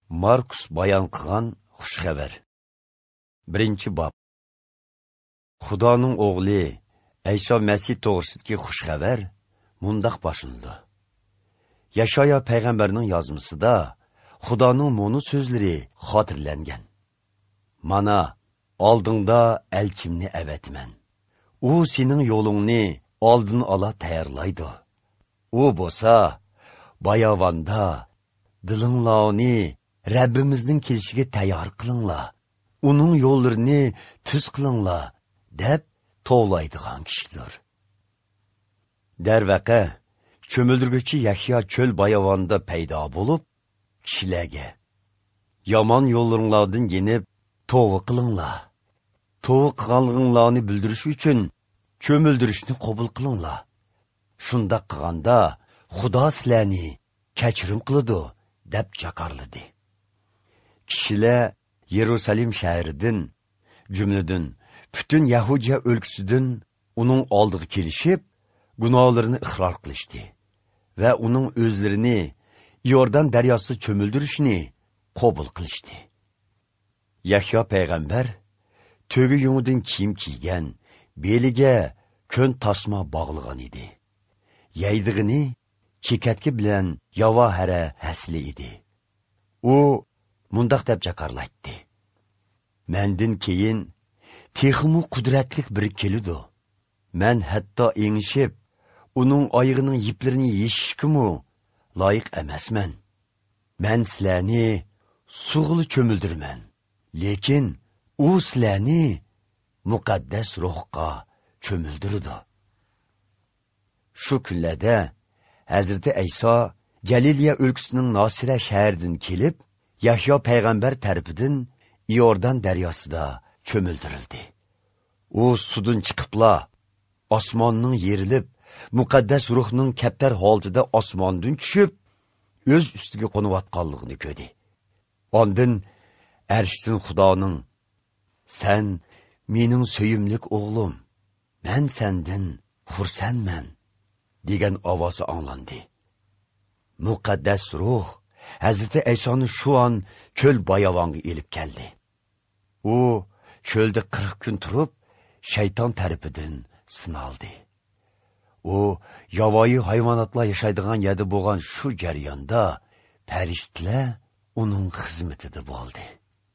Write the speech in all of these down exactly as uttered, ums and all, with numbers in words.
Markus bayon qilgan xushxabar. Birinchi bob. Xudoning o'g'li Ayso Masih to'g'risidagi xushxabar mundaq boshlanadi. Yashaya payg'ambarning yozmasida Xudoning mo'nu so'zlari xotirlangan. Mana oldingda elchimni avatman. U sening yo'lingni oldin ola tayyorlaydi. U bo'lsa bayovanda dilinglarni Rabbimizning kelishiga tayyor qilinglar. Uning yo'llarini tuz qilinglar deb to'g'laydigan kishidir. Darvaqa cho'mildirguchi Yahyo cho'l bayovanda paydo bo'lib, kishilarga yomon yo'llaringlardan yenib tavba qilinglar. Tavba qilganliginglarni bildirish uchun cho'mildirishni qabul qilinglar. Shunda qilganda Xudo sizlarni kechirim qiladi deb jakarladi. Kishilar Yerusalim shahridan, jumladan butun Yahudiya o'lkasidan uning oldiga kelishib, gunohlarini iqror qilishdi va uning o'zlarini Yordan daryosida cho'mildirishni qabul qilishdi. Yahyo payg'ambar to'gi yungidan kiyim kiygan, beliga ko'n tasma bog'lagan edi. Yaydig'ini chekatki bilan yavohara hasli edi. U mundaq deb jakarlaydi. Mendan keyin texmu qudratlik bir keludi. Men hatto engishib, uning oyog'ining yiplarini yeshishkimu loyiq emasman. Men sizlarni suvg'ili cho'mildirman, lekin u sizlarni muqaddas ruhga cho'mildirdi. Shu kunlarda Hazreti Ayso Galiliya o'lkasining Nosira shahridan kelib, Yahyo payg'ambar tarafidan Yordan daryosida cho'mildirildi. U suvdan chiqibla osmonning yerilib, muqaddas ruhning kaptar holatida osmondan tushib, o'z ustiga qo'nayotganligini ko'rdi. Ondan arshdan Xudoning "Sen mening suyimlik o'g'lim, men sendan xursandman" degan ovozi anglandi. Muqaddas ruh Hazreti Aysoni shu on cho'l bayovonga elib keldi. U cho'lda qirq kun turib, shayton tarafidan sinaldi. U yovvoyi hayvonotlar yashaydigan yerda bo'lgan shu jarayonda farishtalar uning xizmatida bo'ldi.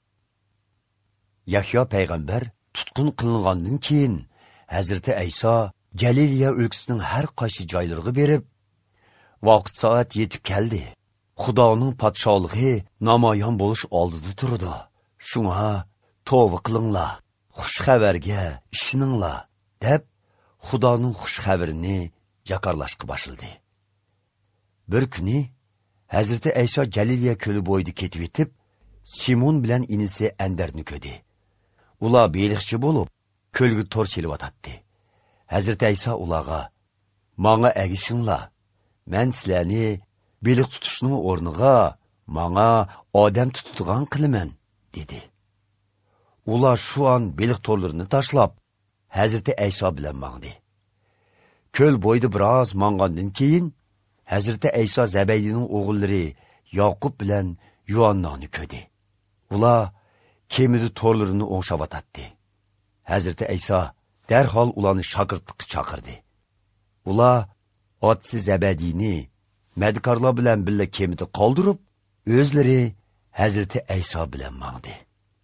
Yahyo payg'ambar tutqun qilingandan keyin Hazreti Ayso Galiliya o'lkasining har qaysi joylariga berib, vaqt soat yetib keldi. Xudoning podshohligi namoyon bo'lish oldida turdi. Shunga tavba qilinglar, xush xabarga ishoninglar deb Xudoning xush xabarini jakarlashga boshladi. Bir kuni Hazreti Ayso Galiliya ko'li bo'yida ketib etib, Simon bilan inisi Andarni ko'rdi. Ular beliqchi bo'lib, ko'lga tor selib Hazreti Ayso ularga "Manga agishinglar. Men sizlarni beliq tutishning o'rniga manga odam tutadigan qilaman" dedi. Ular shu an beliq torlarini tashlab Hazreti Ayso bilan mangdi. Ko'l bo'yida biroz mangandan keyin Hazreti Ayso Zabaydining o'g'illari Yoqub bilan Yuhannani ko'rdi. Ular kemida torlarini o'ngshavatdi. Hazreti Ayso darhol ularni shogirdlikka chaqirdi. Ular otasi Zabadiyni madkorlar bilan birga kemida qoldirib, o'zlari Hazreti Ayso bilan mangdi.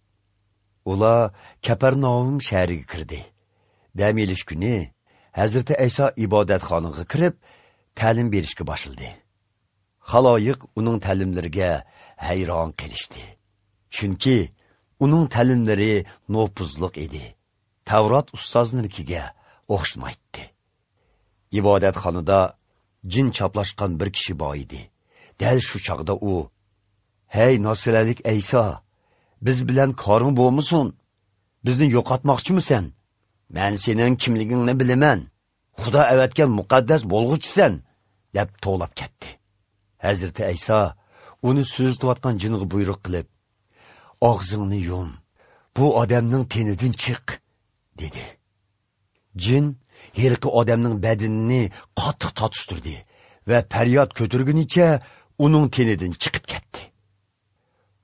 Ular Kapernaum shahriga kirdi. Dam olish kuni Hazreti Ayso ibodatxonaga kirib, ta'lim berishga boshladi. Xaloyiq uning ta'limlariga hayron qolishdi. Chunki uning ta'limlari nopuzliq edi. Tavrot ustozinikiga o'xshamaydi. Ibodatxonada jin chaplashgan bir kishi bor edi. Dal shu chog'da u: "Hey Nosiralik Ayso, biz bilan koring bo'lmasin? Bizni yo'qotmoqchimisan? Men sening kimligingni bilaman. Xudo avatgan muqaddas bo'lg'uchisan" deb to'lab ketdi. Hazreti Ayso uni so'zlayotgan jinga buyruq qilib, "Og'zingni yum. Bu odamning tenidan chiq" dedi. Jin yelqi odamning badanini qattiq tortishtirdi va faryod ko'targunicha uning tenidan chiqib ketdi.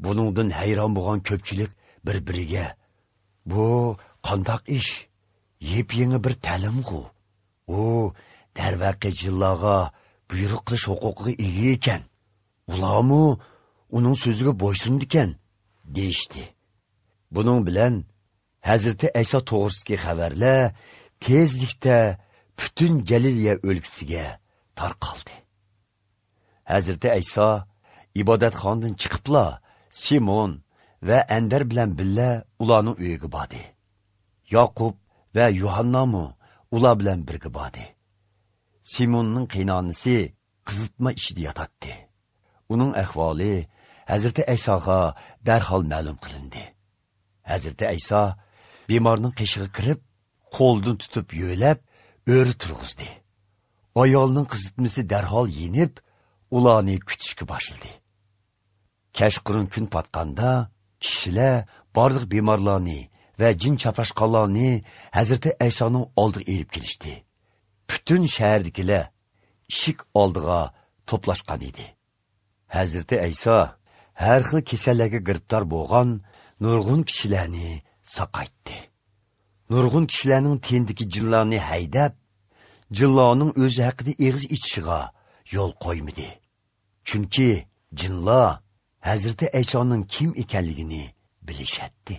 Buningdan hayron bo'lgan ko'pchilik bir-biriga bu qandaq ish? Yep-yangi bir ta'lim-ku. U darvaqa jilloga buyruq qilish huquqiga ega ekan. Ularmi uning so'ziga bo'ysundi ekan, deyishdi. Buning bilan Hazreti Ayso to'g'risidagi xabarlar tezlikda butun Galiliya o'lkasiga tarqaldi. Hazreti Ayso ibodatxonadan chiqibla Simon va Andar bilan birga ularning uyiga bordi. Yoqub va Yuhannami ular bilan birga bordi. Simonning qiynonisi qizitma ishida yotadi. Uning ahvoli Hazreti Aysoga darhol ma'lum qilindi. Hazreti Ayso bemorning qishig'iga kirib, qo'ldan tutib yo'lab, o'ri turg'izdi. Ayolning qizitmasi darhol yenib, ularni kutishga boshladi. Kashqurun kun patqanda kishilar barliq bemorlarni va jin chapashqonlarni Hazreti Aysoning oldiga elib kelishdi. Butun shahardagilar ishik oldiga to'plashgan edi. Hazreti Ayso har xil kasallarga giribdor bo'lgan nurg'un kishilarni saqaytdi. Nurg'un kishilarning tendiki jinlarni haydab, jinlarning o'zi haqida eg'iz ichishiga yo'l qo'ymadi. Chunki jinlar Hazreti Aysoning kim ekanligini bilishadi.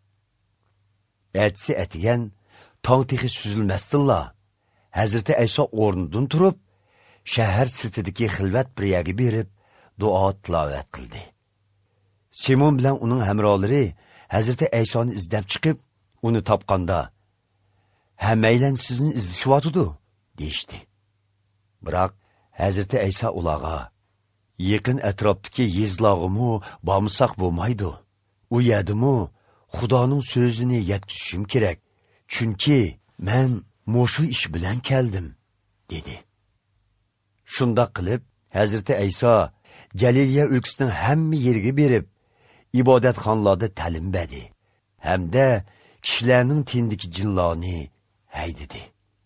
Etsi etigan tong texi suzilmasdilla Hazreti Ayso o'rnidan turib, shahar sirtidagi xilvat bir yerga berib, duo tilovat qildi. Simon bilan uning hamrohlari Hazreti Aysoni izlab chiqib, uni topganda, "Hammaylar sizni izlashyapti" deyishdi. Biroq Hazreti Ayso ularga, "Yaqin atrofdagi yezlog'imni bormasak bo'lmaydi. U yerdimi Xudoning so'zini yetkazishim kerak. Chunki men mushu ish bilan keldim" dedi. Shundoq qilib, Hazreti Ayso Galiliya o'lkasining hamma yeriga berib, ibodatxonlarda ta'lim berdi, hamda kishilarning tendiki jinlarni haydadi.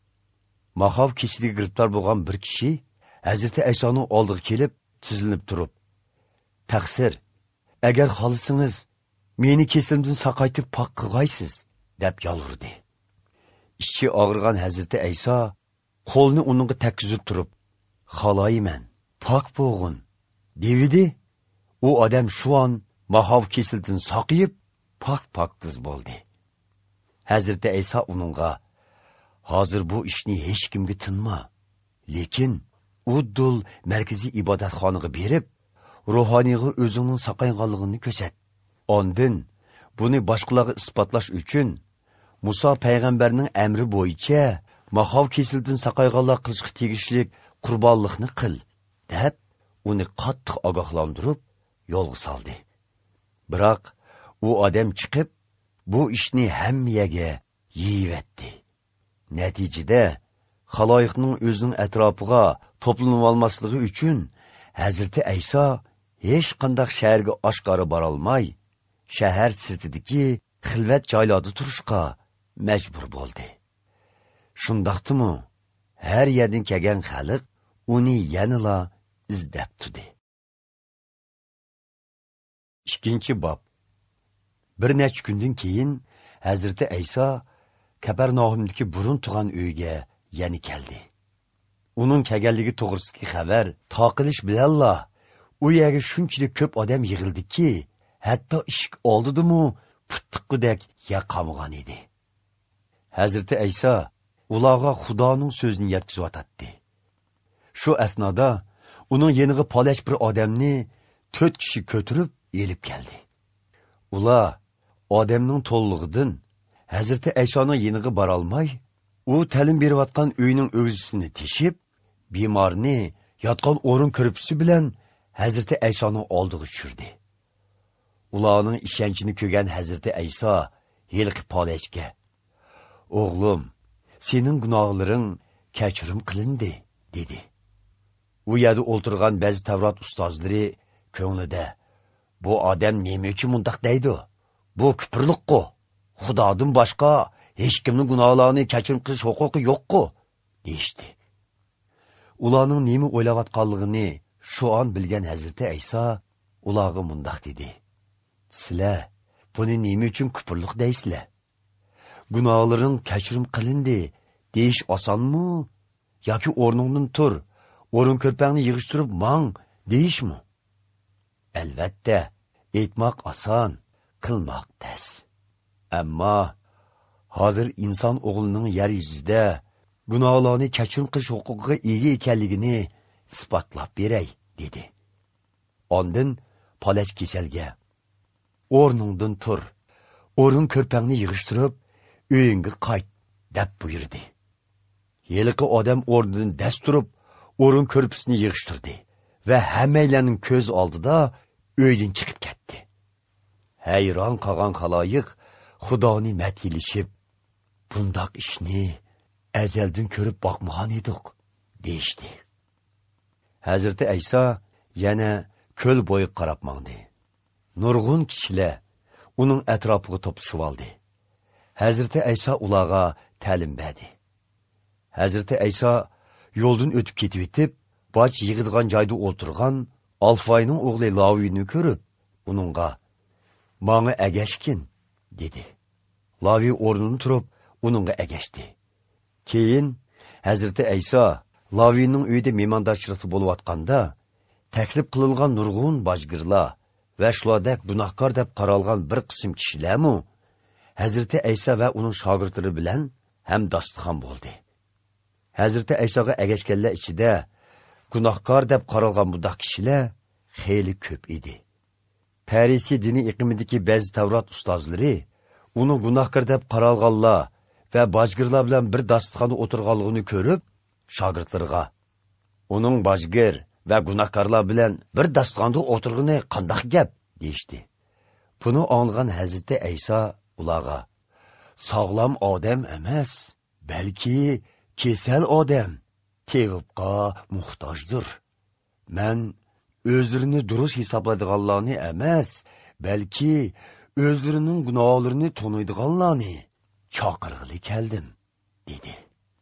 Mahov kishiligiga giribdor bo'lgan bir kishi Hazreti Aysoning oldiga kelib, tizilib turib, "Taqsir, agar xohlasangiz, meni kesimdan saqaytib pok qilg'aysiz" deb yolvurdi. Ichi og'rigan Hazreti Ayso qo'lni uningga takkizib turib, "Xohlayman, pok bo'g'in" devidi. U odam shu on mahov kesildan saqayib, pok-pok qiz bo'ldi. Hazreti Ayso uningga, "Hozir bu ishni hech kimga tinma, lekin uddul markaziy ibodatxonaga berib, ruhoniyga o'zingning saqayganligini ko'rsat. Ondan buni boshqalarga isbotlash uchun Musa payg'ambarning amri bo'yicha mahov kesildan saqayganlar qilishga tegishli qurbonlikni qil" deb uni qattiq ogohlantirib yo'lga soldi. Biroq u odam chiqib, bu ishni hammaga yeyivetdi. Natijada xaloyiqning o'zining atrofiga to'planib olmasligi uchun Hazreti Ayso hech qanday shaharga oshkora bora olmay, shahar sirtidagi xilvat joylarda turishga majbur bo'ldi. Shundaqdimi, har yerdan kelgan xalq uni yanala izlab turdi. ikkinchi bob. Bir necha kundan keyin Hazreti Ayso Kapernaumdagi burun tug'an uyga yana keldi. Uning kelganligi to'g'risidagi xabar toqilish bilanla u yerga shunchalik ko'p odam yig'ildiki, hatto eshik oldidimi puttiqqudek yaqamg'an edi. Hazreti Ayso ularga Xudoning so'zini yetkazib Shu asnoda uning yeniga polash bir odamni to'rt kishi ko'tirib elib keldi. Ular odamning to'llig'idan Hazreti Aysoning yeniga bora olmay, u ta'lim berayotgan uyning o'g'zisini teshib, bemorni yotgan o'rin kirpisi bilan Hazreti Aysoning oldiga tushirdi. Ularning ishonchini ko'rgan Hazreti Ayso yelqi polashga, "O'g'lim, sening gunohlaring kechirim qilindi" dedi. U yerda o'ltirgan ba'zi Tavrat ustozlari ko'nglida, "Bu odam nima uchun mundaq deydi? Bu kufrliq-ku. Xudodan boshqa hech kimning gunohlarini kechirim qilish huquqi yo'q-ku" deyishdi. Ularning nima o'ylayotganligini shu an bilgan Hazreti Ayso ularga mundaq dedi: sizlar buni nima uchun kufrlik deysizlar? Gunohlaring kechirim qilindi deyish osonmi? Yoki o'rningdan tur, o'rin ko'rpangni yig'ishtirib mang deyishmi? Albatta, aytmoq oson, qilmoq tez. Ammo hozir inson o'g'lining yer yuzida gunohlarni kechirim qilish huquqiga ega ekanligini isbotlab beray, dedi. Ondan palach kesalga: o'rningdan tur, o'rin ko'rpangni yig'ishtirib, uyingga qayt, deb buyurdi. Yeliqi odam o'rnidan dast turib, o'rin ko'rpisini yig'ishtirdi va hammalarning ko'z oldida uydan chiqib ketdi. Hayron qolgan xaloyiq Xudoni madhilishib, bundoq ishni azaldan ko'rib boqmagan edik, deyishdi. Hazrati Ayso yana ko'l bo'yi qarab mangdi. Nurg'un kishilar uning atrofiga to'plashib oldi. Hazrati Ayso ularga ta'lim berdi. Hazrati Ayso yo'ldan o'tib ketib etib, boj yig'ilgan joyda o'tirgan Alfayning o'g'li Laviyni ko'rib, uningga: "Menga agashkin", dedi. Laviy o'rnidan turib, uningga agashdi. Keyin Hazrati Ayso Laviyning uyida mehmondoshchilikda bo'layotganda, taklif qilingan nurg'un bojgirlar va shulardek gunohkor deb qaralgan bir qism kishilarmi Hazrati Ayso va uning shogirdlari bilan ham dasturxon bo'ldi. Hazrati Aysoga agashganlar ichida gunohkor deb qaralgan bunday kishilar xeyli ko'p edi. Parisi dini iqimidagi ba'zi Tavrat ustozlari uni gunohkor deb qaralganlar va bojgirlar bilan bir dasturxonda o'tirganligini ko'rib, shogirdlarga: "Uning bojgir va gunohkorlar bilan bir dasturxonda o'tirgani qanday gap?" deyishdi. Buni anglagan Hazrati Ayso ularga: "Sog'lom odam emas, balki kesal odam tevibga muhtojdir. Men o'zlarini durust hisoblaydiganlarni emas, balki o'zlarining gunohlarini to'naydiganlarni chaqirg'ili keldim", dedi.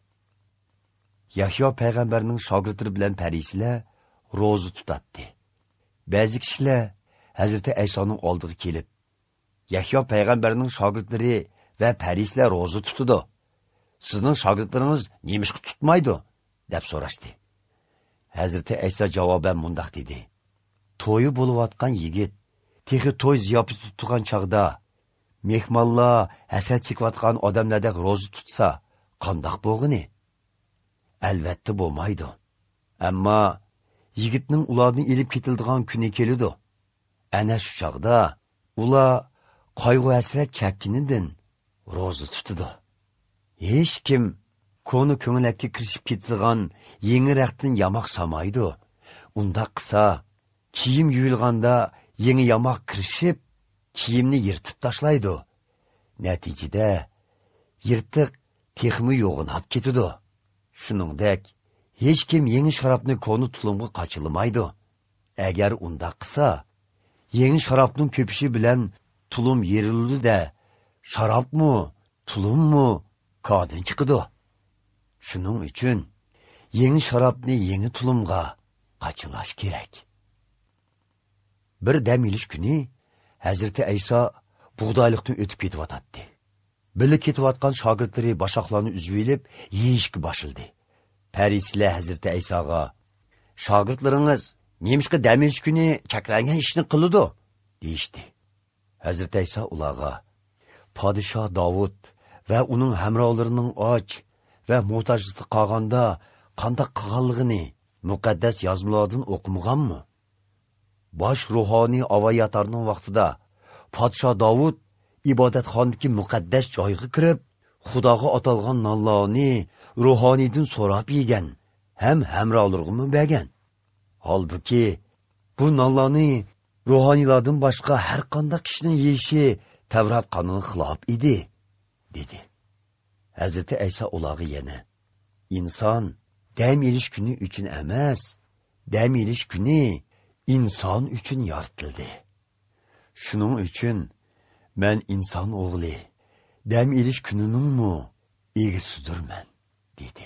Yahyo payg'ambarning shogirdlari bilan parislar ro'za tutatdi. Ba'zi kishilar Hazrati Aysoning oldiga kelib: "Yahyo payg'ambarning shogirdlari va parislar ro'za tutadi. Sizning shogirdlaringiz nemishqa tutmaydi?" deb so'rashdi. Hazrati Ayso javoban mundoq dedi: "To'yi bo'layotgan yigit texi to'y ziyofati tutgan chaqda mehmonlar hasrat chekayotgan odamlardek ro'za tutsa, qandoq bo'lg'ini? Albatta bo'lmaydi. Ammo yigitning ularni elib ketildigan kuni keladi. Ana shu chaqda ular qayg'u hasrat chekkinidan ro'za tutadi. Hech kim konu ko'ngilakka kirishib ketilgan yangi raqtdan yamoq samaydi. Unda qilsa, kiyim yuvilganda yangi yamoq kirishib, kiyimni yirtib tashlaydi. Natijada yirtiq texmi yo'g'inab ketadi. Shuningdek, hech kim yangi sharobni konu tulumga qochilmaydi. Agar unda qilsa, yangi sharobning ko'pishi bilan tulum yerildi-da, sharobmi, tulummi kodin chiqadi. Shuning uchun yangi sharobni yangi tulumga qochilash kerak." Bir dam ilish kuni Hazrati Ayso bug'doylikdan o'tib ketyotdi. Bili ketayotgan shogirdlari boshoqlarni uzib elib, yeyishga boshildi. Parislar Hazrati Aysoga: "Shogirdlaringiz nemishqa dam ilish kuni chaklangan ishni qiladi?" deyishdi. Hazrati Ayso ularga: "Podshoh Davud va uning hamrohlarining och va muhtojlikda qolganda qanday qilganligini muqaddas yozmalardan o'qimaganmi? Bosh ruhoniy avoyatarning vaqtida podshoh Davud ibodatxonadagi muqaddas joyga kirib, Xudoga atalgan nonlarni ruhoniydan so'rab yegan, ham hamrohlarga bergan. Holbuki bu nonlarni ruhoniylardan boshqa har qanday kishining yeyishi Tavrat qonuniga xilof edi", dedi. Hazrati Ayso ularga yana: "Inson dam ilish kuni uchun emas, dam ilish kuni inson uchun yaratildi. Shuning uchun men inson o'g'li dam ilish kuningmi egisidirman", dedi.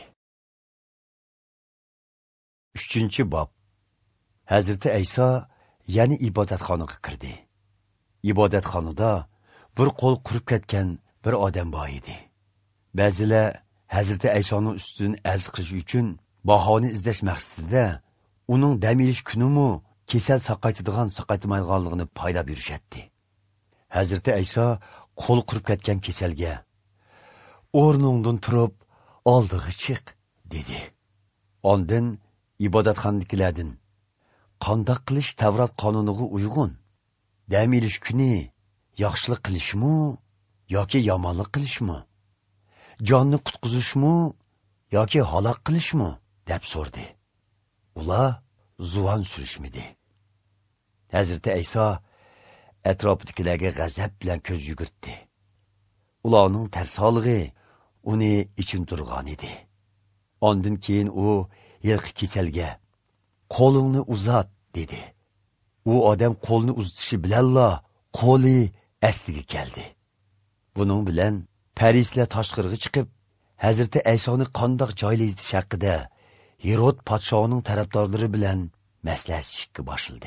uchinchi bob. Hazrati Ayso yana ibodatxonaga kirdi. ibodatxonada bir qo'l qurib ketgan bir odam bor edi. Ba'zilar Hazrati Aysoning ustidan arz qilish uchun bahoni izlash maqsadida uning dam olish kunimi kasal saqaytadigan saqaytmaydiganligini paylab yurishadi. Hazrati Ayso qo'l qurib ketgan kasalga o'rningdan turib oldiga chiq dedi. Ondan ibodatxonadagilardan qanday qilish Tavrat qonuniga uyg'un? Dam olish kuni yaxshilik qilishmi yoki yomonlik qilishmi? Jonni qutqizishmi yoki halok qilishmi deb so'rdi. Ular zuvon surishmidi. Hazrati Ayso atrofidagilarga g'azab bilan ko'z yugurtdi. Ularning tarsoligi uni ichin turgan edi. Ondan keyin u yilqi kasalga qo'lingni uzat dedi. U odam qo'lni uzatishi bilanla qo'li asliga keldi. Buning bilan Parislar tashqariga chiqib, Hazrati Aysoni qandoq joylaydi haqida Herod podshoning tarafdorlari bilan maslahatlashishga boshladi.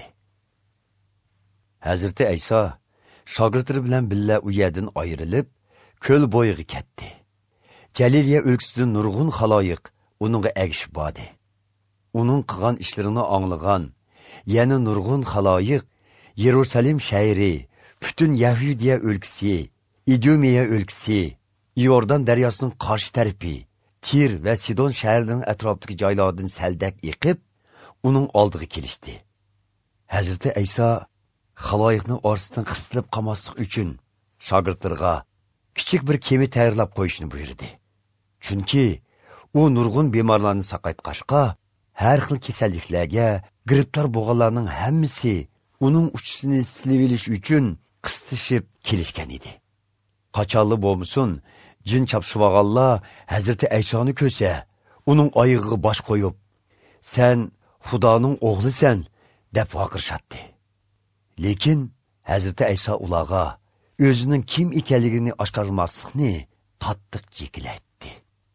Hazrati Ayso shogirdlari bilan birga u yerdan ayrilib, ko'l bo'yiga ketdi. Galiliya o'lkasidan nurg'un xaloyiq uningga agishib bordi. Uning qilgan ishlarini anglagan, yana nurg'un xaloyiq Yerusalim shahri, butun Yahudiya o'lkasi, Idumiya o'lkasi, Iordan daryosining qarshi tarafi, Tir va Sidon shahrining atrofidagi joylardan saldak yiqib, uning oldiga kelishdi. Hazrati Ayso xaloyiqning orasidan qisilib qolmaslik uchun shogirdlarga kichik bir kema tayyorlab qo'yishni buyurdi. Chunki u nurg'un bemorlarni saqaytqashqa, har xil kasalliklarga giribtor bo'lganlarning hammasi uning uchisini silib olish uchun qistishib kelishgan edi. Qachonli bo'lmasin, jin chapshivaganlar Hazrati Aysoni ko'rsa, uning oyog'iga bosh qo'yib, "Sen Xudoning o'g'lisan" deb vaqirishadi. Lekin Hazrati Ayso ularga o'zining kim ekanligini oshkormaslikni qattiq chekilatdi.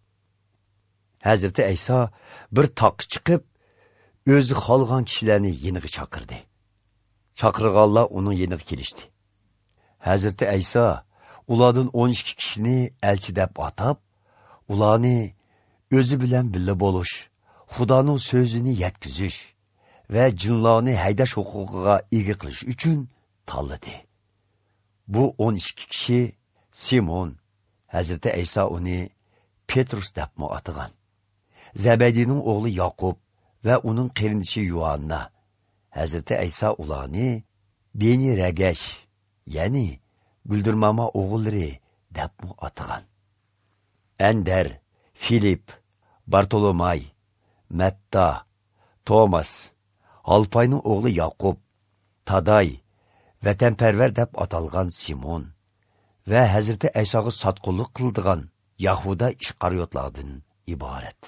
Hazrati Ayso bir toqqa chiqib, o'zi qolgan kishilarni yeniga chaqirdi. Chaqirganlar uning yeniga kelishdi. Hazrati Ayso ulardan o'n ikki kishini elchi deb atab, ularni o'zi bilan birga bo'lish, Xudoning so'zini yetkazish va jinlarni haydash huquqiga ega qilish uchun tanladi. Bu o'n ikki kishi Simon, Hazrati Ayso uni Petrus deb atagan. Zabadiyning o'g'li Yaqub va uning qarindoshi Yuhanna. Hazrati Ayso ularni Beni Ragash, ya'ni Guldirmama o'g'illari deb atagan. Ender, Filip, Bartolomay, Matta, Thomas, Alpayning o'g'li Yaqub, Taday, vatanparvar deb atalgan Simon va Hazrati Aysoga sotqinlik qildigan Yahuda Ishqariyotlardan iborat.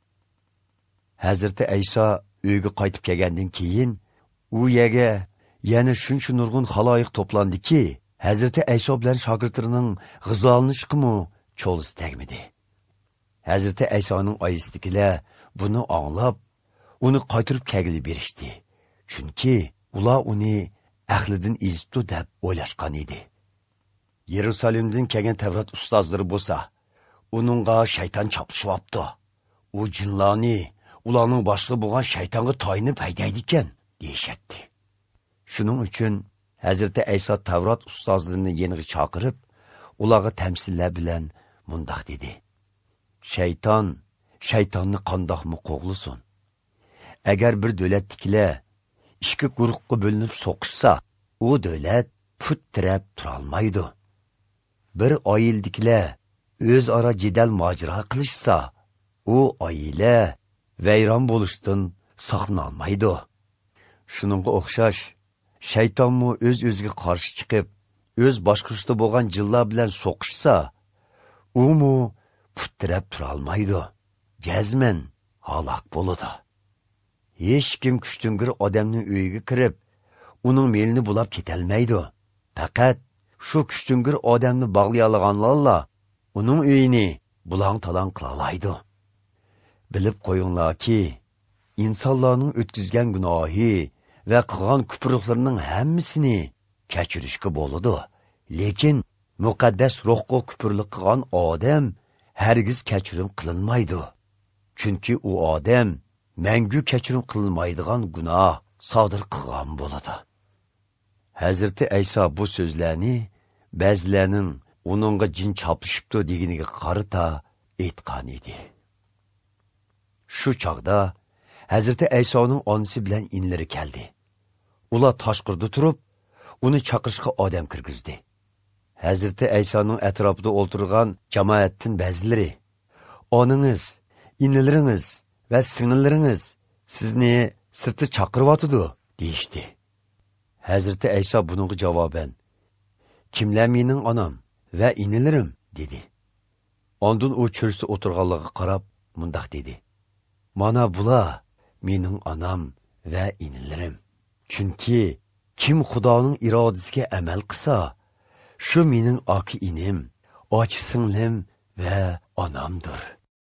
Hazrati Ayso uyga qaytib kelgandan keyin u yerga yana shuncha nurg'un xaloyiq to'plandiki, Hazrati Ayso bilan shogirdlarining g'izolanishimi cho'lisi tegmidi. Hazrati Aysoning oilasidagilar buni anglab, uni qaytirib kelgili berishdi. Chunki ular uni ahlidan izibdi deb o'ylashgan edi. Yerusalimdan kelgan Tavrat ustozlari bo'lsa, uningga shayton chopishibdi. U jinlarni ularning boshlig'i bo'lgan shaytonga tayinib haydaydi ekan, deyishadi. Shuning uchun Hazrati Ayso Tavrat ustozlarini yeniga chaqirib, ularga tamsillar bilan mundoq dedi: Shayton shaytonni qandoqmi qo'g'lisin? Agar bir davlatdagilar ikki guruhga bo'linib so'qishsa, u davlat put tirab turolmaydi. Bir oildagilar o'zaro jidal mojaro qilishsa, u oila vayron bo'lishdan saqlanolmaydi. Shuningga o'xshash, shaytonmi o'z-o'ziga qarshi chiqib, o'z boshqarishda bo'lgan jinlar bilan so'qishsa, u mu put tirab turolmaydi. Jazman halok bo'ladi. Hech kim kuchtingir odamning uyiga kirib, uning melini bulab ketolmaydi. Faqat shu kuchtingir odamni bog'lay olganlarla uning uyini bulang-talang qila oladi. Bilib qo'yinglarki, insonlarning o'tkazgan gunohi va qilgan kufrliklarining hammasini kechirishga bo'ladi. Lekin muqaddas ruhga kufrlik qilgan odam hargiz kechirim qilinmaydi. Chunki u odam mangu kechirim qilinmaydigan gunoh sodir qilgan bo'ladi. Hazrati Ayso bu so'zlarni ba'zilarning uningga jin chopishibdi deganiga qarata aytgan edi. Shu chog'da Hazrati Aysoning onasi bilan inlari keldi. Ular tashqirda turib, uni chaqirishga odam kirgizdi. Hazrati Aysoning atrofida o'tirgan jamoatdan ba'zilari: "Onangiz, inlaringiz va singillaringiz sizni sirti chaqiryotidi" deyishdi. Hazrati Ayso buningga javoban: "Kimlar mening onam va inlarim?" dedi. Ondan u cho'rsi o'tirganlarga qarab mundaq dedi: "Mana bular mening onam va inlarim. Chunki kim Xudoning irodasiga amal qilsa, shu mening aka inim, och singlim va onamdir."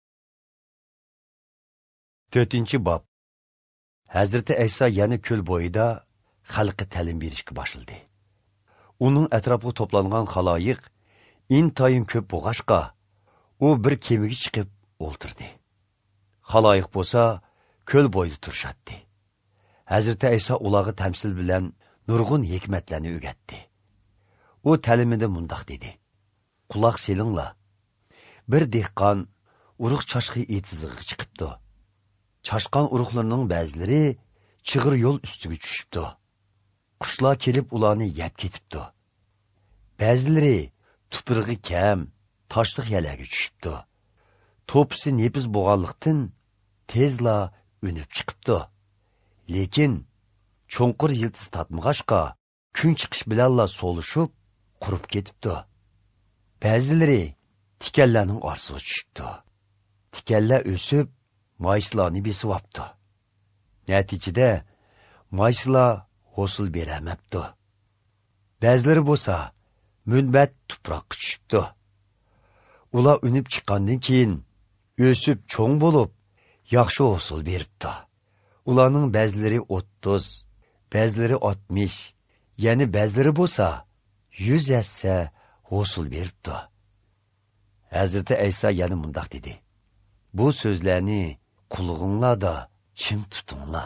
to'rtinchi bob. Hazrati Ayso yana ko'l bo'yida xalqqa ta'lim berishga boshladi. Uning atrofiga to'plangan xaloyiq intayin ko'p bo'lg'ashqa, u bir kemaga chiqib o'ltirdi. Xaloyiq bo'lsa, ko'l bo'yida turishadi. Hazrati Ayso ularga tamsil bilan nurg'un hikmatlarni o'rgatdi. U ta'limida mundaq dedi: "Quloq selinglar. Bir dehqon urug' chashqi etizig'iga chiqibdi. Chashqan urug'larning ba'zilari chig'ir yo'l ustiga tushibdi. Qushlar kelib ularni yeb ketibdi. Ba'zilari tuprig'i kam, toshliq yerlarga tushibdi. To'pisi nepiz bo'lganlikdan tezla unib chiqibdi. Lekin cho'nqur yiltiz tatmag'ashqa, kun chiqish bilanla so'lishib, qurib ketibdi. Ba'zilari tikanlarning orsiga tushibdi. Tikanlar o'sib, mayishlarni besivapti. Natijada mayishlar hosil beramabdi. Ba'zilari bo'lsa, munbat tuproqqa tushibdi. Ular unib chiqqandan keyin o'sib cho'ng bo'lib, yaxshi hosil beribdi. Ularning ba'zilari o'ttiz, ba'zilari oltmish, yana ba'zilari bo'lsa yuz assa hosil beribdi. Hazrati Ayso yana mundaq dedi: "Bu so'zlarni qulog'inglarda chim tutinglar."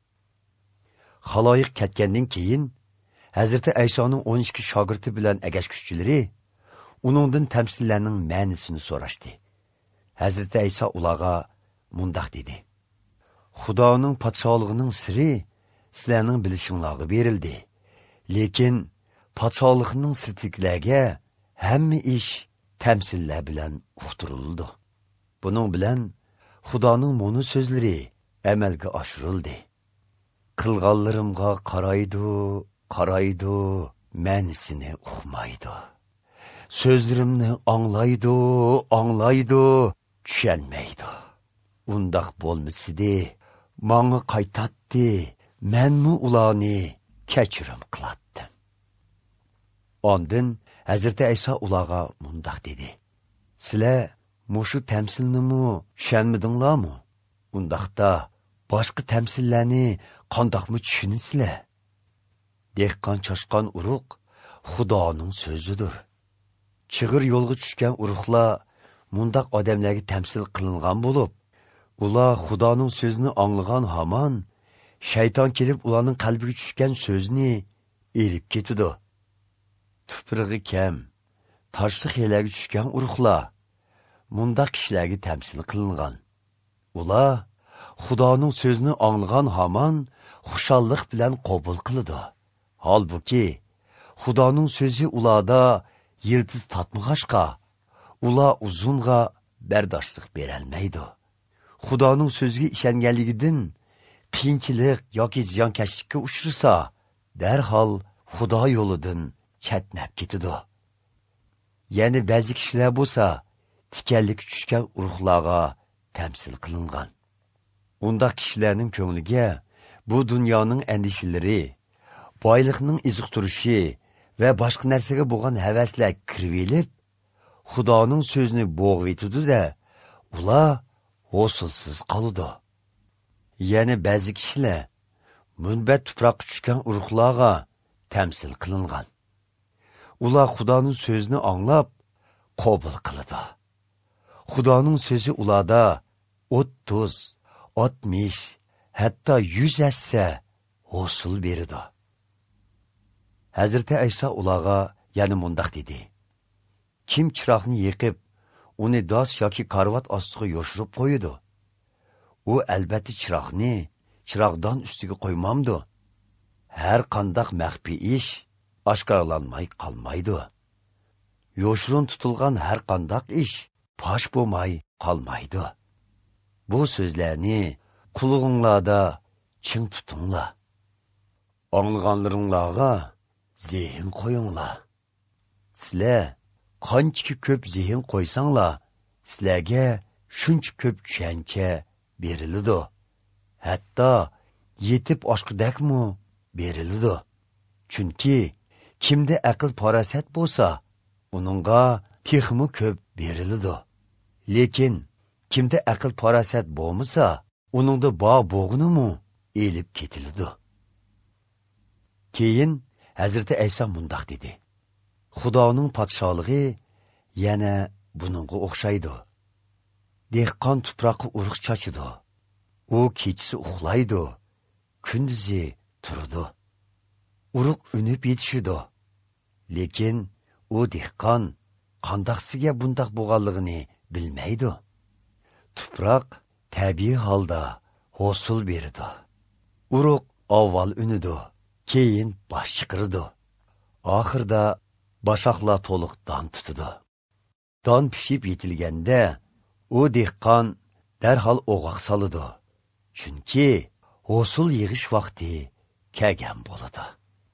Xaloyiq ketgandan keyin Hazrati Aysoning o'n ikki shogirdi bilan agashkuchilari uningdan tamsillarning ma'nosini so'rashdi. Hazrati Ayso ularga mundaq dedi: "Xudoning podshohligining siri sizlarning bilishinglarga berildi. Lekin podshohlikning sirtiklarga hamma ish tamsillar bilan uqtirildi. Buning bilan Xudoning mo'ni so'zlari amalga oshirildi. Qilganlarimga qaraydi, qaraydi, ma'nisini uqmaydi. So'zlarimni anglaydi, anglaydi, tushunmaydi. Undaq bo'lmasidi, menga qaytatdi, menmi ularni kechirim qilatdim." Ondan Hazrati Ayso ularga mundaq dedi: "Sizlar mushu tamsilnimi tushunmadinglarmi? Undaqda boshqa tamsillarni qandoqmi tushunasizlar? Dehqon chashqan urug' Xudoning so'zidir. Chig'ir yo'lga tushgan urug'lar mundaq odamlarga tamsil qilingan bo'lib, ular Xudoning so'zini anglagan hamon shayton kelib ularning qalbiga tushgan so'zni erib ketadi. Tuprig'i kam, toshliq yerlarga tushgan urug'lar mundaq kishilarga tamsil qilingan. Ular Xudoning so'zini anglagan hamon xushallik bilan qabul qiladi. Holbuki Xudoning so'zi ularda yildiz tatmag'ashqa, ular uzunga bardoshlik berolmaydi. Xudoning so'ziga ishonganligidan qiyinchilik yoki ziyonkashlikka uchrasa, darhol Xudo yo'lidan chatnab ketadi. Yana ba'zi kishilar bo'lsa, tikanlik tushgan urug'larga tamsil qilingan. Undaq kishilarning ko'ngliga bu dunyoning andishalari, boylikning iziqtirishi va boshqa narsaga bo'lgan havaslar kirib elib, Xudoning so'zini bo'g'ib etadi-da, ular hosilsiz qoladi. Yana ba'zi kishilar munbat tuproqqa tushgan urug'larga tamsil qilingan. Ular Xudoning so'zini anglab, qabul qildi. Xudoning so'zi ularda o'ttiz, oltmish, hatto yuz assa hosil berdi. Hazreti Aysa ularga yana mundaq dedi: Kim chiroqni yiqib, uni dos yoki karvat ostiga yoshirib qo'ydi? U albatta chiroqni chiroqdan ustiga qo'ymamdi. Har qandaq maxfiy ish oshkorlanmay qolmaydi. Yoshirun tutilgan har qandaq ish fosh bo'lmay qolmaydi. Bu so'zlarni qulog'inglarda ching tutinglar. Anglag'anlaringlarga zehn qo'yinglar. Sizlar qancha ko'p zehn qo'ysanglar, sizlarga shuncha ko'p tushuncha beriladi. Hatto yetib oshqidakmi beriladi. Chunki kimda aql farosat bo'lsa, uningga texmi ko'p beriladi. Lekin kimda aql farosat bo'lmasa, uningda bog' bo'g'inimi elib ketiladi. Keyin Hazreti Aysa mundaq dedi: Xudoning podshohligi yana buningga o'xshaydi. Dehqon tuproqqa urug' chachidi. U kechasi uxlaydi, kunduzi turdi. Urug' unib yetishidi. Lekin u dehqon qandaqsiga bundaq bo'lganligini bilmaydi. Tuproq tabiiy holda hosil berdi. Urug' avval unidi, keyin bosh chiqirdi. Oxirda bashaqlar to'liq don tutadi. Don pishib yetilganda, u dehqon darhol o'g'oq soladi. Chunki hosil yig'ish vaqti kelgan bo'ladi.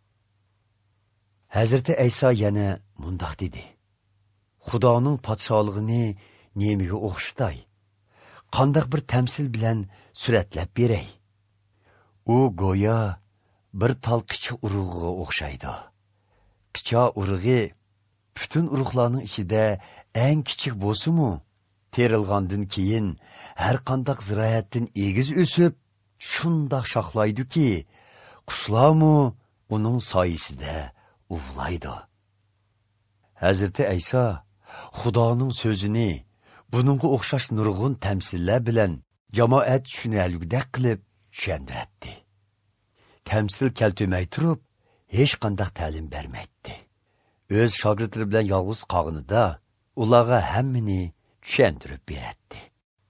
Hazreti Aysa yana mundaq dedi: Xudoning podshohligini nemiga o'xshatay? Qandaq bir tamsil bilan suratlab beray? U go'yo bir tal qicha urug'iga o'xshaydi. Qicha urug'i butun urug'larning ichida eng kichik bo'lsa-mu, terilgandan keyin har qandaq ziroatdan egiz o'sib, shundoq shoxlaydi-ki, qushlarmi uning soyasida uvlaydi. Hazreti Aysa Xudoning so'zini buningga o'xshash nurg'un tamsillar bilan jamoat tushunalgudek qilib tushundirdi. Tamsil keltirmay turib, hech qandaq ta'lim bermaydi. O'z shogirdlari bilan yolg'iz qolganida ularga hammani tushuntirib beradi.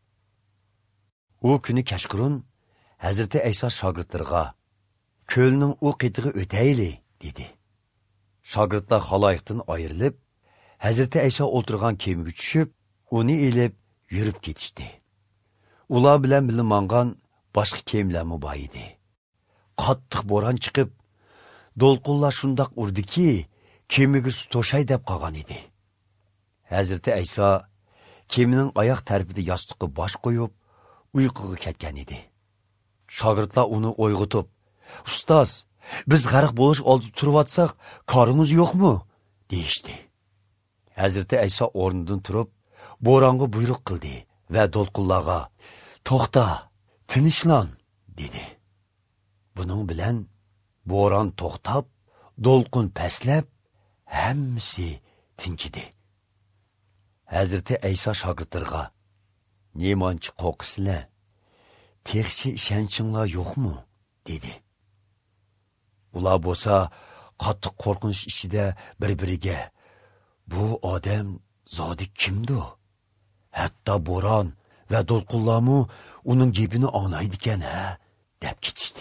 U kuni kashqurun Hazreti Aysa shogirdlariga ko'lning u qetig'i o'tayli dedi. Shogirdlar xaloyiqdan ayrilib, Hazreti Aysa o'tirgan kemaga tushib, uni elib yurib ketishdi. Ular bilan bilinmagan boshqa kemalar bor edi. Qattiq bo'ron chiqib, do'lqinlar shundoq urdiki, kemaga suv to'shay deb qolgan edi. Hazreti Aysa kemaning oyoq tarafida yostiqqa bosh qo'yib, uyquga ketgan edi. Shogirdlar uni uyg'otib, "Ustoz, biz g'arq bo'lish oldida turib-atsak, korimiz yo'qmi?" deyishdi. Hazreti Aysa o'rnidan turib, bo'ronga buyruq qildi va do'lqinlarga "To'xta, tinchlan" dedi. Buning bilan bo'ron to'xtab, do'lqin pastlab, hammasi tinchidi. Hazreti Aysa shogirdlarga "Nemanchi qo'rqisizlar? Texchi ishonchinglar yo'qmi?" dedi. Ular bo'lsa qattiq qo'rqinish ichida bir-biriga "Bu odam zodi kimdi? Hatto bo'ron va do'lqinlarmi uning gapini anglaydi ekan-a?" deb ketishdi.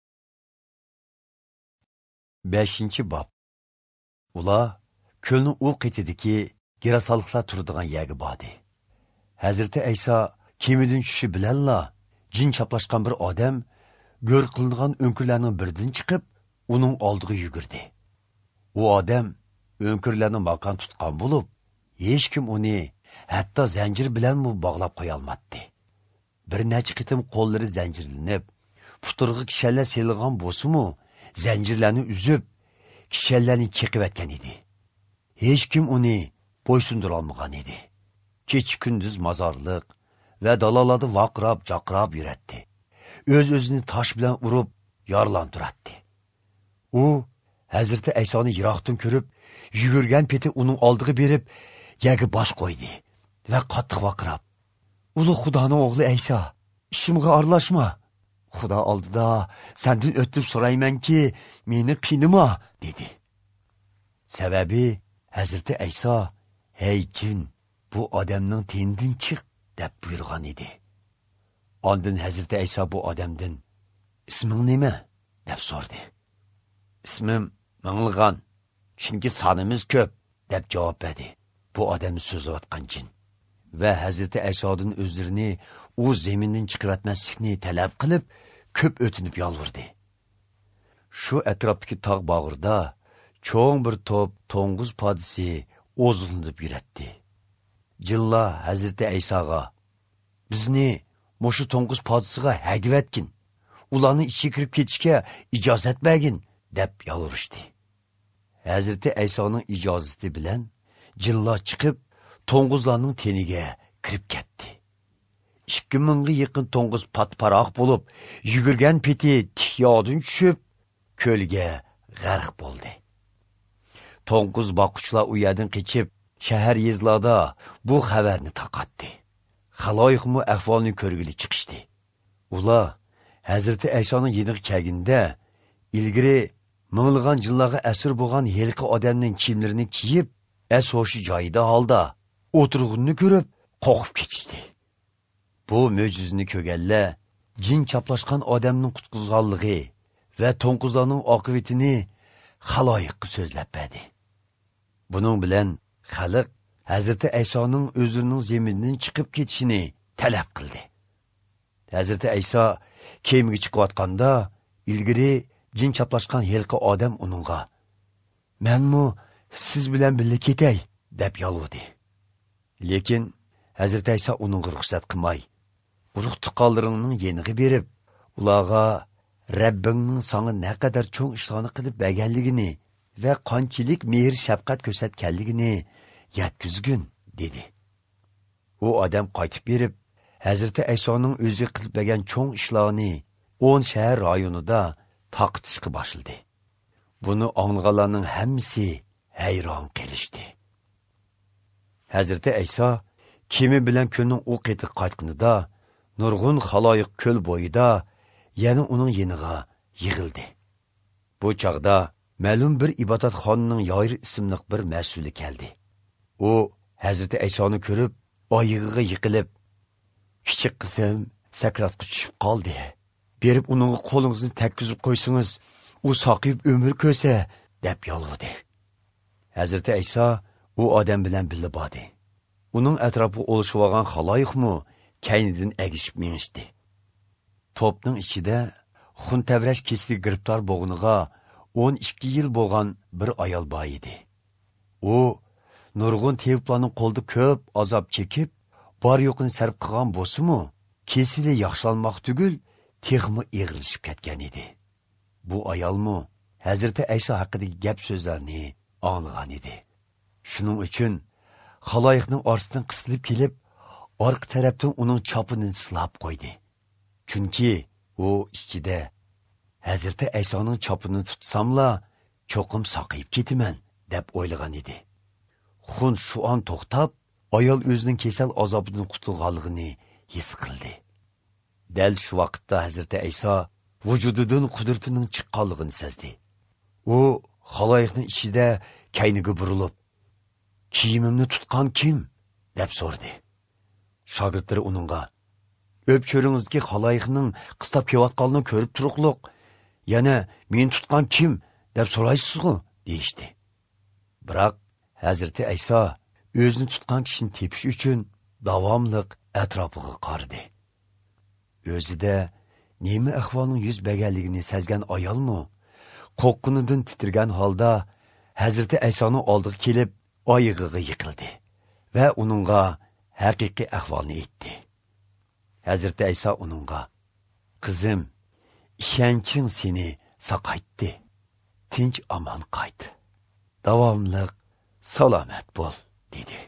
beshinchi bob. Ular ko'lning u qetidagi girasolixlar turadigan yerga bordi. Hazreti Aysa kemadan tushishi bilanla jin chaplashgan bir odam go'r qilingan o'nkirlarning biridan chiqib, uning oldiga yugurdi. U odam o'nkirlarni makon tutgan bo'lib, hech kim uni hatto zanjir bilan mu bog'lab qo'ya olmadi. Bir necha qitim qo'llari zanjirlanib, puturg'i kishanlar selgan bo'lsa-mu, zanjirlarni uzib, kishanlarni cheqib etgan edi. Hech kim uni bo'ysundira olmagan edi. Kech kunduz mozorliq va dalolarda vaqrab, jaqrab yuratdi. O'z-o'zini tosh bilan urib, yorlantiradi. U Hazreti Aysoni yiroqdan ko'rib, yugurgan peti uning oldiga berib, yaga bosh qo'ydi va qattiq vaqirab: "Ulug' Xudoning o'g'li Ayso, ishimga aralashma. Xudo oldida sendan o'tib so'raymanki, meni qiynama", dedi. Sababi Hazreti Ayso: "Hey jin, bu odamning tenidan chiq", deb buyurgan edi. Ondan Hazreti Ayso bu odamdan: "Isming nima?" deb so'radi. "Ismim Ming'ilg'on, chunki sonimiz ko'p", deb javob berdi bu odam so'zlayotgan jin. Va Hazreti Aysodan o'zlarini u zamindan chiqarmaslikni talab qilib, ko'p o'tinib yolvurdi. Shu atrofdagi tog' bog'irda cho'ng bir to'p to'ng'iz podisi o'zg'inib yuratdi. Jinlar Hazreti Aysoga: "Bizni mushu to'ng'iz podisiga haydavatgin, ularni ichiga kirib ketishga ijozat bergin", deb yolvurishdi. Hazreti Aysoning ijozati bilan jinlar chiqib, to'ng'izlarning teniga kirib ketdi. ikki mingga yaqin to'ng'iz patparoq bo'lib, yugurgan peti tikyodin tushib, ko'lga g'arq bo'ldi. To'ng'iz boquvchilar u yerdan qochib, shahar yezlarda bu xabarni taqatdi. Xaloyiqmi ahvolni ko'rgili chiqishdi. Ular Hazreti Aysoning yeniga kelganda, ilgari ming'ilg'on jinlarga asir bo'lgan yelqi odamning kiyimlarini kiyib, as-hoshi joyida holda o'tirg'unni ko'rib, qo'rqib ketishdi. Bu mo'jizani ko'rganlar jin chaplashgan odamning qutqizganligi va to'ng'izlarning oqibatini xaloyiqqa so'zlab berdi. Buning bilan xalq Hazreti Aysoning o'zining zamindan chiqib ketishini talab qildi. Hazreti Ayso kemiga chiqayotganda, ilgari jin chaplashgan yelqi odam uningga: "Menmi siz bilan birga ketay", deb yolvurdi. Lekin Hazreti Ayso uningga ruxsat qilmay, urug' tuqqanlaringning yeniga berib, ularga Rabbingning sana ne kadar cho'ng ishlarni qilib berganligini va qanchalik mehr shafqat ko'rsatganligini yetkizgin, dedi. U odam qaytib berib, Hazreti Aysoning o'zi qilib bergan cho'ng ishlarni o'n shahar rayonida taqitishga boshladi. Buni anglaganlarning hammasi hayron qolishdi. Hazreti Ayso kemi bilan ko'lning u qetiq qaytganida, nurg'un xaloyiq ko'l bo'yida yana uning yeniga yig'ildi. Bu chaqda ma'lum bir ibodatxonaning Yoyir ismli bir mas'uli keldi. U Hazreti Aysoni ko'rib, oyig'iga yiqilib: "Kichik qizim sakratga tushib qoldi. Berib uning qo'lingizni tekkizib qo'ysangiz, u saqib umr ko'rsa", deb yolvurdi. Hazreti Ayso u odam bilan birga bordi. Uning atrofiga olishib olgan xaloyiqmi kaynidan agishib minishdi. Topning ichida xun tavrash kesli giribtor bo'g'iniga o'n ikki yil bo'lgan bir ayol bor edi. U nurg'un teviplarning qo'lida ko'p azob chekib, bor yo'qini sarf qilgan bo'lsa-mu, kesili yaxshilanmoq tugul, texmi eg'rilishib ketgan edi. Bu ayolmi Hazreti Ayso haqidagi gap so'zlarni anglagan edi. Shuning uchun xaloyiqning orsidan qisilib kelib, orqa tarafdan uning chopini silab qo'ydi. Chunki u ichida Hazreti Aysoning chopini tutsamla, cho'qim saqayib ketaman, deb o'ylagan edi. Xun shu an to'xtab, ayol o'zining kasal azobidan qutulganligini his qildi. Dal shu vaqtda Hazreti Ayso vujudidan qudratining chiqqanligini sezdi. U xaloyiqning ichida kayniga burilib: "Kiyimimni tutgan kim?" deb so'radi. Shogirdlari uningga: "O'p cho'ringizga xaloyiqning qistab kelayotganini ko'rib turuqliq, yana men tutgan kim deb so'raysiz-ku", deyishdi. Biroq Hazreti Ayso o'zini tutgan kishini tepish uchun davomliq atrofiga qaradi. O'zida nima ahvolning yuz berganligini sezgan ayolmi, qo'qqinidan titirgan holda Hazreti Aysoning oldiga kelib, oyig'iga yiqildi va uningga haqiqiy ahvolni aytdi. Hazreti Ayso uningga: "Qizim, ishonching seni saqaytdi. Tinch omon qayt. Davomliq salomat bo'l", dedi.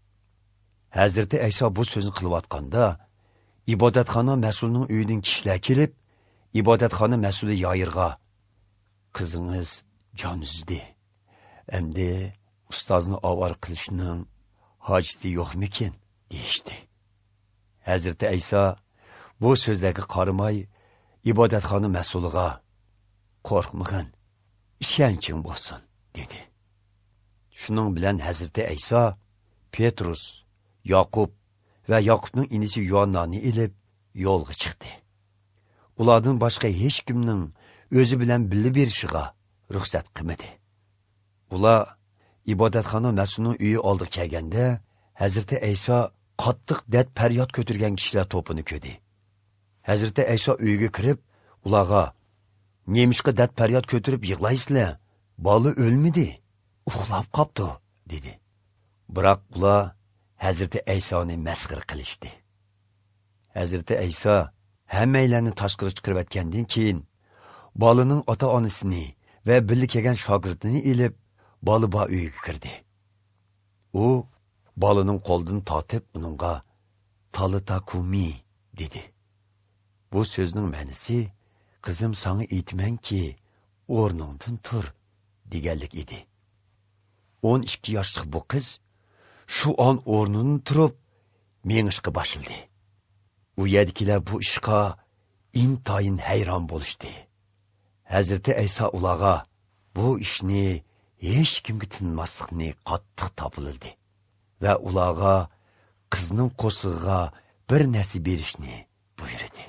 Hazreti Ayso bu so'zni qilayotganda, ibodatxona mas'ulining uyidan kishilar kelib, ibodatxona mas'uli Yoyirga: "Qizingiz jon uzdi. Endi ustozni avor qilishning hojati yo'qmikin, deyishdi. Hazrati Ayso bu so'zlarga qaramay ibodatxona mas'uliga qo'rqmag'in, ishonching bo'lsin, dedi. Shuning bilan Hazrati Ayso Petrus, Yoqub va Yoqubning inisi Yuhannani ilib yo'lga chiqdi. Ulardan boshqa hech kimning o'zi bilan birga berishiga ruxsat qilmadi. Ular ibodatxona mas'ulining uyi oldiga kelganda, Hazrati Ayso qattiq dad faryod ko'targan kishilar to'pini ko'rdi. Hazrati Ayso uyiga kirib, ularga "Nemishqa dad faryod ko'tarib yig'laysizlar? Bola o'lmadi, uxlab qopti", dedi. Biroq ular Hazrati Aysoni masxir qilishdi. Hazrati Ayso hammaylarni tashqari chiqarib atgandan keyin bolaning ota-onasini va birga kelgan shogirdini ilib bola bo uyiga kirdi. U bolaning qo'lidan tortib uningga "Talita kumi" dedi. Bu so'zning ma'nosi "Qizim, sana aytmanki, o'rningdan tur" deganlik edi. o'n ikki yoshlik bu qiz shu on o'rnidan turib mengishga boshladi. U yerdagilar bu ishga intayin hayron bo'lishdi. Hazrati Ayso ularga bu ishni hech kimga tinmaslikni qattiq topildi va ularga qizning qo'sig'iga bir narsa berishni buyurdi.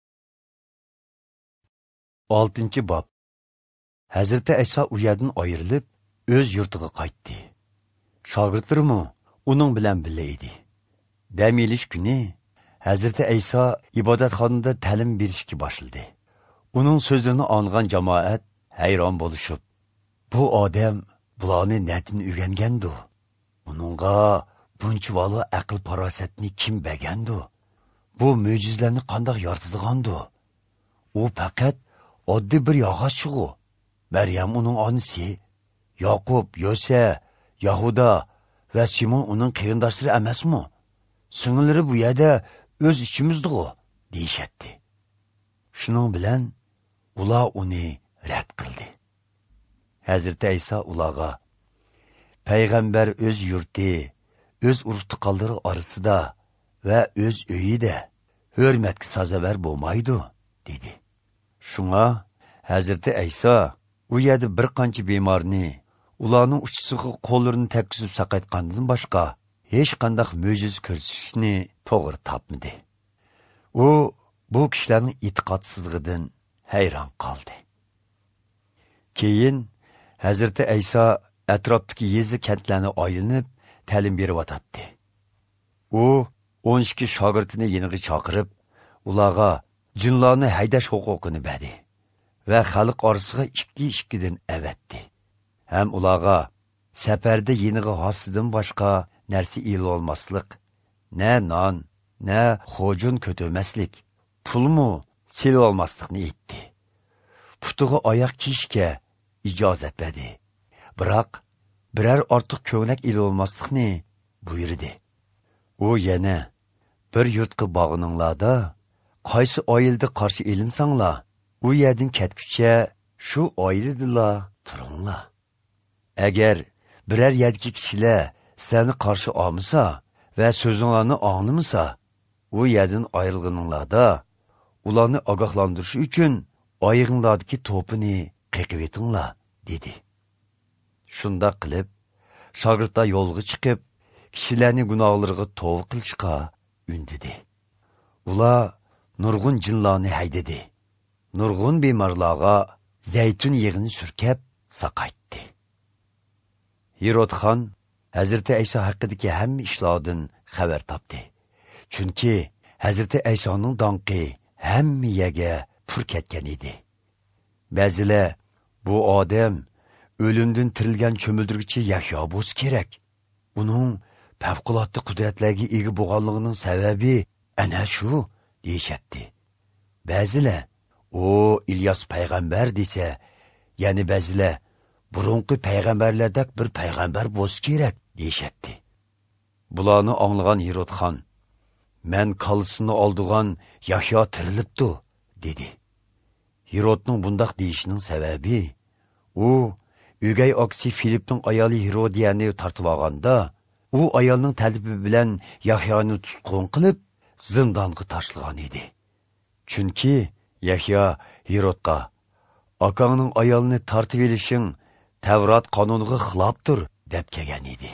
oltinchi bob. Hazrati Ayso u yerdan ayrilib, o'z yurtiga qaytdi. Shogirdlarimi uning bilan birga edi. Dam olish kuni Hazrati Ayso ibodatxonada ta'lim berishga boshladi. Uning so'zini anglagan jamoat hayron bo'lishib, bu odam bularni netin o'rgangandu? Uningga buncha valo aql farosatni kim bergandu? Bu mo'jizlarni qanday yaratadigandu? U faqat oddiy bir yog'och-ku. Maryam uning onasi, Yoqub, Yosa, Yahuda va Simon uning qarindoshlari emasmi? Singillari bu yerda o'z ichimizda-ku, deyishatdi. Shuning bilan ular uni rad qildi. Hazrati Ayso ularga payg'ambar o'z yurti, o'z urf-tuqqanlari orasida va o'z uyida hurmatga sazovor bo'lmaydi, dedi. Shunga Hazrati Ayso u yerda bir qancha bemorni ularning uchisiga qo'llarini tekkizib saqaytgandan boshqa hech qanday mo'jiz ko'rsatishni to'g'ri topmadi. U bu kishilarning e'tiqodsizligidan hayron qoldi. Keyin Hazrati Ayso atrofdagi yezi kentlarni aylanib ta'lim berib o'tadi. U o'n ikki shogirdini yeniga chaqirib, ularga jinlarni haydash huquqini berdi va xalq orasiga ikki-ikkidan avatdi. Ham ularga safarda yeniga hosidan boshqa narsa il olmaslik, na non, na xo'jun ko'tarmaslik, pulmu sil olmaslikni aytdi. Putiga oyoq kiyishga ijozat berdi. Biroq biror ortiq ko'ylak il olmaslikni buyurdi. U yana bir yurtqa bog'ininglarda qaysi oyilda qarshi elinsanglar, u yerdan ketguncha shu oyildila turinglar. Agar biror yerdagi kishilar seni qarshi olmasa va so'zinglarni anglamasa, u yerdan ayrilganinglarda ularni ogohlantirish uchun oyig'inglardagi to'pini qeqib etinglar, dedi. Shunda qilib, shogirdlar yo'lga chiqib, kishilarni gunohlariga tavba qilishga undidi. Ular nurg'un jinlarni haydadi. Nurg'un bemorlarga zaytun yig'ini surkab saqaytdi. Herodxon Hazrati Ayso haqidagi hamma ishlardan xabar topdi. Chunki Hazrati Aysoning donqi hamma yerga pur ketgan edi. Ba'zilar bu odam o'limdan tirilgan cho'mildirgichi Yahyo bo'lsa kerak. Uning favqulodda qudratlarga ega bo'lganligining sababi ana shu deyishatdi. Ba'zilar o İlyas payg'ambar desa, ya'ni ba'zilar burunqi payg'ambarlardak bir payg'ambar bo'lsa kerak deyishatdi. Bularni anglagan Herodxon, "Men qalsini oldigan Yahyo tirilibdi", dedi. Herodning bundoq deyishining sababi u o'gay oksi Filipning ayoli Herodiyani tortib olganda, u ayolning talibi bilan Yahyoni tutqun qilib, zindonga tashlagan edi. Chunki Yahyo Herodga "Akangning ayolini tortib olishing Tavrat qonuniga xilofdir" deb kelgan edi.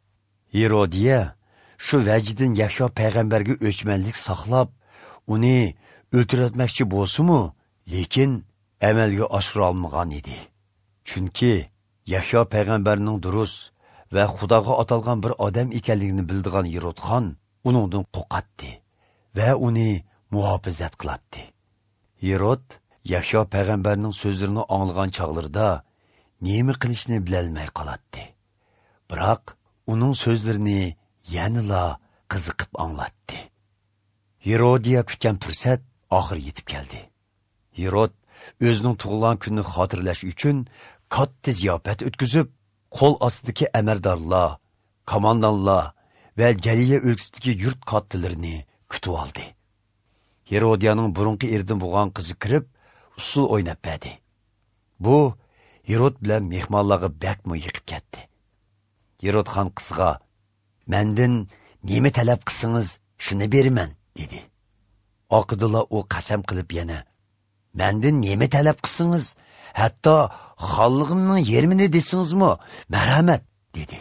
Herodiya shu vajdan Yahyo payg'ambarga o'chmanlik saqlab, uni o'ltirmoqchi bo'lsa-mu, lekin amalga oshira olmagan edi. Chunki Yahyo payg'ambarning durust va Xudoga atalgan bir odam ekanligini bildigan Herodxon uningdan qo'rqatdi va uni muhofazat qiladi. Herod Yahyo payg'ambarning so'zlarini anglagan chog'larida nima qilishni bilolmay qoladi. Biroq uning so'zlarini yanada qiziqib anglatdi. Herodiya kutgan fursat oxir yetib keldi. Herod o'zining tug'ilgan kunini xotirlash uchun katta ziyofat o'tkazib, qo'l ostidagi amaldorlar, komandanlar va Jalila o'lkasidagi yurt kattalarini kutib oldi. Herodiyaning burunqi erdan bo'lgan qizi kirib, usul o'ynab berdi. Bu Herod bilan mehmonlarga bakmo yiqib ketdi. Herodxon qizga "Mendan nima talab qilsangiz, shuni beraman" dedi. Oqidilla u qasam qilib yana "Mendan nima talab qilsangiz, hatto xonlig'imning yarmini desingizmi, marhamat" dedi.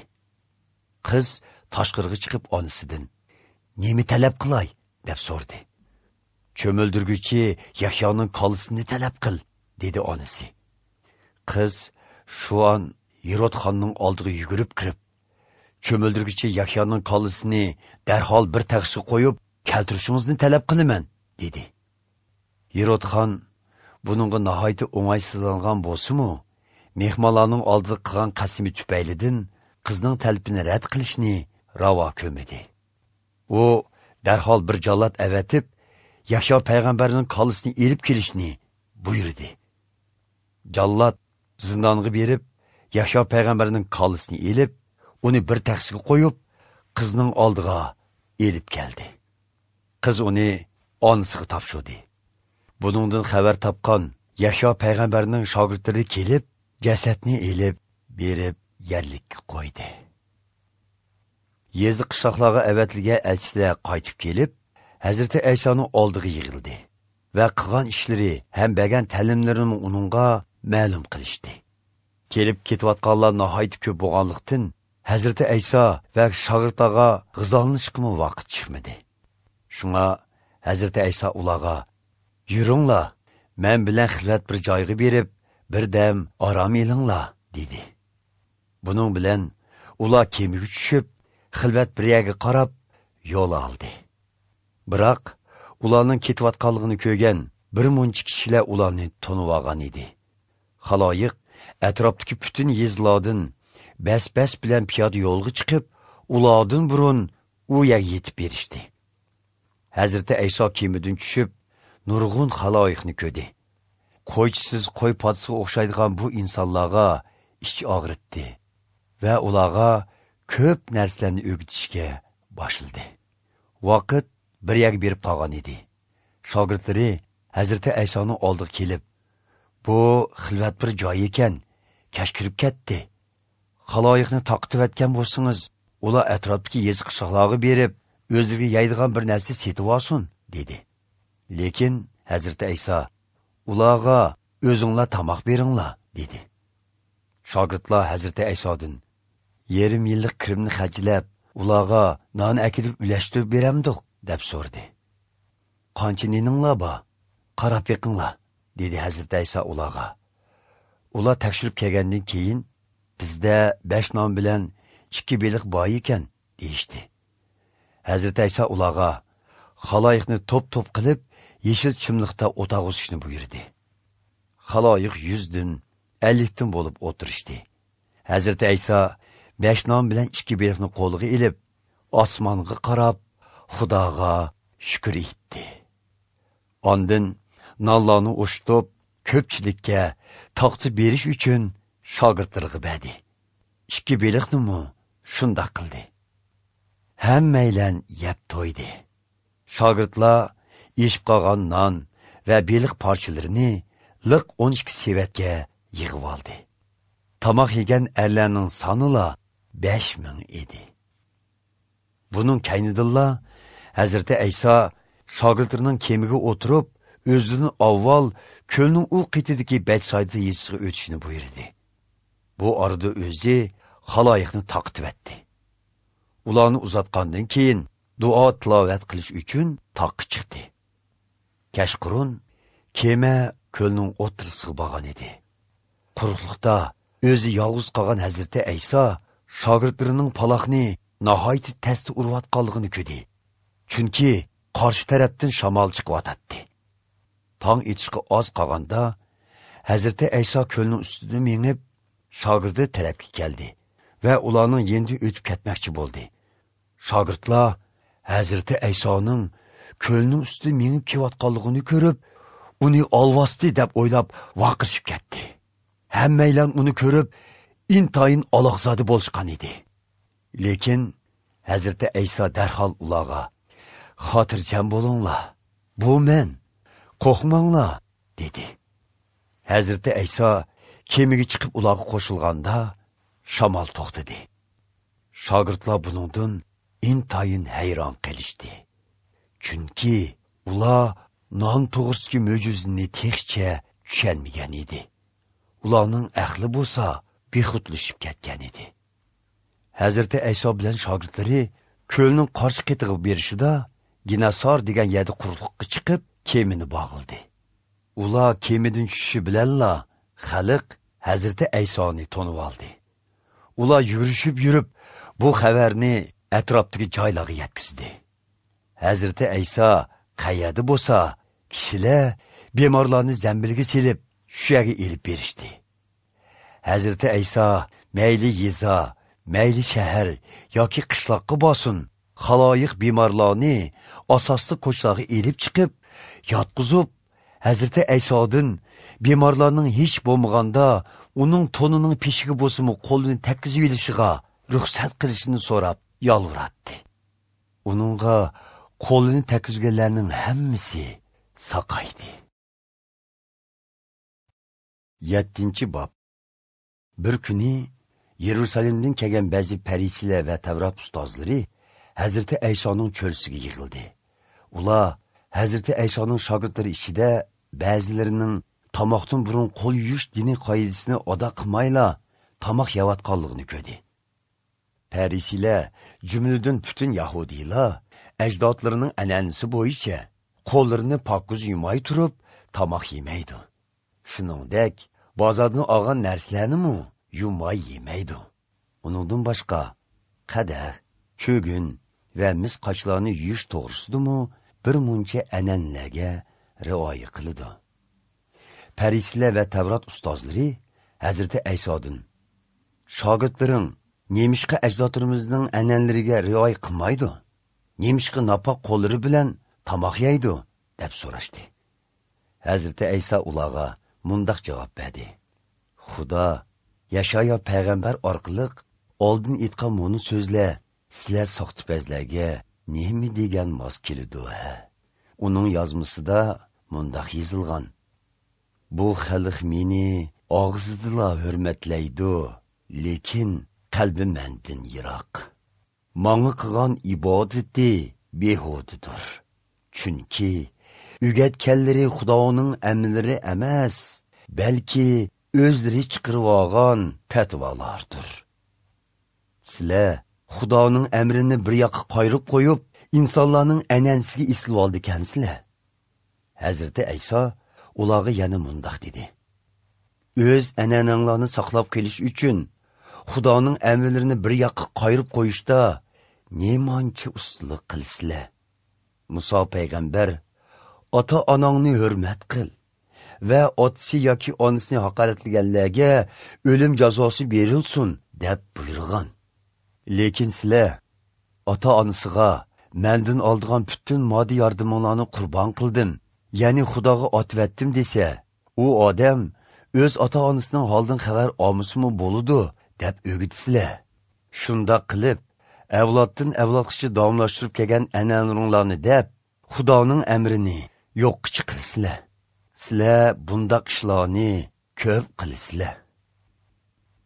Qiz tashqariga chiqib onasidan "Nima talab qilay?" deb so'radi. "Cho'mildirguchi Yahyoning qolisini talab qil" dedi onasi. Qiz shu an Herodxonning oldiga yugurib kirib, "Cho'mildirguchi Yahyoning qolisini darhol bir taxshi qo'yib, keltirishingizni talab qilaman" dedi. Herodxon buningga nihoyat o'ng'aysizlangan bo'lsa-mu, mehmonlarning oldida qilgan qasmi tufaylidan qizning talabini rad qilishni ravo ko'rmadi. U darhol bir jallod avatib, Yahyo payg'ambarning qolisini elib kelishni buyurdi. Jallod zindonga berib, Yahyo payg'ambarning qolisini elib, uni bir taxsiga qo'yib, qizning oldiga elib keldi. Qiz uni onasiga topshirdi. Buningdan xabar topgan Yahyo payg'ambarning shogirdlari kelib, jasadni elib berib yerlikka qo'ydi. Yezi qishloqlarga avatilgan elchilar qaytib kelib, Hazreti Aysoning oldiga yig'ildi va qilgan ishlari ham bergan ta'limlarini uningga ma'lum qilishdi. Kelib ketayotganlar nihoyat ko'p bo'lganlikdan Hazreti Ayso va shogirdlarga g'izolanishga vaqt chiqmadi. Shunga Hazreti Ayso ularga "Yuringlar, men bilan xilvat bir joyga berib, bir dam orom elinglar" dedi. Buning bilan ular kemaga tushib, xilvat bir yerga qarab yo'l oldi. Biroq ularning ketayotganligini ko'rgan bir muncha kishilar ularni tanib olgan edi. Xaloyiq atrofdagi butun yezlardan bas-bas bilan piyoda yo'lga chiqib, ulardan burun u yerga yetib berishdi. Hazreti Ayso kemadan tushib, nurg'un xaloyiqni ko'rdi. Qo'ychisiz qo'y podsiga o'xshaydigan bu insonlarga ichi og'ritdi va ularga ko'p narsalarni o'rgatishga boshladi. Vaqt bir yerga berib qolgan edi. Shogirdlari Hazreti Aysoning oldiga kelib, "Bu xilvat bir joy ekan, kash kirib ketdi. Xaloyiqni taqib etgan bo'lsangiz, ular atrofdagi yezi qishloqlarga berib, o'ziga yeydigan bir narsa setib olsin" dedi. Lekin Hazreti Ayso ularga "O'zinglar tamoq beringlar" dedi. Shogirdlar Hazreti Aysodan "Yarim yillik kirimni xajlab, ularga non akilib ulashtirib beramdiq" deb so'radi. "Qancha nininglar bor? Qarab yiqinglar" dedi Hazreti Ayso ularga. Ular tekshirib kelgandan keyin "Bizda besh non bilan ikki beliq bor ekan" deyishdi. Hazreti Ayso ularga xaloyiqni top-top qilib, yeşil chimliqda o'toq o'sishni buyurdi. Xaloyiq yuzdan, ellikdan bo'lib o'tirishdi. Hazreti Ayso besh non bilan ikki beliqni qo'liga ilib, osmonga qarab, Xudoga shukr etdi. Ondan nonlarni o'shitib, ko'pchilikka taqdi berish uchun shogirdlarga berdi. Ikki beliqni mu shundoq qildi. Hammaylan yeb to'ydi. Shogirdlar yeshib qolgan non va beliq parchalarini liq o'n ikki sevatga yig'ib oldi. tamoq yegan erlarning sonila besh ming edi. Buning kaynidilla Hazreti Ayso shogirdlarining kemiga o'tirib, o'zini avval ko'lning u qetidagi Betsayda yesiga o'tishni buyurdi. Bu orada o'zi xaloyiqni taqib etdi. Ularni uzatgandan keyin duo tilovat qilish uchun taqqa chiqdi. Kashqurun kema ko'lning o'tirisiga borgan edi. Quruqlikda o'zi yolg'iz qolgan Hazreti Ayso shogirdlarining paloqni nihoyat tasdi urayotganligini ko'rdi. Chunki qarshi tarafdan shamol chiqyotdi. Tong etishga oz qolganda Hazreti Ayso ko'lning ustida mengib shogirdi tarafga keldi va ularning yendi o'tib ketmoqchi bo'ldi. Shogirdlar Hazreti Aysoning ko'lning ustida mengib kelayotganligini ko'rib, uni olvasti deb o'ylab vaqirishib ketdi. Hammaylar uni ko'rib, intayin aloqzodi bo'lishgan edi. Lekin Hazreti Ayso darhol ularga xotirjam bo'linglar. Bu men. Qo'rqmanglar, dedi. Hazreti Ayso kemiga chiqib ularga qo'shilganda shamol to'xtadi. Shogirdlar buningdan intayin hayron qolishdi. Chunki ular non to'g'risidagi mo'jizani texcha tushunmagan edi. Ularning aqli bo'lsa bexudlashib ketgan edi. Hazreti Ayso bilan shogirdlari ko'lning qarshi qetig'i berishida Ginasor degan yerda quruqlikqa chiqib, kemini bog'ildi. Ular kemidan tushishi bilanla xalq Hazreti Aysoni tonib oldi. Ular yurishib yurib, bu xabarni atrofdagi joylarga yetkazdi. Hazreti Ayso qayerda bo'lsa, kishilar bemorlarni zambilga silib, shu yerga elib berishdi. Hazreti Ayso mayli yeza, mayli shahar yoki qishloqqa bo'lsin, xaloyiq bemorlarni asosli ko'chalarga elib chiqib, yotqizib, Hazreti Aysodan bemorlarning hech bo'lmaganda uning tonining peshiga bo'lsa-mu qo'lini tekkizib olishiga ruxsat qilishini so'rab yolvuratdi. Uningga qo'lini tekkizganlarning hammasi saqaydi. yettinchi bob. Bir kuni Yerusalimdan kelgan ba'zi farisilar va Tavrat ustozlari Hazreti Aysoning cho'lsiga yig'ildi. Ular Hazreti Aysoning shogirdlari ichida ba'zilarining tomoqdan burun qo'l yuvish diniy qoidasini ado qilmayla tomoq yeyotganligini ko'rdi. Farisilar jumladan butun yahudiylar ajdodlarining an'anasi bo'yicha qo'llarini pokiz yumay turib tomoq yemaydi. Shuningdek, bozordan olgan narsalarni mu yumay yemaydi. Uningdan boshqa qadah, cho'gin va mis qochlarni yuvish to'g'risida-mu bir muncha an'analarga rioya qiladi. Farisilar va Tavrat ustozlari Hazreti Aysodan: "Shogirdlaring nemishqa ajdodlarimizning an'analariga rioya qilmaydi? Nemishqa napoq qo'llari bilan tomoq yeydi?" deb so'rashdi. Hazreti Ayso ularga mundaq javob berdi: "Xudo Yashaya payg'ambar orqali oldin aytgan muni so'zlar sizlar soxtipazlarga nima degan mos keladi ha? Uning yozmasida mundaq yozilgan: Bu xalq meni og'zida hurmatlaydi, lekin qalbi mendan yiroq. Manga qilgan ibodati behudadir. Chunki o'rgatganlari Xudoning amrlari emas, balki o'zlari chiqarib olgan fatvolardir. Sizlar Xudoning amrini bir yoqqa qo'yib qo'yib, insonlarning an'anasiga islib oldikansizlar." Hazreti Ayso ularga yana mundaq dedi: "O'z an'ananglarni saqlab qolish uchun Xudoning amrlarini bir yoqqa qo'yib qo'yishda nemancha ustalik qilsizlar. Muso payg'ambar ota-onangni hurmat qil va otasi yoki onasini haqoratlaganlarga o'lim jazosi berilsin deb buyurgan. Lekin sizlar ota-onasiga mendan oldigan butun moddiy yordamlarni qurbon qildim, ya'ni Xudoga otvatdim desa, u odam o'z ota-onasining holdan xabar olmasimi bo'ladi deb o'gitsizlar. Shunda qilib, avloddan avlodgacha davomlashtirib kelgan an'analarni deb Xudoning amrini yo'qqa chiqarsizlar. Sizlar bundaq ishlarni ko'p qilasizlar."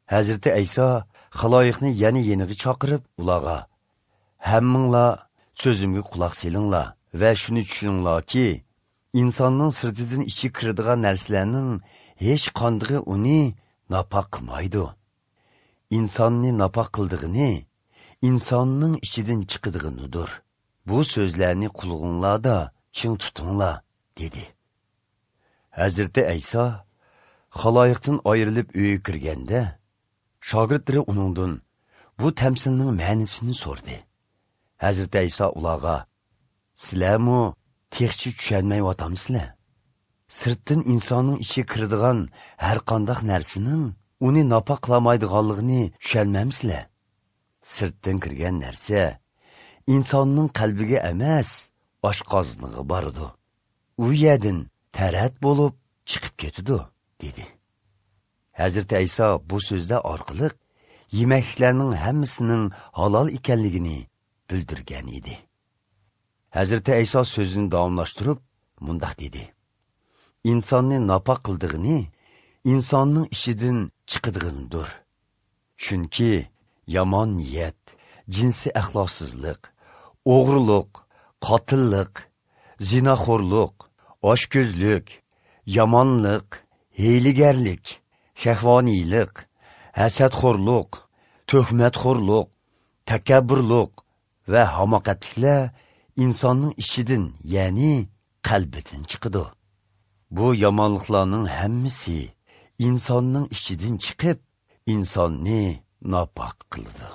Hazreti İsa xaloyiqni yana yeniga chaqirib, ularga: "Hamminglar so'zimga quloq selinglar va shuni tushuninglarki, insonning sirtidan ichi kiradigan narsalarning hech qandig'i uni napoq qilmaydi. İnsonni napoq qildig'ini insonning ichidan chiqadiganidir. Bu so'zlarni qulog'inglarda ching tutinglar", dedi. Hazreti İsa xaloyiqdan ayrilib uyga kirganda, shogirdlari uningdan bu tamsilning ma'nosini so'rdi. Hazreti İsa ularga: "Sizlarmi texchi tushunmayotamisizlar? Sirtdan insonning ichiga kiradigan har qanday narsaning uni napoq qilmaydiganligini tushunmaysizlar? Sirtdan kirgan narsa insonning qalbiga emas, oshqozoniga boradi. U yerdan tarat bo'lib chiqib ketadi", dedi. Hazreti İsa bu so'zlar orqali yemeklarning hammasining halol ekanligini bildirgan edi. Hazreti İsa so'zini davomlashtirib mundaq dedi: "İnsonni napoq qildig'ini insonning ishidan chiqadiganidir. Chunki yomon niyat, jinsiy axloqsizlik, o'g'rilik, qotillik, zinaxo'rlik, oshko'zlik, yomonlik, hiylagarlik, shahvoniylik, hasadxo'rlik, tuhmatxo'rlik, takabburlik va hamoqatliklar insonning ichidan, ya'ni qalbidan chiqadi. Bu yomonliklarning hammasi insonning ichidan chiqib, insonni napoq qiladi."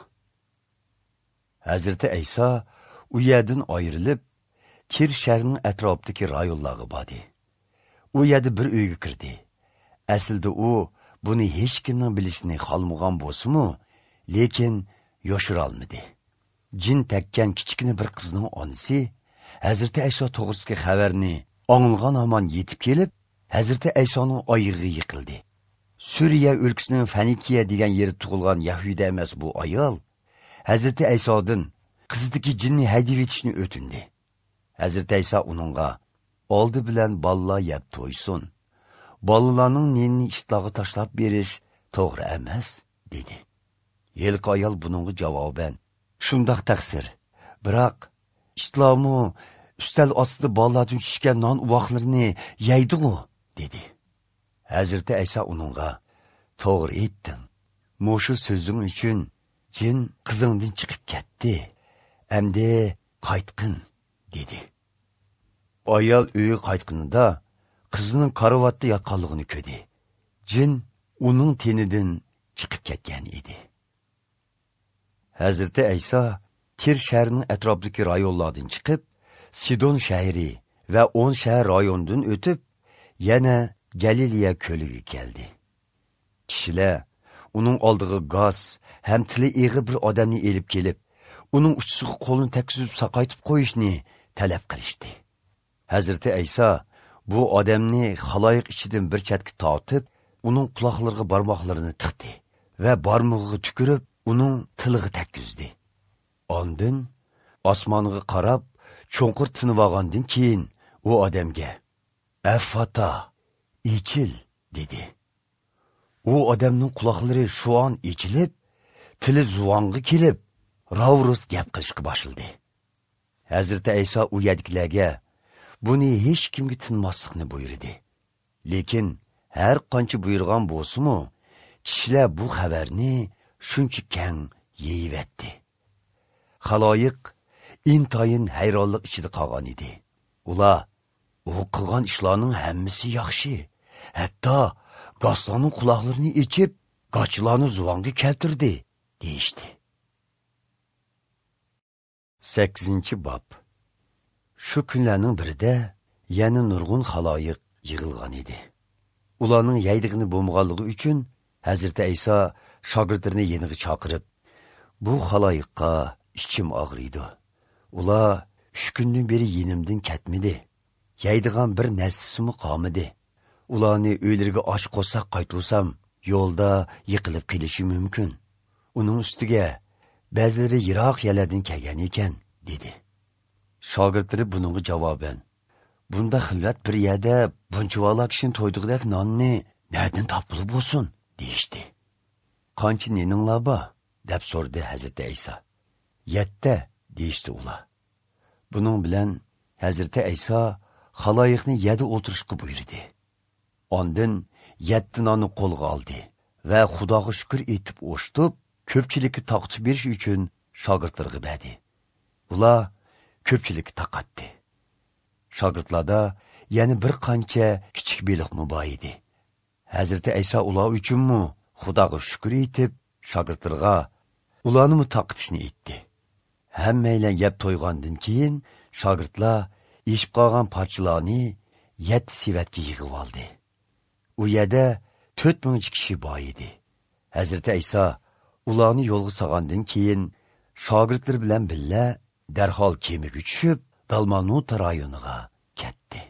Hazreti İsa u yerdan ayrilib, Tir shahrning atrofidagi rayonlarga bordi. U yerda bir uyga kirdi. Aslida u buni hech kimning bilishini xohlamagan bo'lsa-mu, lekin yoshira olmadi. Jin takkan kichkina bir qizning onasi Hazreti İsa to'g'risidagi xabarni anglagan hamon yetib kelib, Hazreti İsa'ning oyig'iga yiqildi. Suriya o'lkasining Fanikiya degan yeri tug'ilgan Yahuda emas bu ayol Hazreti İsa'dan qizidagi jinni haydab etishni o'tindi. Hazreti İsa uningga: "Oldi bilan balla yeb to'ysun. Balalarning neni ishtog'i tashlab berish to'g'ri emas", dedi. Yelqi ayol buningga javoban: "Shundoq taqsir. Biroq ishtlomu ustal ostida balalardan tushgan non uvoqlarini yeydi-ku", dedi. Hazreti İsa uningga: "To'g'ri aytding. Mushu so'zing uchun jin qizingdan chiqib ketdi. Endi qaytqin", dedi. Ayol uyga qaytganida qizining karavotda yotganligini ko'rdi. Jin uning tenidan chiqib ketgan edi. Hazreti İsa Tir shahrining atrofidagi rayonlardan chiqib, Sidon shahri va o'n shahar rayonidan o'tib, yana Galiliya ko'liga keldi. Kishilar uning oldiga g'oz ham tili eg'i bir odamni elib kelib, uning uchisiga qo'lini tekkizib saqaytib qo'yishni talab qilishdi. Hazreti İsa bu odamni xaloyiq ichidan bir chetga tortib, uning quloqlariga barmoqlarini tiqdi va barmog'iga tukirib, uning tiliga tekkizdi. Ondan osmonga qarab, cho'nqir tinib olgandan keyin u odamga: "Affata, ichil", dedi. U odamning quloqlari shu on ichilib, tili zuvonga kelib, ravrus gap qilishga boshladi. Hazreti İsa u yerdagilarga buni hech kimga tinmaslikni buyurdi. Lekin har qancha buyurgan bo'lsa-mu, kishilar bu xabarni shuncha keng yeyivetdi. Xaloyiq intayin hayronlik ichida qolgan edi. Ular u qilgan ishlarning hammasi yaxshi. Hatto g'oslarning quloqlarini ichib, qochlarni zuvonga keltirdi, deyishdi. sakkizinchi bob. Shu kunlarning birida yana nurg'un xaloyiq yig'ilgan edi. Ularning yeydig'ini bo'lmaganligi uchun Hazreti İsa shogirdlarini yeniga chaqirib: "Bu xaloyiqqa ichim og'riydi. Ular uch kundan beri yenimdan ketmadi. Yeydigan bir narsasimi qolmadi. Ularni uylariga osh qo'ysak qaytarsam, yo'lda yiqilib qilishi mumkin. Uning ustiga ba'zilari yiroq yerlardan kelgan ekan", dedi. Shogirdlari buningga javoban: "Bunda xilvat bir yerda bunchavala kishini to'ydiqdak nonni nerdan topilib bo'lsin?" deyishdi. qancha neninglar bor? deb so'rdi Hazreti Ayso. Yetti, deyishdi ular. Buning bilan Hazreti Ayso xaloyiqni yedi o'tirishga buyurdi. Ondan yetti nonni qo'lga oldi va Xudoga shukr etib o'shtib, ko'pchilikka taqdim berish uchun shogirdlarga berdi. Ular ko'pchilikka taqatdi. Shogirdlarda yana bir qancha kichik beliqmi bor edi. Hazreti Ayso ular uchunmi Xudoga shukr etib, shogirdlarga ularni taqitishni aytdi. Hammaylar yeb to'ygandan keyin shogirdlar yeyib qolgan parchalarni yetti sivatga yig'ib oldi. U yerda to'rt ming kishi bor edi. Hazreti Ayso ularni yo'lga solgandan keyin shogirdlar bilan birga darhol kemaga tushib, Dalmanut rayoniga ketdi.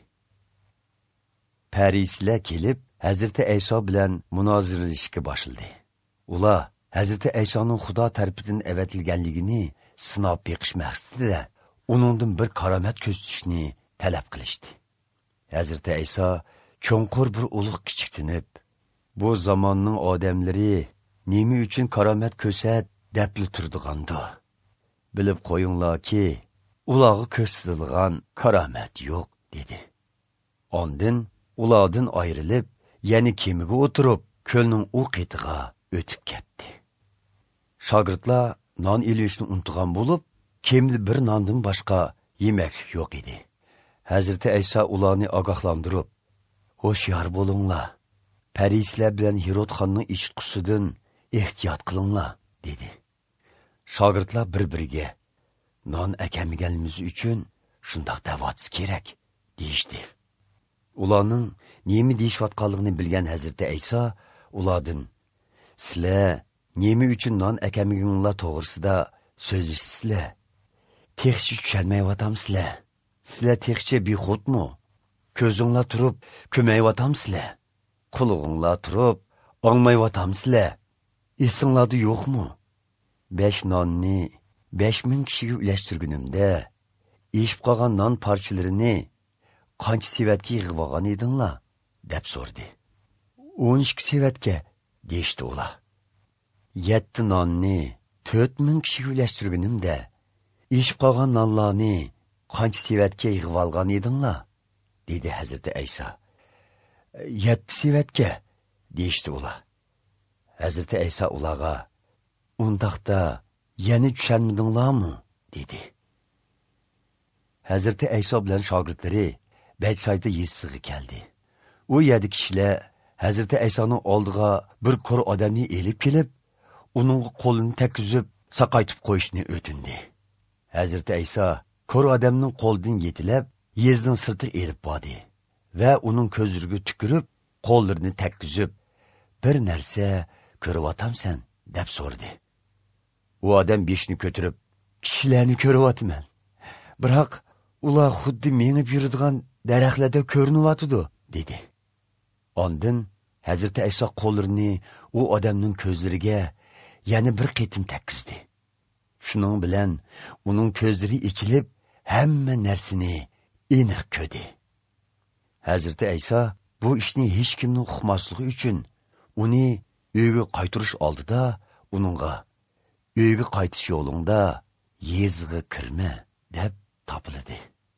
Parislar kelib, Hazreti Ayso bilan munoziralashishga boshladi. Ular Hazreti Aysoning Xudo tarafidan avatilganligini sinab beqish maqsadida uningdan bir karomat ko'rsatishni talab qilishdi. Hazreti Ayso cho'nqur bir ulug' kichiktinib, bu zamonning odamlari nima uchun karomat ko'rsat deb turdiganda, bilib qo'yinglarki, ularga ko'rsatilgan karomat yo'q, dedi. Ondan ulardan ayrilib, yana kemaga o'tirib, ko'lning u qetiga o'tib ketdi. Shogirdlar non ilishni unutgan bo'lib, kemda bir nondan boshqa yemak yo'q edi. Hazreti Ayso ularni ogohlantirib, "Hoşyar bo'linglar. Parislar bilan Herod xonning ishqisidan ehtiyot qilinglar", dedi. Shogirdlar bir-biriga non akamaganimiz uchun shundoq davotsi kerak, deyishdi. Ularning nima deyishayotganligini bilgan Hazreti Ayso ulardan, "Sizlar nima uchun non akamaginglar to'g'risida so'zlashsizlar? Texchi tushunmayapsizlar. Sizlar texchi bexudmi? Ko'zinglar turib ko'mayapsizlar. Qulog'inglar turib olmayapsizlar. Esinglarda yo'qmi? besh nonni besh ming kishiga ulashtirgunimda, eshib qolgan non parchalarini qancha sevatga yig'ib olgan edinglar?" deb so'rdi. o'n ikki sevatga, deyishdi ular. yetti nonni to'rt ming kishiga ulashtirgunimda, eshib qolgan nonlarni qancha sevatga yig'ib olgan edinglar? dedi Hazreti Ayso. yetti sevatga, deyishdi ular. Hazreti Ayso ularga, "Undaqda yana tushunmadinglarmi?" dedi. Hazreti Ayso bilan shogirdlari Betsayda yesiga keldi. U yerda kishilar Hazreti Aysoning oldiga bir ko'r odamni elib kelib, uning qo'lini tekkizib, saqaytib qo'yishni o'tindi. Hazreti Ayso ko'r odamning qo'lidan yetilib, yezning sirti elib bordi va uning ko'zlariga tukirib, qo'llarini tekkizib, "Bir narsa ko'ryapsan?" deb so'radi. U odam beshni ko'tarib, "Kishilarni ko'ryapman. Biroq ular xuddi menib yuradigan daraxtlarda ko'rinyapti", dedi. Ondan Hazreti Ayso qo'llarini u odamning ko'zlariga yana bir qitim tekkizdi. Shuning bilan uning ko'zlari ichilib, hamma narsani aniq ko'rdi. Hazreti Ayso bu ishni hech kimning uqmasligi uchun uni uyga qaytarish oldida uningga "Uyga qaytish yo'lingda yezg'i kirma" deb topildi.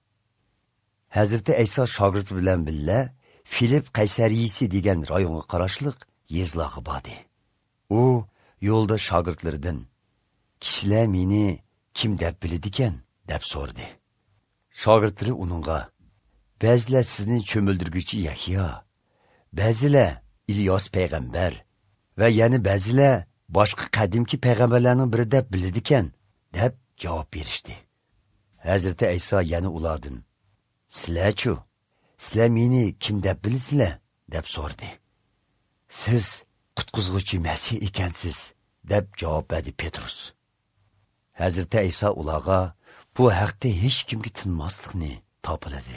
Hazreti Ayso shogird bilan birga Filip Qaysariyasi degan rayonga qarashliq yezlarga bordi. U yo'lda shogirdlaridan, "Kishilar meni kim deb biladi ekan?" deb so'rdi. Shogirdlari uningga, "Ba'zilar sizni cho'mildirguchi Yahyo, ba'zilar İlyos payg'ambar va yana ba'zilar boshqa qadimki payg'ambarlarning biri deb biladi ekan" deb javob berishdi. Hazreti Ayso yana ulardan, "Sizlar-chu, sizlar meni kim deb bilasizlar?" deb so'rdi. "Siz qutqizg'uchi Masih ekansiz" deb javob berdi Petrus. Hazreti Ayso ularga bu haqda hech kimga tinmaslikni topiladi.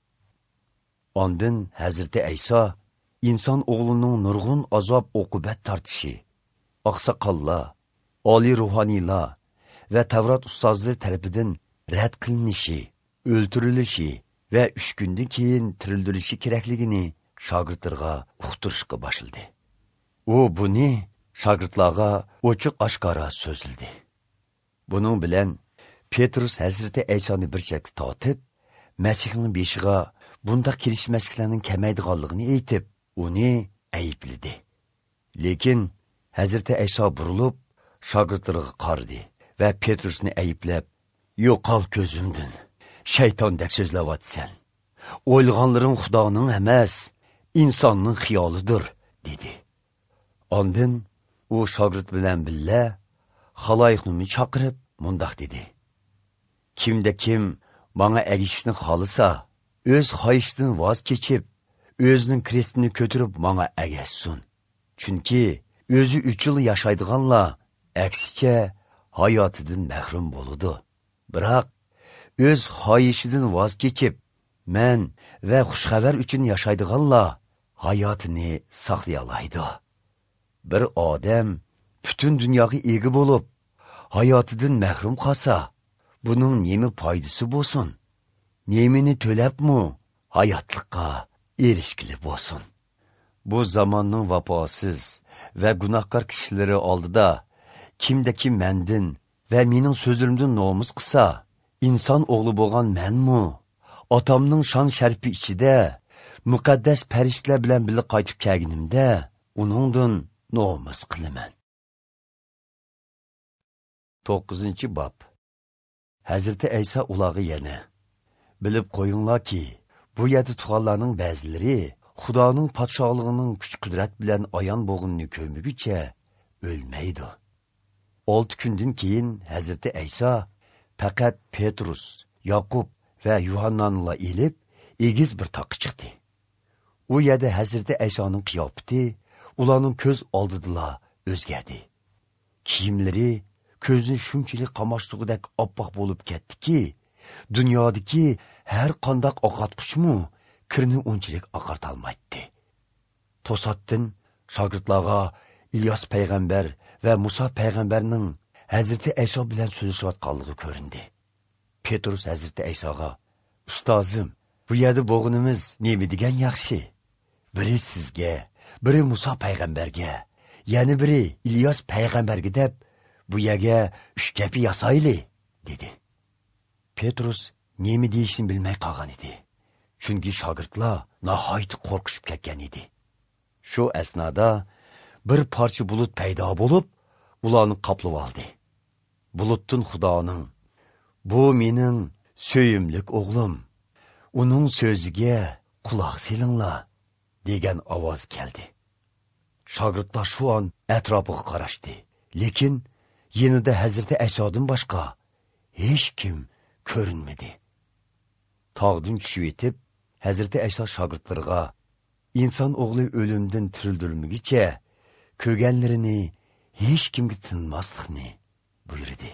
Ondan Hazreti Ayso inson o'g'lining nurg'un azob uqubat tortishi, oqsoqollar, oliy ruhoniylar va Tavrat ustozlari tarafidan rad qilinishi, o'ltirilishi va uch kundan keyin tirildirishi kerakligini shogirdlarga uqtirishga boshladi. U buni shogirdlarga ochiq oshkora so'zildi. Buning bilan Petrus Hazreti Aysoni bir chetga tortib, Masihning beshiga bunda kelishmasliklarning kamaydiganligini aytib, uni aybladi. Lekin Hazreti Ayso burilib, shogirdlariga qaradi va Petrusni ayblab, "Yo'qol ko'zimdan. Shaytondek so'zlayapsan. O'ylaganlaring Xudoning emas, insonning xiyolidir", dedi. Ondan u shogird bilan birga xaloyiqni chaqirib, mundaq dedi: "Kimde kim bana egishishni xohlasa, o'z xohishidan voz kechib, o'zining krestini ko'tarib bana egashsin. Chunki o'zi uch yil yashaydiganlar aksicha hayotidan mahrum bo'ladi. Biroq o'z xohishidan voz kechib, men va xushxabar uchun yashaydiganlar hayotini saqlay oladi. Bir odam butun dunyoga ega bo'lib, hayotidan mahrum qolsa, buning nima foydasi bo'lsin? Nemini to'labmi hayotlikqa erishkili bo'lsin?" Bu zamonning vafosiz va gunohkor kishilari oldida kimda kim mendan va mening so'zlarimdan nomus qilsa, inson o'g'li bo'lgan menmi, otamning shon sharfi ichida muqaddas farishtalar bilan birga qaytib kelganimda uningdan nomus qilaman. to'qqizinchi bob. Hazreti Ayso ularga yana: "Bilib qo'yinglarki, bu yerda tuğanlarning ba'zilari Xudoning podshohligining kuch-qudrat bilan ayon bo'lganini ko'rmaguncha o'lmaydi." olti kundan keyin Hazreti Ayso faqat Petrus, Yaqub va Yuhannanla elib, egiz bir toqqa chiqdi. U yerda Hazreti Aysoning qiyofati ularning ko'z oldida o'zgardi. Kiyimlari ko'zni shunchalik qamashtig'idek oppoq bo'lib ketdiki, dunyodagi har qanday oqatqushmi kirni unchalik oqartolmaydi. To'satdan shogirdlarga İlyas payg'ambar va Musa payg'ambarning Hazreti Ayso bilan so'zlashayotganligi ko'rindi. Petrus Hazreti Aysoga: "Ustozim, bu yerda bo'lganimiz nima degan yaxshi? Biri sizga, biri Musa payg'ambarga, yana biri İlyas payg'ambarga deb bu yerga uch gapi yasayli", dedi. Petrus nima deyishini bilmay qolgan edi. Chunki shogirdlar nihoyat qo'rqishib ketgan edi. Shu asnoda bir parcha bulut paydo bo'lib, ularni qoplab oldi. Bulutdan Xudoning: "Bu mening so'yimlik o'g'lim, uning so'ziga quloq solinglar" degan ovoz keldi. Shogirdlar shu on atrofiga qarashdi, lekin yanida Hazreti Aysodan boshqa hech kim ko'rinmadi. Tog'dan tushib yetib, Hazreti Ayso shogirdlariga inson o'g'li o'limdan tirildirilmagicha ko'rganlarini hech kimga tinmaslikni buyurdi.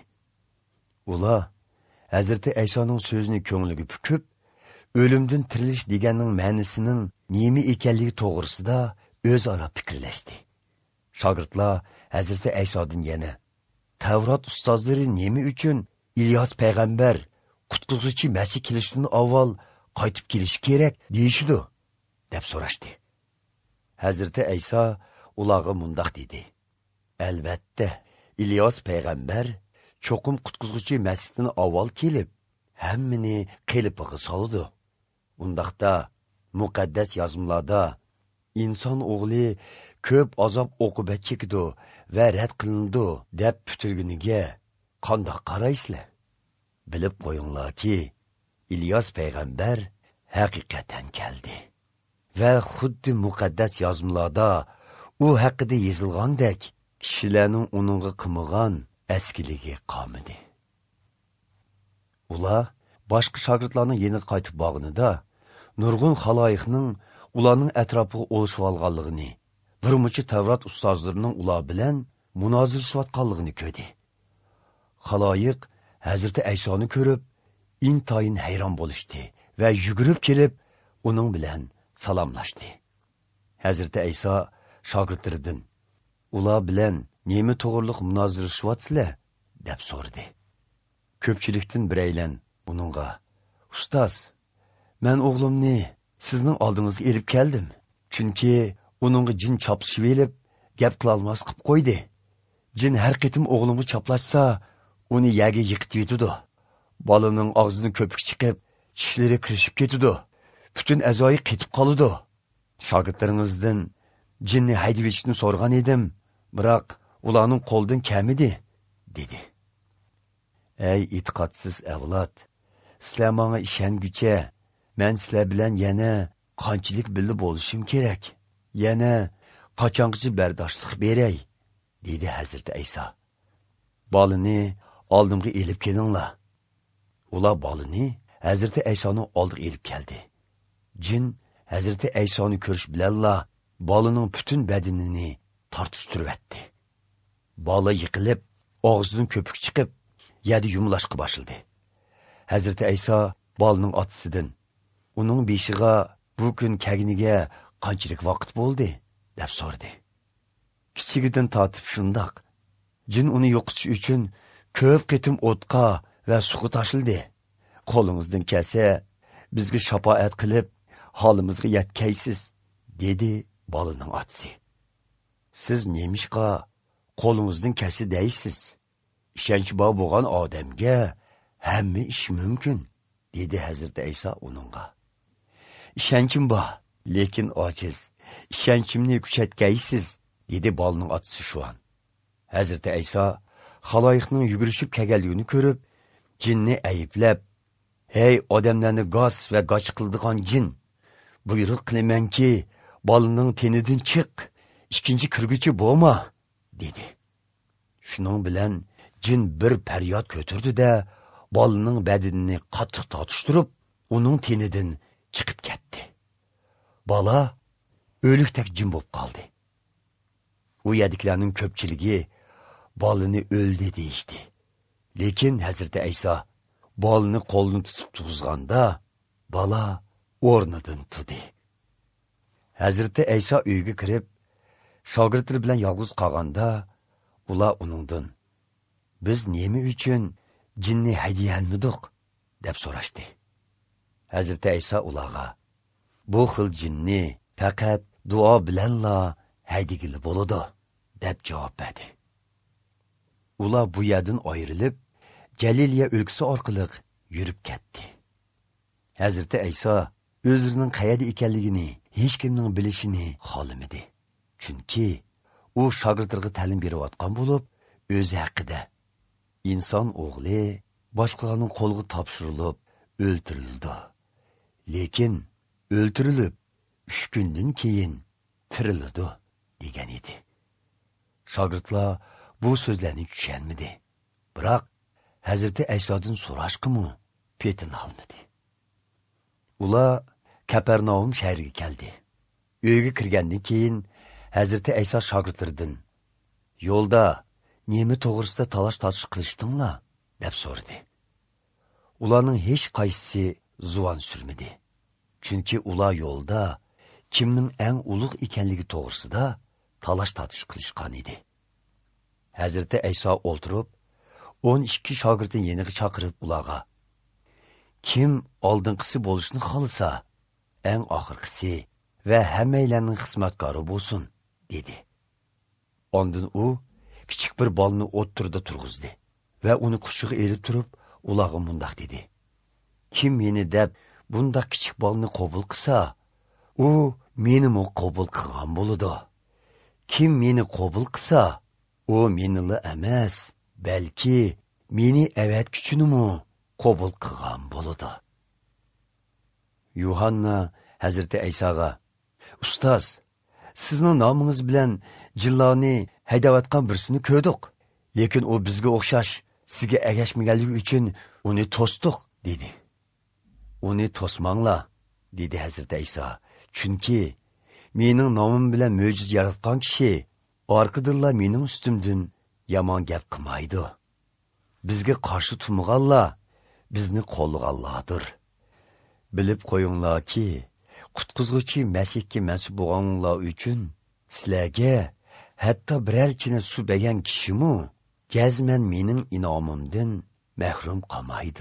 Ular Hazreti Aysoning so'zini ko'ngliga pukib, o'limdan tirilish deganning ma'nosining nima ekanligi to'g'risida o'zaro fikrlashdi. Shogirdlar Hazreti Aysodan yana: "Tavrot ustozlari nima uchun İlyas payg'ambar qutquzuvchi Masih kelishidan avval qaytib kelishi kerak deyishdi?" deb so'rashdi. Hazreti Ayso ularga mundaq dedi: "Albatta, İlyas payg'ambar cho'qim qutquzuvchi Masihdan avval kelib, hammani qilibig'i soldi. Undaqda muqaddas yozmalarda inson o'g'li ko'p azob oqibat chekdi va rad qilindi deb putilguniga qandoq qaraysizlar? Bilib qo'yinglarki, İlyas payg'ambar haqiqatan keldi va xuddi muqaddas yozmalarda u haqida yozilgandek kishilarning uningga qilmagan askiligi qolmadi." Ular boshqa shogirdlarning yeni qaytib borganida nurg'un xaloyiqning ularning atrofiga o'lishib olganligini, bir muncha Tavrat ustozlarining ular bilan munozirlashayotganligini ko'rdi. Xaloyiq Hazreti Aysoni ko'rib, intayin hayron bo'lishdi va yugurib kelib, uning bilan salomlashdi. Hazreti Ayso shogirdlaridan: "Ular bilan nima to'g'riliq munozirlashyapsizlar?" deb so'radi. Ko'pchilikdan biraylan uningga: "Ustoz, men o'g'limni sizning oldingizga elib keldim. Chunki uningga jin chopishib elib, gap qilolmas qilib qo'ydi. Jin har qitim o'g'limni chaplashsa, uni yerga yiqitib yetidi. Bolaning og'zidan ko'pik chiqib, tishlari kirishib ketidi. Butun a'zoyi qetib qoladi. Shogirdlaringizdan jinni haydab etishni so'ragan edim, biroq ularning qo'ldan kamidi, dedi. Ey itqotsiz avlod, sizlar menga ishonguncha, men sizlar bilan yana qanchalik birga bo'lishim kerak? Yana qachongacha bardoshlik beray? dedi Hazreti Ayso. Bolani oldimga elib kelinglar. Ular bolani Hazreti Aysoning oldiga elib keldi. Jin Hazreti Aysoni ko'rish bilanla bolaning butun badanini tortishtirib etdi. Bola yiqilib, og'zidan ko'pik chiqib, yerda yumlashqa boshladi. Hazreti Ayso bolaning otasidan, uning beshiga bu kun kaginiga qanchalik vaqt bo'ldi, deb so'radi. Kichigidan tortib shundoq. Jin uni yo'qotish uchun ko'p qitim o'tqa va suvga tashildi. Qo'lingizdan kelsa, bizga shafoat qilib, holimizga yetkaysiz, dedi bolaning otasi. Siz nemishqa qo'lingizdan kelsa deysiz? Ishonchi bor bo'lgan odamga hamma ish mumkin, dedi Hazreti Ayso uningga. Ishonchim bor, lekin ojiz. Ishonchimni kuchaytgaysiz, dedi bolaning otasi shu an. Hazreti Ayso xaloyiqning yugurishib kelganligini ko'rib, jinni ayblab, "Hey odamlarni g'os va g'och qildigan jin, buyruq qilamanki, bolaning tenidan chiq, ikkinchi kirguchi bo'lma", dedi. Shuning bilan jin bir faryod ko'tardi-da, bolaning badanini qattiq tortishtirib, uning tenidan chiqib ketdi. Bola o'likdek jin bo'lib qoldi. U yerdiklarning ko'pchiligi bolani o'ldi deyishdi. Lekin Hazreti Ayso bolani qo'lini tutib turg'izganda, bola o'rnidan turdi. Hazreti Ayso uyga kirib, shogirdlari bilan yolg'iz qolganda, ular uningdan, "Biz nima uchun jinni haydayanmidik?" deb so'rashdi. Hazreti Ayso ularga, "Bu xil jinni faqat duo bilanla haydagili bo'ladi", deb javob berdi. Ular bu yerdan ayrilib, Jaliliya o'lkasi orqali yurib ketdi. Hazreti Ayso o'zining qayerda ekanligini hech kimning bilishini xohlamadi. Chunki u shogirdlarga ta'lim berayotgan bo'lib, o'zi haqida inson o'g'li boshqalarning qo'liga topshirilib, o'ldirildi. Lekin o'ldirilib uch kundan keyin tirildi degan edi. Shogirdlar bu so'zlarni tushunmadi. Biroq Hazreti Aysodan so'rashqimi petin olmadi. Ular Kapernaum shahriga keldi. Uyga kirgandan keyin Hazreti Ayso shogirdlaridan, "Yo'lda nima to'g'risida talash-tortish qilishdinglar?" deb so'radi. Ularning hech qaysisi zuvan surmadi. Chunki ular yo'lda kimning eng ulug' ekanligi to'g'risida talash-tortish qilishgan edi. Hazreti Ayso o'ltirib, o'n ikki shogirdini yeniga chaqirib ularga, "Kim oldinqisi bo'lishni xohlasa, eng oxirgisi va hammalarning xizmatkori bo'lsin", dedi. Ondan u kichik bir bolani o'ttirda turg'izdi va uni qushiga elib turib, ularga mundoq dedi: "Kim meni deb bunda kichik bolani qabul qilsa, u meni mo qabul qilgan bo'ladi. Kim meni qabul qilsa, u menili emas, balki meni avatkichini qabul qilgan bo'ladi." Yuhanna Hazreti Aysoga, "Ustoz, sizning nomingiz bilan jinlarni haydayotgan birsini ko'rdik, lekin u bizga o'xshash sizga agashmaganligi uchun uni to'sdik", dedi. "Uni to'smanglar", dedi Hazreti Ayso. "Chunki mening nomim bilan mo'jiza yaratgan kishi orqadinlar mening ustimdan yomon gap qilmaydi. Bizga qarshi turmaganlar bizni qo'llaganlardir. Bilib qo'yinglarki, qutqizuvchi Masihga mansub bo'lganlar uchun sizlarga hatto biror china suv bergan kishimi jazman mening inomimdan mahrum qolmaydi.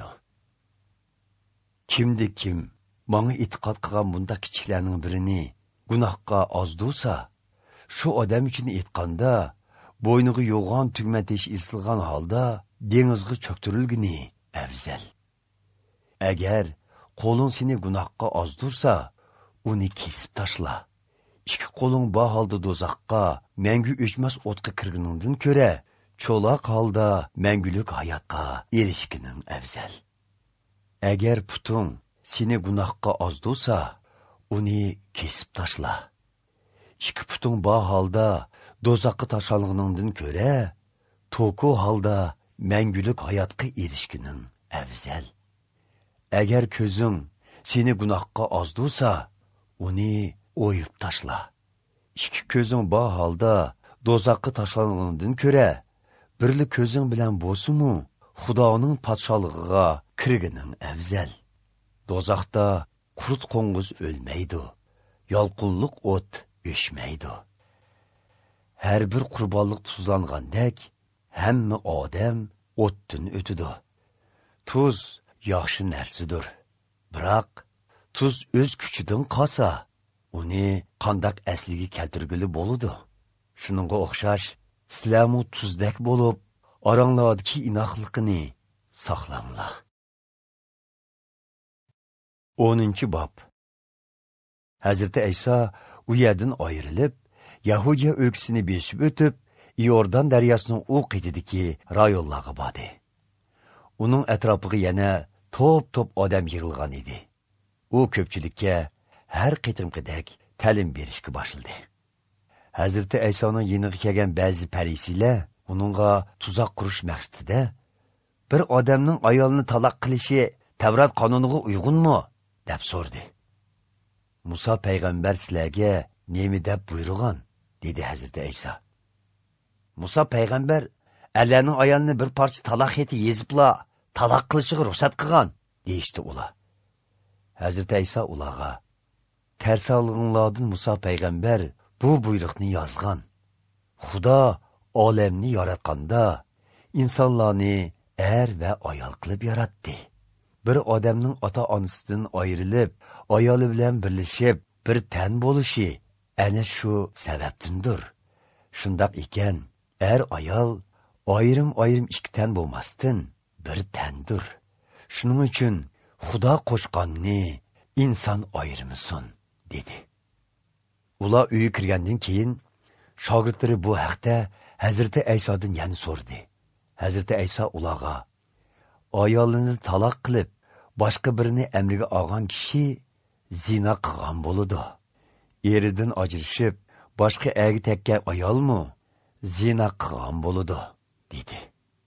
Kimdi kim menga e'tiqod qilgan bunda kichiklarning birini gunohga ozdursa, Şu odam için aytqanda, bo'yniga yo'g'on tugma tish isilgan holda dengizga cho'ktirilgini afzal. Agar qo'ling seni gunohga ozdursa, uni kesib tashla. Ikki qo'ling bu holda do'zaxqa, mangu o'chmas o'tga kirganingdan ko'ra, cho'loq holda mangulik hayotga erishganing afzal. Agar putung seni gunohga ozdursa, uni kesib tashla. Ikki putung bu holda do'zaxqa tashalganingdan ko'ra, to'ku holda mangulik hayotga erishganing afzal. Agar ko'zing seni gunohga ozdursa, uni o'yib tashla. Ikki ko'zing bu holda do'zaxqa tashalganingdan ko'ra, birli ko'zing bilan bo'lsa-mu, Xudoning podsholig'iga kirganing afzal. Do'zaxda qurut qo'ng'iz o'lmaydi, yolqinliq o't o'chmaydi. Har bir qurbonlik tuzlangandek, hamma odam o'tdan o'tidi. Tuz yaxshi narsadir. Biroq tuz o'z kuchidan qolsa, uni qandoq asliga keltirgili bo'ladi. Shuningga o'xshash, sizlarmu tuzdek bo'lib, oranglardagi inoqlikni saqlanglar. o'ninchi bob. Hazreti Ayso u yerdan ayrilib, Yahudiya o'lkasini besib o'tib, Iordan daryosining u qetidagi rayonlarga bordi. Uning atrofiga yana to'p-to'p odam yig'ilgan edi. U ko'pchilikka har qitimqidek ta'lim berishga boshladi. Hazreti Aysoning yeniga kelgan ba'zi farisilar uningga tuzoq qurish maqsadida bir odamning ayolini taloq qilishi Tavrat qonuniga uyg'unmi deb so'radi. Musa payg'ambar sizlarga nima deb buyurgan? dedi Hazreti Ayso. Musa payg'ambar Allahning ayolini bir parcha taloq xati yezibla taloq qilishiga ruxsat qilgan, deyishdi ular. Hazreti Ayso ularga: "Tarsalg'inglardan Musa payg'ambar bu buyruqni yozgan. Xudo olamni yaratganda insonlarni er va ayol qilib yaratdi. Bir odamning ota-onasidan ayrilib, ayoli bilan birlashib, bir tan bo'lishi ana shu sababdandir. Shundoq ekan, er ayol ayrim-ayrim ikki tan bo'lmasdan bir tandir. Shuning uchun Xudo qo'shganni inson ayirmasin", dedi. Ular uyga kirgandan keyin shogirdlari bu haqda Hazreti Aysodan yana so'radi. Hazreti Ayso ularga: "Ayolini taloq qilib, boshqa birini amriga olgan kishi zina qilgan bo'ladi. Eridan ajrashib, boshqa erga tekkan ayolmi zina qilgan bo'ladi", dedi.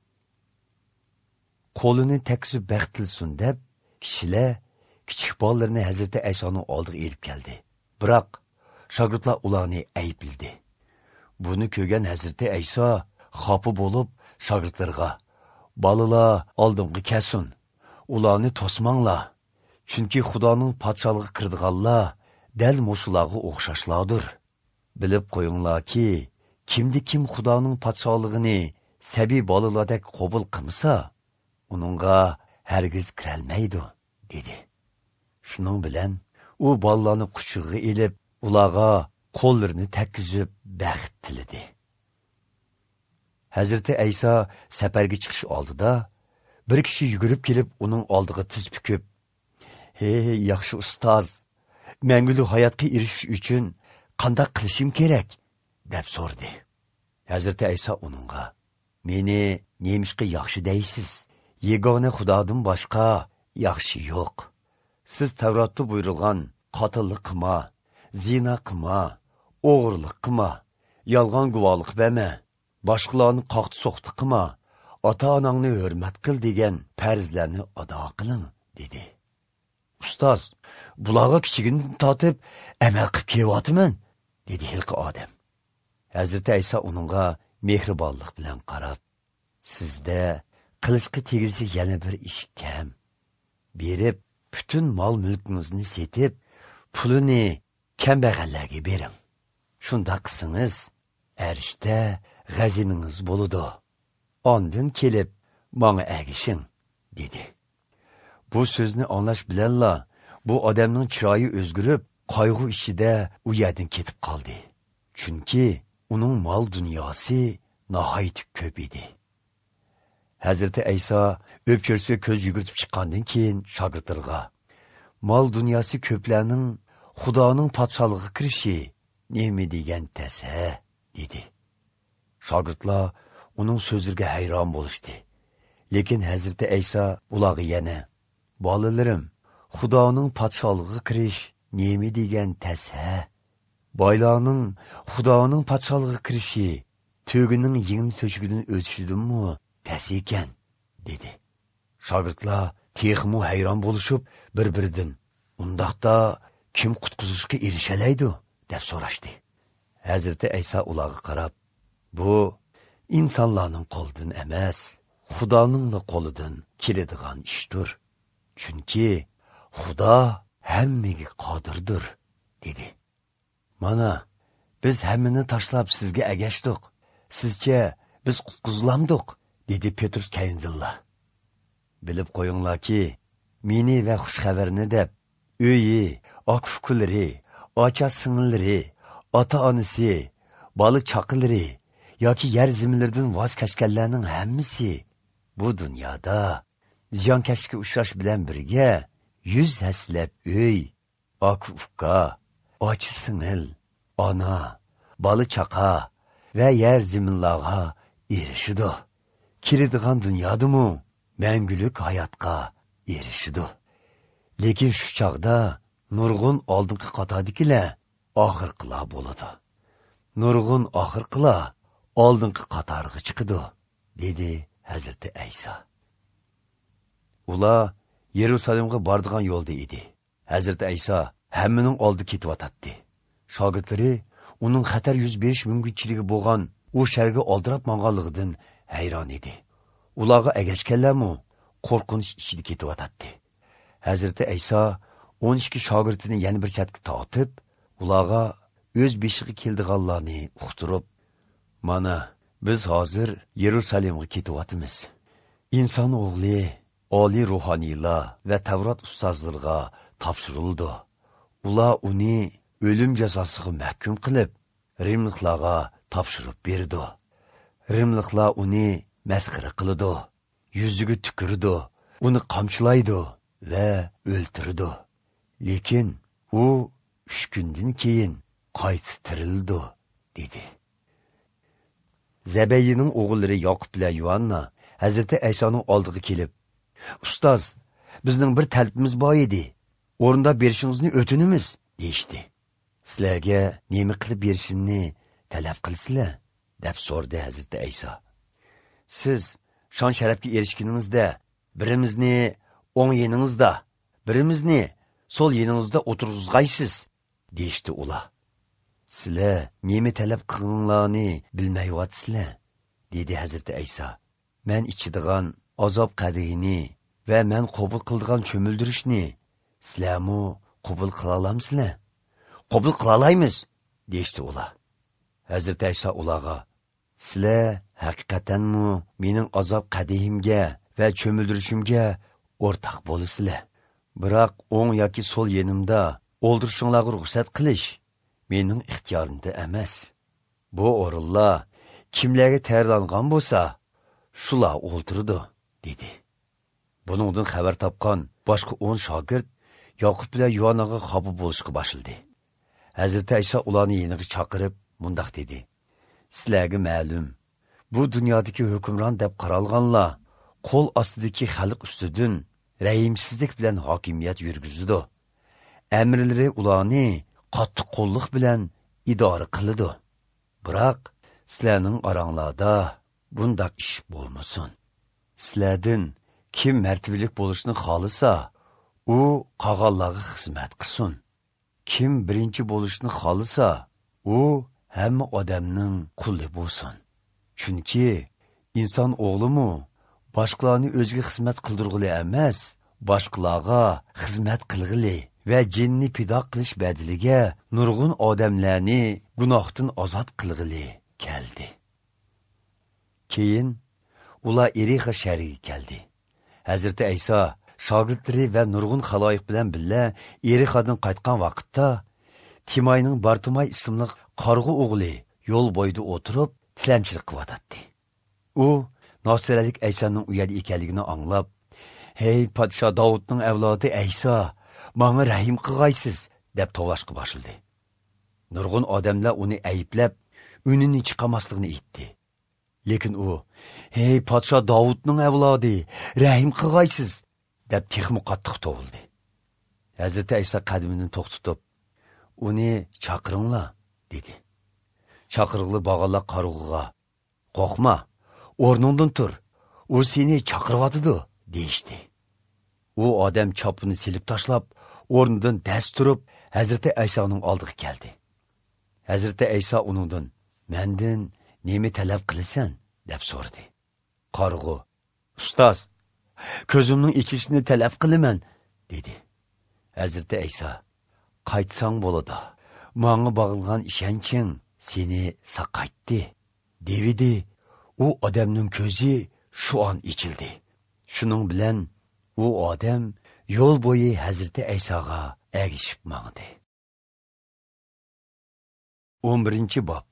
Qo'lini tekizib baxtilsin deb, kishilar kichik bolalarni Hazreti Aysoning oldiga elib keldi. Biroq shogirdlar ularni aybladi. Buni ko'rgan Hazreti Ayso xafa bo'lib shogirdlarga: "Bolalar oldimga kelsin, ularni to'smanglar, chunki Xudoning podsholig'iga kirdiganlar dal mushularga o'xshashlardir. Bilib qo'yinglarki, kimdi kim Xudoning podsholig'ini sabi bolalardek qabul qilmasa, uningga hargiz kirolmaydi", dedi. Shuning bilan u bolalarni quchog'iga elib, ularga qo'llarini tekkizib baxt tiladi. Hazreti Ayso safarga chiqish oldida bir kishi yugurib kelib uning oldiga tiz bukib: "Hey, yaxshi ustoz, mangulik hayotga erishish uchun qanday qilishim kerak?" deb so'radi. Hazreti Ayso uningga: "Meni nemishqa yaxshi deysiz? Yegona Xudodan boshqa yaxshi yo'q. Siz Tavratda buyurilgan qotillik qilma, zina qilma, o'g'irlik qilma, yolg'on guvohlik berma, boshqalarni qoqti so'qti qilma, ota-onangni hurmat qil degan farzlarni ado qiling", dedi. "Ustoz, bularga kichigini tortib amal qilib kelyapman", dedi hilqi odam. Hazreti Ayso uningga mehribonlik bilan qarab: "Sizda qilishga tegishli yana bir ish kam. Berib, butun mol-mulkingizni setib, pulini kambag'allarga bering. Shunda qilsangiz, arshda g'aziningiz bo'ladi. Ondan kelib, menga agishing", dedi. Bu so'zni anglash bilanla bu odamning chiroyi o'zgarib, qayg'u ichida u yerdan ketib qoldi. Chunki uning mol dunyosi nihoyat ko'p edi. Hazrati Ayso o'pchirsa ko'z yugurtib chiqqandan keyin shogirdlarga mol dunyosi ko'plarning Xudoning podshohligiga kirishi nima degan tasa dedi. Shogirdlar uning so'zlariga hayron bo'lishdi. Lekin Hazrati Ayso ularga yana "Bolalarim, Xudoning podshohligiga kirish nima degan tasa? Boylarning Xudoning podshohligiga kirishi to'gining yengni to'shigidan o'tishidanmi tasa ekan" dedi. Shogirdlar texmu hayron bo'lishib, bir-biridan "Undaqda kim qutqizishga erishalaydi?" deb so'rashdi. Hazrati Ayso ularga qarab, "Bu insonlarning qo'lidan emas, Xudoning qo'lidan keladigan ishdir. Chunki Xudo hammaga qodirdir" dedi. "Mana, biz hammani tashlab sizga agashdik. Sizcha biz qutqizilamdik?" dedi Petrus kayindilla. "Bilib qo'yinglarki, meni va xush xabarni deb uyi, aka-ukalari, ocha-singillari, ota-onasi, bola chaqilari yoki yer ziminlardan voz kechganlarning hammasi bu dunyoda ziyonkashlikka uchrash bilan birga yuz haslab uy, aka-uka, ocha-singil, ona, bola chaqa va yer ziminlarga erishidi. Kiradigan dunyodimi mangulik hayotga erishidi. Lekin shu chog'da nurg'un oldingi qatordagilar oxirqilar bo'ladi. Nurg'un oxirqilar oldingi qatorga chiqadi", dedi Hazrati Ayso. Ular Yerusalimga boradigan yo'lda edi. Hazrati Ayso hammaning oldi ketyotdi. Shogirdlari uning xatar yuz berish mumkinchiligi bo'lgan u sharga oldirab manganligidan hayron edi. Ularga agashganlarmi qo'rqinch ichida ketyotdi. Hazrati Ayso o'n ikki shogirdini yana bir chatga tortib, ularga o'z beshiga keldiganlarni uqtirib, "Mana, biz hozir Yerusalimga ketyapmiz. Inson o'g'li oliy ruhoniylar va Tavrat ustozlariga topshirildi. Ular uni o'lim jazosiga mahkum qilib, Rimliklarga topshirib berdi. Rimliklar uni masxara qiladi, yuziga tukirdi, uni qamchilaydi va o'ltirdi. Lekin u uch kundan keyin qayta tirildi" dedi. Zebeyining o'g'illari Yoqub bilan Yuhanna Hazrati Aysoning oldiga kelib, "Ustoz, bizning bir talabimiz bor edi. O'rinda berishingizni o'tinimiz" deyishdi. "Sizlarga nima qilib berishimni talab qilsizlar?" deb so'radi Hazrati Ayso. "Siz shon sharafga erishganingizda birimizni o'ng yeningizda, birimizni so'l yeningizda o'tirg'izg'aysiz" deyishdi ular. "Sizlar nima talab qilinglarni bilmayapsizlar" dedi Hazrati Ayso. "Men ichidigan azob qadrini va men qabul qiladigan cho'mildirishni sizlarmi qabul qila olamsizlar?" "Qabul qila olamiz" deyishdi ular. Hazrati Ayso ularga, "Sizlar haqiqatanmi mening azob qadimimga va cho'mildirishimga o'rtaq bo'lasizlar. Biroq o'ng yoki so'l yenimda o'ldirishinglarga ruxsat qilish mening ixtiyorimda emas. Bu o'rinlar kimlarga tayyorlangan bo'lsa, shular o'ltirdi" dedi. Buningdan xabar topgan boshqa o'n shogird Yoqub bilan Yuhannaga xafa bo'lishga boshladi. Hazrati Ayso ularni yeniga chaqirib mundoq dedi: "Sizlarga ma'lum, bu dunyodagi hukmron deb qaralganlar qo'l ostidagi xalq ustidan rahimsizlik bilan hokimiyat yurgizdi. Amrlari ularni qattiq qo'llik bilan idora qiladi. Biroq sizlarning oranglarda bundoq ish bo'lmasin. Sizlardan kim martabalik bo'lishni xohlasa, u qog'onlarga xizmat qilsin. Kim birinchi bo'lishni xohlasa, u hamma odamning quli bo'lsin. Chunki inson o'g'limi boshqalarni o'ziga xizmat qildirg'ili emas, boshqalarga xizmat qilg'ili va jinni pido qilish badiliga nurg'un odamlarni gunohdan ozod qilg'ili keldi." Keyin ular Erixa shahriga keldi. Hazrati Ayso shogirdlari va nurg'un xaloyiq bilan birga Erixadan qaytgan vaqtda Timayning Bartimay ismli qarg'u o'g'li yo'l bo'yida o'tirib tilanchilik qilyotdi. U Nasiralik Aysoning u yerda ekanligini anglab, "Hey, podsho Davudning avlodi Ayso, menga rahim qilg'aysiz" deb tovlashga boshladi. Nurg'un odamlar uni ayblab, unini chiqamasligini aytdi. Lekin u, "Hey, podsho Davudning avlodi, rahim qilg'aysiz" deb texmi qattiq tovuldi. Hazrati Ayso qadamini to'xtatib, "Uni chaqiringlar" dedi. Chaqirg'ili bağanlar qarg'uga, "Qo'rqma, o'rningdan tur. U seni chaqiryotidi" deyishdi. U odam chopini silib tashlab, o'rnidan dast turib, Hazrati Aysoning oldiga keldi. Hazrati Ayso uningdan, "Mendan nima talab qilasan?" deb so'radi. Qarg'u, "Ustoz, ko'zimning ichishini talab qilaman" dedi. Hazrati Ayso, "Qaytsang bo'ladi. Menga bog'ilgan ishonching seni saqaytdi" devidi. U odamning ko'zi shu on ichildi. Shuning bilan u odam yo'l bo'yi Hazrati Aysoga ergishib mangdi. o'n birinchi bob.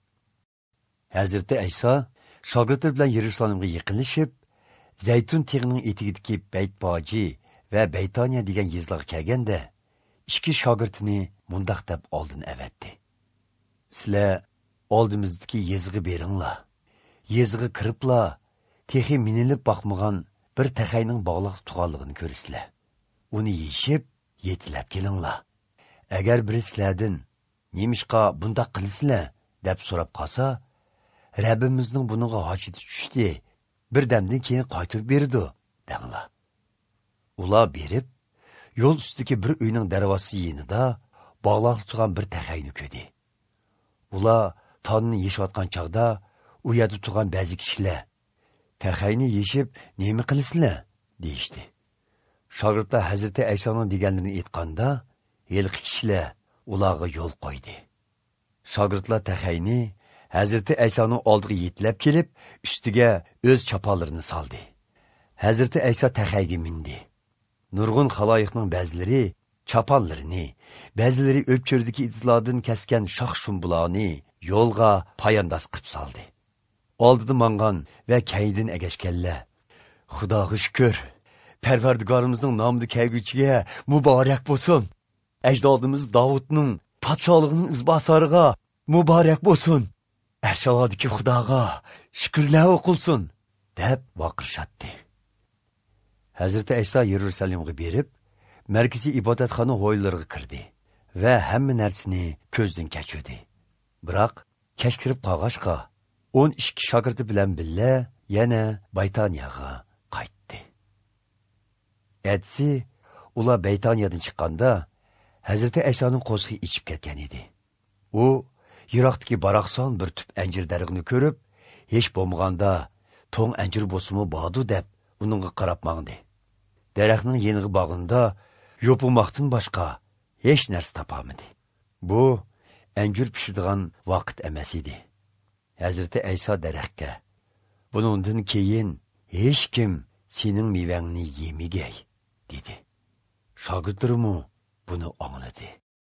Hazrati Ayso shogirdlar bilan Yerusalimga yaqinlashib, Zaytun tig'ining etigidagi Baytboji va Baytoniya degan yezlarga kelganda, ikki shogirdini mundaq deb oldin avatdi. "Sizlar oldimizdagi yezg'i beringlar. Yezg'i kiriblar, texi minilib boqmagan bir taxayning bog'liq tuqanligini ko'rsizlar. Uni yeyishib, yetilab kelinglar. Agar biri sizlardan "Nemishqa bundaq qilsizlar" deb so'rab qolsa, Rabbimizning buningga hojati tushdi, bir damdan keyin qaytirib berdi denglar. Ular berib, yo'l ustidagi bir uyning darvozasi yonida bog'liq turgan bir taxayni ko'rdi. Ular tonni yeyishayotgan chog'da u yerda turgan ba'zi kishilar "Taxayni yeyishib, nima qilsizlar?" deyishdi. Shogirdlar Hazrati Aysoning deganlarini aytganda, yilqi kishilar ularga yo'l qo'ydi. Shogirdlar taxayni Hazrati Aysoning oldiga yetlab kelib, ustiga o'z chapalarini soldi. Hazrati Ayso taxayga mindi. Nurg'un xaloyiqning ba'zilari chapallarini, ba'zilari o'pchirdagi itlardan kesgan shox shumbularni yo'lga poyandoz qilib soldi. Oldida mangan va kaydin agashganlar, "Xudoga shukr, Parvardigorimizning nomida kelguchiga muborak bo'lsin. Ajdodimiz Davudning podshohligining izbosoriga muborak bo'lsin. Arshalodagi Xudoga shukrlar o'qilsin" deb vaqirishdi. Hazrati Ayso Yerusalimga berib, markaziy ibodatxona ho'ylariga kirdi va hamma narsani ko'zdan kechirdi. Biroq kech kirib qolg'achqa, o'n ikki shogirdi bilan birga yana Baytoniyaga qaytdi. Etsi, ular Baytoniyadan chiqqanda, Hazrati Aysoning qo'ziga ichib ketgan edi. U yiroqdagi baroqson bir tüp anjir darig'ini ko'rib, hech bo'lmaganda to'ng anjir bo'lsimi bordu deb uningga qarab mangdi. Daraxtning yeniga bog'inda yo'pilmoqdan boshqa hech narsa topolmadi. Bu anjir pishiradigan vaqt emas edi. Hazrati Ayso daraxtga, "Buningdan keyin hech kim sening mevangni yemagay" dedi. Shogirdlarimi buni angladi.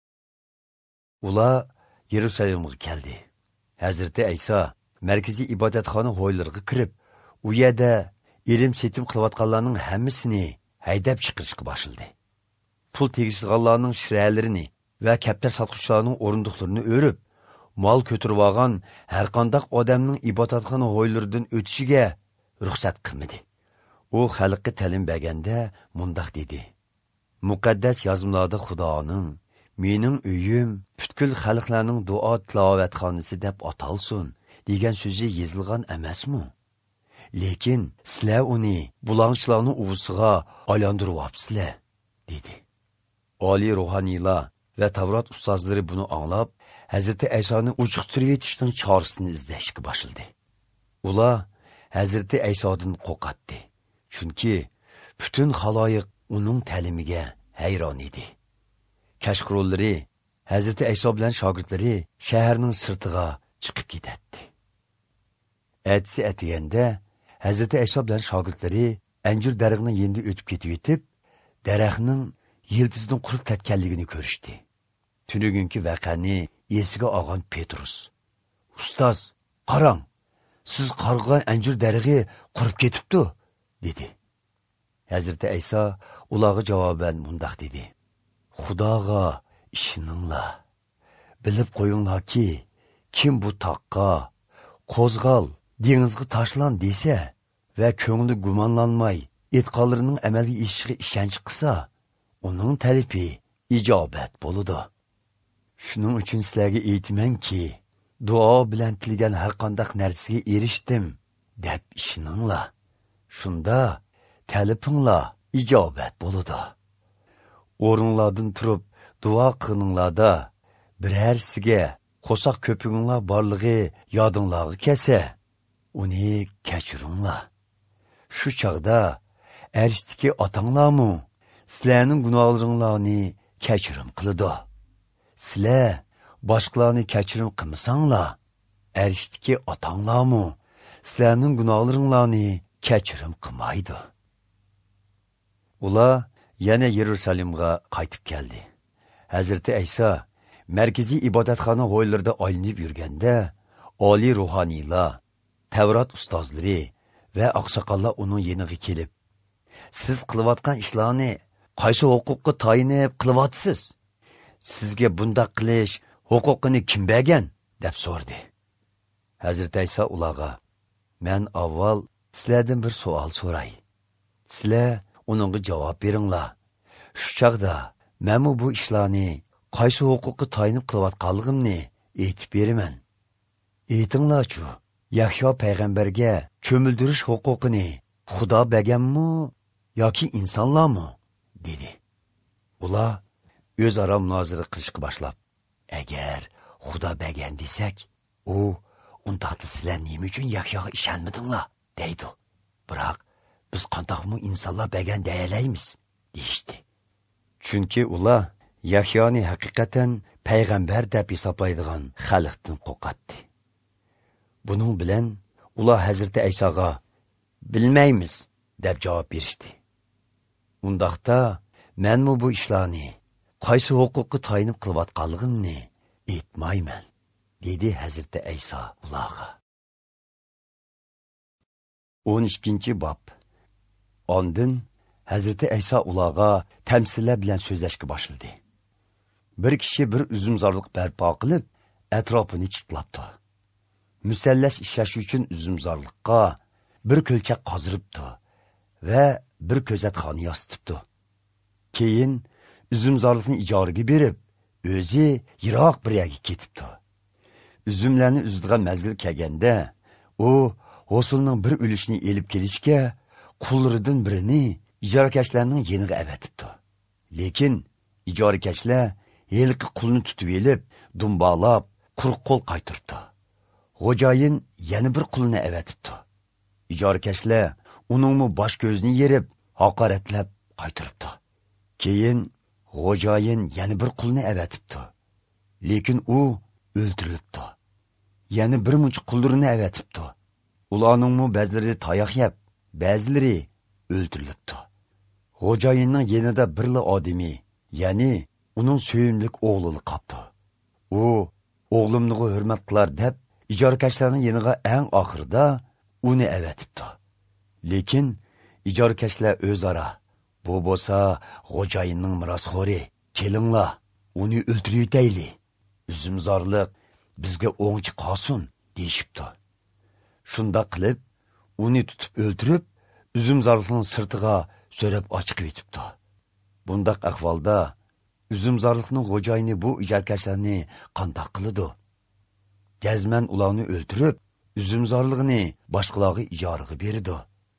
Ular Yerusalimga keldi. Hazrati Ayso markaziy ibodatxona ho'ylariga kirib, u yerda ilm setim qilayotganlarning hammasini haydab chiqarishga boshladi. Pul tegishganlarning shiralarini va kaptar sotquchilarning o'rindiqlarini o'rib, mol ko'tirib olgan har qanday odamning ibodatxona ho'ylaridan o'tishiga ruxsat qilmadi. U xalqqa ta'lim berganda mundaq dedi: "Muqaddas yozmalarda Xudoning mening uyim butkul xalqlarning duo tilovatxonasi deb atalsin degan so'zi yozilgan emasmi? Lekin sizlar uni bulangchilarning uvusiga aylantirib olibsizlar" dedi. Oliy ruhaniylar va Tavrat ustozlari buni anglab, Hazrati Aysoni uchiq turib etishning chorasini izlashga boshladi. Ular Hazrati Aysodan qo'rqatdi, chunki butun xaloyiq uning ta'limiga hayron edi. Kashqirollari Hazrati Ayso bilan shogirdlari shaharning sirtiga chiqib ketdi. Atsi atiganda Hazrati Ayso bilan shogirdlari anjir darig'ining yendi o'tib ketib etib, daraxtning yildizidan qurib ketganligini ko'rishdi. Tünügünkü vaqani esiga olgan Petrus. Ustoz, qarang, siz qarg'an anjir darig'i qurib ketibdi, dedi. Hazreti Ayso ularga javoban mundaq dedi. Xudoga ishoninglar. Bilib qo'yinglarki, kim bu taqqa qo'zg'al, dengizga tashlan desa va ko'ngli gumonlanmay, e'tiqodlarining amalga oshishiga ishonch qilsa, uning talibi ijobat bo'ladi. Shuning uchun sizlarga aytmanki, duo bilan tilgan har qanday narsaga erishdim deb ishoninglar. Shunda talabinglar ijobat bo'ladi. O'rinlardan turib duo qilinglarda birarsiga qo'saq ko'pinglar borligi yodinglarga kelsa, uni kechiringlar. Shu chaqda arishdagi otanglarmi sizlarning gunohlaringlarni kechirim qiladi. Sizlar boshqalarni kechirim qilmasanglar, arishdagi otanglarmi sizlarning gunohlaringlarni kechirim qilmaydi. Ular yana Yerusalimga qaytib keldi. Hazreti Ayso markaziy ibodatxona g'oylarida aylanib yurganda, oliy ruhoniylar, Tavrat ustozlari va oqsoqollar uning yeniga kelib, siz qilayotgan ishlarni qaysi huquqqa tayinib qilyapsiz? Sizga bunday qilish huquqini kim bergan? deb so'radi. Hazreti Ayso ularga, men avval sizlardan bir savol so'ray. Sizlar uningga javob beringlar. Shu chaqda men bu ishlarni qaysi huquqqa tayinib qilayotganligimni aytib beraman. Aytinglarchu, Yahyo payg'ambarga cho'mildirish huquqini Xudo berganmi yoki insonlarmi? dedi. Ular o'zaro munozara qilishga boshlab, agar Xudo bergan desak, u undaqda sizlar nima uchun Yahyoga ishonmadinglar deydi. Biroq biz qandoqmi insonlar bergan deyalaymiz deyishdi. Chunki ular Yahyoni haqiqatan payg'ambar deb hisoblaydigan xalqdan qo'rqatdi. Buning bilan ular Hazreti Aysoga bilmaymiz deb javob berishdi. Undaqda menmi bu ishlarni qaysi huquqqa tayinib qilayotganligimni aytmayman, dedi Hazreti Ayso ularga. o'n ikkinchi bob. Ondan Hazreti Ayso ularga tamsiller bilan so'zlashga boshladi. Bir kishi bir uzumzorlik barpo qilib, atrofini chitlabdi. Musallas ishlash uchun uzumzorlikqa bir ko'lchak qoziribdi va bir ko'zatxona yostibdi. Keyin uzumzorlikni ijaraga berib, o'zi yiroq bir yerga ketibdi. Uzumlarni uzdigan mazgil kelganda, u hosilning bir ulushini elib kelishga qullaridan birini ijorakashlarning yeniga avatibdi. Lekin ijorakashlar yelqi qulni tutib elib, dumbalab, quruq qo'l qaytiribdi. Xo'jayin yana bir qulni avatibdi. Ijorakashlar uningmi bosh ko'zini yerib, haqoratlab qaytiribdi. Keyin xo'jayin yana bir qulni avatibdi. Lekin u o'ldirilibdi. Yana bir muncha qullarni avatibdi. Ularningmi ba'zilari tayoq yeb, ba'zilari o'ldirilibdi. Xo'jayinning yanida birla odami, ya'ni uning suyimlik o'g'lini qapti. U o'g'limni hurmat qilar deb ijorakashlarning yeniga eng oxirida uni avatibdi. Lekin ijorakashlar o'zaro, bu bo'lsa xo'jayinning mirosxo'ri, kelinglar, uni o'ldirib yetayli. Uzumzorlik bizga o'ngchi qolsin deyishibdi. Shunda qilib, uni tutib o'ldirib, uzumzorlikning sirtiga so'rab ochiqib yetibdi. Bundaq ahvolda uzumzorlikning xo'jayini bu ijarkashlarni qandoq qiladi? Jazman ularni o'ldirib, uzumzorligini boshqalarga ijaraga berdi.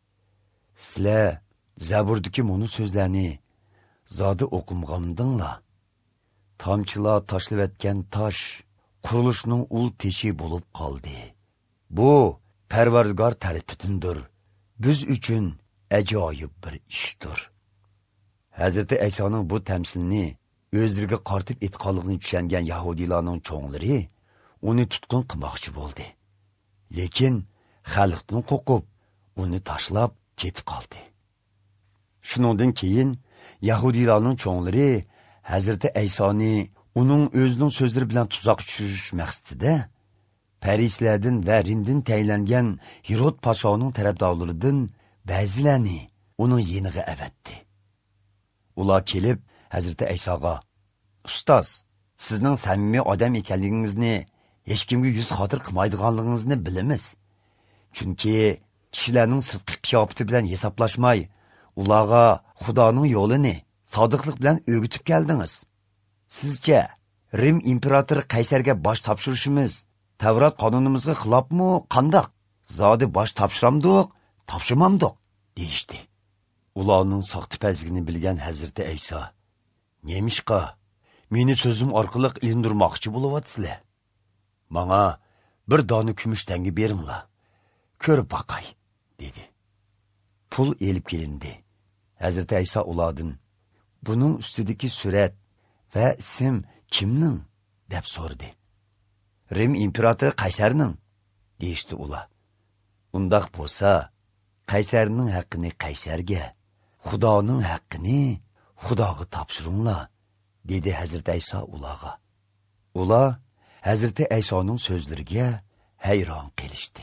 Sizlar Zaburdagi muni so'zlarni zodi o'qimgandinglar. Tomchilar tashlavatgan tosh qurilishning ul teshi bo'lib qoldi. Bu Parvardigor tarafidandir. Biz uchun ajoyib bir ishdir. Hazreti Aysoning bu tamsilni o'zlariga qartib etqonligini tushungan Yahudilarning cho'nglari uni tutqun qilmoqchi bo'ldi. Lekin xalqdan qo'rqib, uni tashlab ketib qoldi. Shuningdan keyin Yahudilarning cho'nglari Hazreti Aysoni uning o'zining so'zlari bilan tuzoq tushirish maqsadida Parislardan va Rimdan tayinlangan Herod podshoning tarafdorlaridan ba'zilarni uning yeniga avatdi. Ular kelib Hazrati Aysoga: "Ustoz, sizning samimiy odam ekanligingizni, hech kimga yuz xotir qilmaydiganligingizni bilamiz. Chunki kishilarning sidqi qiyofati bilan hisoblashmay, ularga Xudoning yo'lini sodiqlik bilan o'rgatib keldingiz. Sizcha Rim imperatori Qaysarga bosh topshirishimiz Tavrat qonunimizga xilofmi, qandoq? Zodi bosh topshiramdiq, topshirmamdiq?" deyishdi. Ularning soxtipazligini bilgan Hazrati Ayso: "Nemishqa meni so'zim orqali ilindirmoqchi bo'lyapsizlar? Manga bir dona kumush tanga beringlar, ko'rib boqay", dedi. Pul elib kelindi. Hazrati Ayso ulardan: "Buning ustidagi surat va ism kimning?" deb so'radi. "Rim imperatori Qaysarning", deyishdi ular. "Undaq bo'lsa, Qaysarning haqqini Qaysarga, Xudoning haqqini Xudoga topshiringlar", dedi Hazrati Ayso ularga. Ular Hazrati Aysoning so'zlariga hayron qolishdi.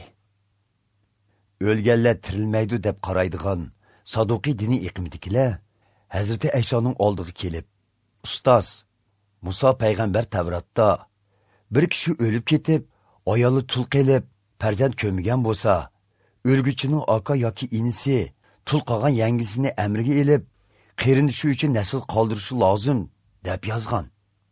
O'lganlar tirilmaydi deb qaraydigan Saduqiy dini iqimidikilar Hazrati Aysoning oldiga kelib: "Ustoz, Musa payg'ambar Tavratda bir kishi o'lib ketib, ayoli tul qilib, farzand ko'migan bo'lsa, o'lguchining aka yoki inisi tul qolgan yangisini amriga elib, qerindishi uchun nasl qoldirishi lozim deb yozgan.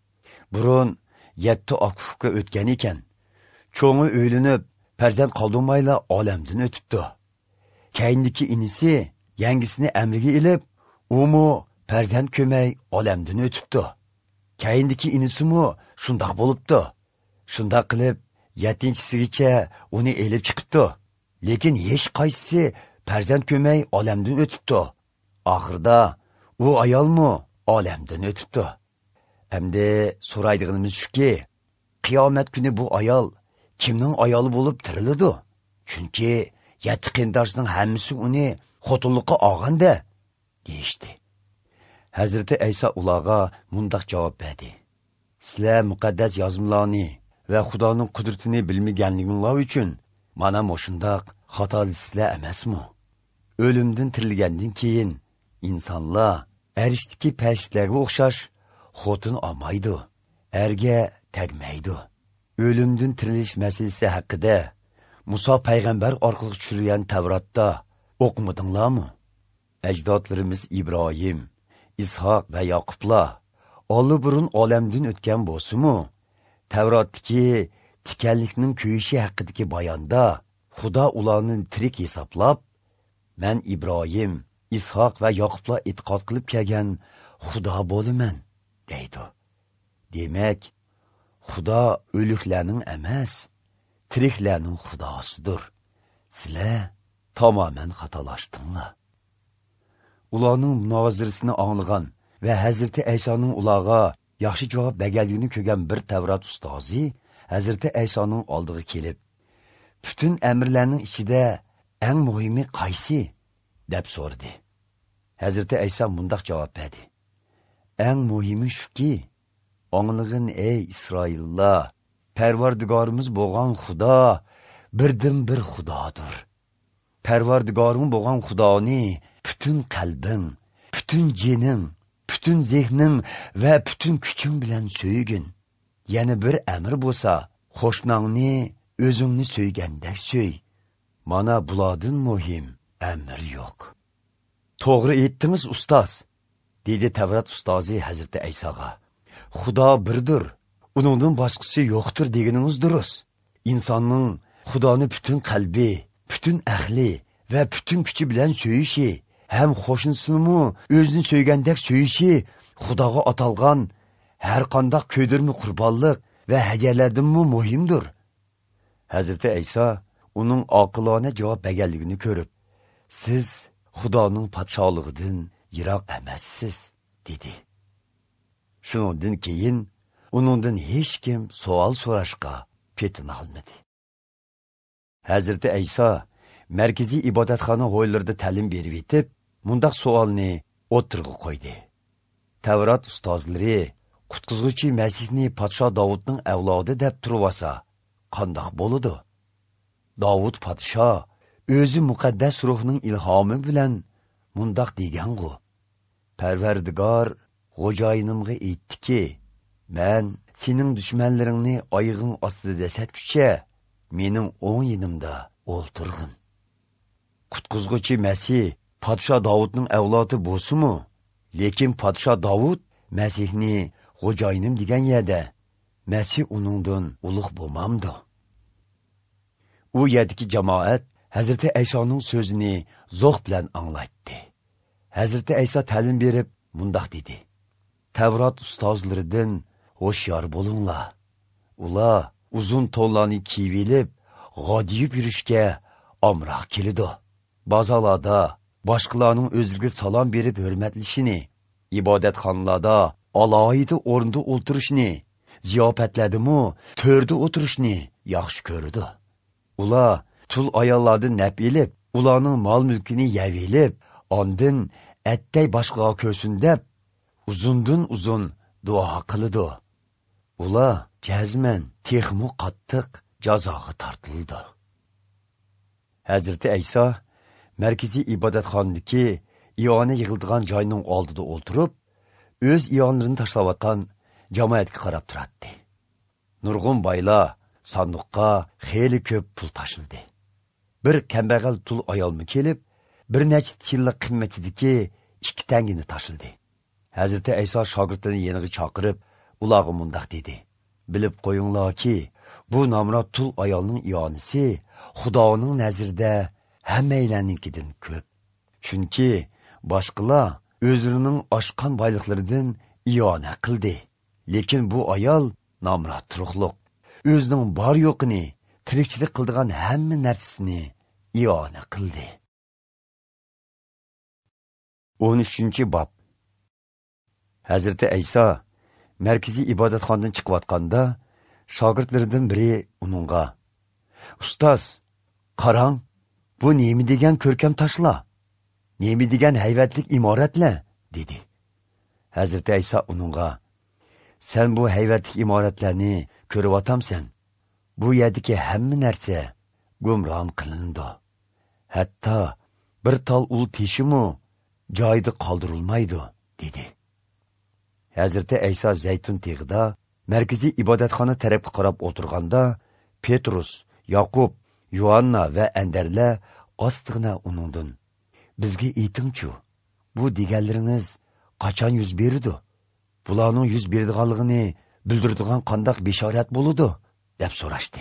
Burun yetti oqufga o'tgan ekan. Cho'ngi o'ylinib, farzand qoldirmayla olamdan o'tibdi. Keyindiki inisi yangisini amriga elib, umu farzand ko'may olamdan o'tibdi. Keyindiki inisimi shundoq bo'libdi. Shundoq qilib, yettinchisigacha uni elib chiqibdi. Lekin hech qaysisi farzand ko'may olamdan o'tibdi. Oxirda u ayolmi olamdan o'tibdi. Endi so'raydig'imiz shuki, qiyomat kuni bu ayol kimning ayoli bo'lib tiriladi? Chunki yetti qindoshning hammasi uni xotinlikqa olganda", deyishdi. Hazrati Ayso ularga mundaq javob berdi: "Sizlar muqaddas yozmalarni va Xudoning qudratini bilmaganliginglar uchun mana moshundaq xatolisizlar emasmi? O'limdan tirilgandan keyin insonlar arishdiki farishtalarga o'xshash xotin olmaydi, erga tegmaydi. O'limdan tirilish masalasi haqida Musa payg'ambar orqali tushirgan Tavratda o'qimadinglarmi? Ajdodlarimiz Ibrohim, Ishoq va Yoqublar olli-burun olamdan o'tgan bo'lsa-mu, Tavratdagi tikanlikning ko'yishi haqidagi bayonda Xudo ularni tirik hisoblab, "Men Ibrohim, Ishoq va Yoqublar e'tiqod qilib kelgan Xudo bo'laman", deydi. Demak, Xudo o'liklarning emas, tiriklarning Xudosidir. Sizlar tamoman xatolashdinglar. Ularning munozirasini anglagan va Hazrati Aysoning ularga yaxshi javob berganligini ko'rgan bir Tavrat ustozi Hazrati Aysoning oldiga kelib, "Bütün amrlarning ichida eng muhimi qaysi?" deb so'radi. Hazrati Ayso mundaq javob berdi: "Eng muhimi shuki, anglag'in ey Isroillar, Parvardigorimiz bo'lgan Xudo birdan bir Xudodir. Parvardigorim bo'lgan Xudoni bütün qalbing, bütün jining, bütün zehning va bütün kuching bilan so'ygin. Yana bir amr bo'lsa, qo'shningni o'zingni so'ygandek so'y. Mana bulardan muhim amr yo'q." "To'g'ri aytdingiz, ustoz", dedi Tavrat ustozi Hazrati Aysoga. "Xudo birdir, uningdan boshqasi yo'qdir deganingiz durust. Insonning Xudoni bütün qalbi, bütün aqli va bütün kuchi bilan so'yishi, ham qo'shnisini o'zini so'ygandek so'yishi Xudoga atalgan har qanday ko'dirmi qurbonlik va hadiyalardanmi muhimdir." Hazrati Ayso uning oqilona javob berganligini ko'rib, "Siz Xudoning podshohligidan yiroq emassiz", dedi. Shundan keyin uningdan hech kim savol so'rashga petin olmadi. Hazrati Ayso markaziy ibodatxona ho'ylarida ta'lim berib etib, mundaq savolni o'tirg'i qo'ydi. Tavrat ustozlari qutqizuvchi Masihni podsho Davudning avlodi deb turvasa, qandoq bo'ladi? Davud podsho o'zi muqaddas ruhning ilhomi bilan mundoq degan-ku: Parvardigor Xo'jayinimga aytdiki, men sening dushmanlaringni oyog'ing ostida dasatguncha, mening o'ng yonimda o'ltirg'in. Qutqizuvchi Masih podsho Davudning avlodi bo'lsa-mu, lekin podsho Davud Masihni Xo'jayinim degan yerda, Masih uningdan ulug' bo'lmamdi. U yerdagi jamoat Hazreti Aysoning so'zini zo'q bilan anglatdi. Hazreti Ayso ta'lim berib mundoq dedi: Tavrat ustozlaridan hoşyar bo'linglar. Ular uzun to'nlarni kiyib olib, g'odiyib yurishga omroq keladi. Bozorlarda boshqalarning o'ziga salom berib hurmatlashini, ibodatxonalarda alohida o'rinda o'tirishni, ziyofatlardami to'rda o'tirishni yaxshi ko'radi. Ular tul ayollardan naf elib, ularning mol-mulkini yeb elib, ondan attay boshqaga ko'rsin deb uzundan uzun duo qiladi. Ular jazman texmu qattiq jazoga tortildi. Hazreti Ayso markaziy ibodatxonadagi iyoni yig'ildigan joyning oldida o'tirib, o'z iyonlarini tashlayotgan jamoatga qarab turardi. Nurg'un boylar sanduqqa xeyli ko'p pul tashildi. Bir kambag'al tul ayolmi kelib, bir necha tilla qimmatidagi ikki tangini tashildi. Hazreti Ayso shogirdini yeniga chaqirib, ularga mundoq dedi: Bilib qo'yinglarki, bu nomrod tul ayolning iyonisi Xudoning nazarida hammalarninkidan ko'p. Chunki boshqalar o'zlarining oshqan boyliqlaridan iyona qildi. Lekin bu ayol nomrod ruhliq, o'zining bor yo'qini, tirikchilik qildigan hamma narsasini iyona qildi. o'n uchinchi bob. Hazreti Ayso markaziy ibodatxonadan chiqayotganda, shogirdlaridan biri uningga: Ustoz, qarang, bu nima degan ko'rkam toshlar? Nima degan hayvatlik imoratlar? dedi. Hazreti Ayso uningga: Sen bu hayvatlik imoratlarni ko'ryotamsan. Bu yerdagi hamma narsa gumron qilindi. Hatto bir tal ul teshimi joyida qoldirilmaydi, dedi. Hazreti Ayso Zaytun teg'ida markaziy ibodatxona tarafga qarab o'tirganda, Petrus, Yaqub, Yuhanna va Andarlar ostig'ina uningdan: Bizga aytingchi, bu deganlaringiz qachon yuz berdi? Bularning yuz berdiganligini bildiradigan qandoq bishorat bo'ladi? deb so'rashdi.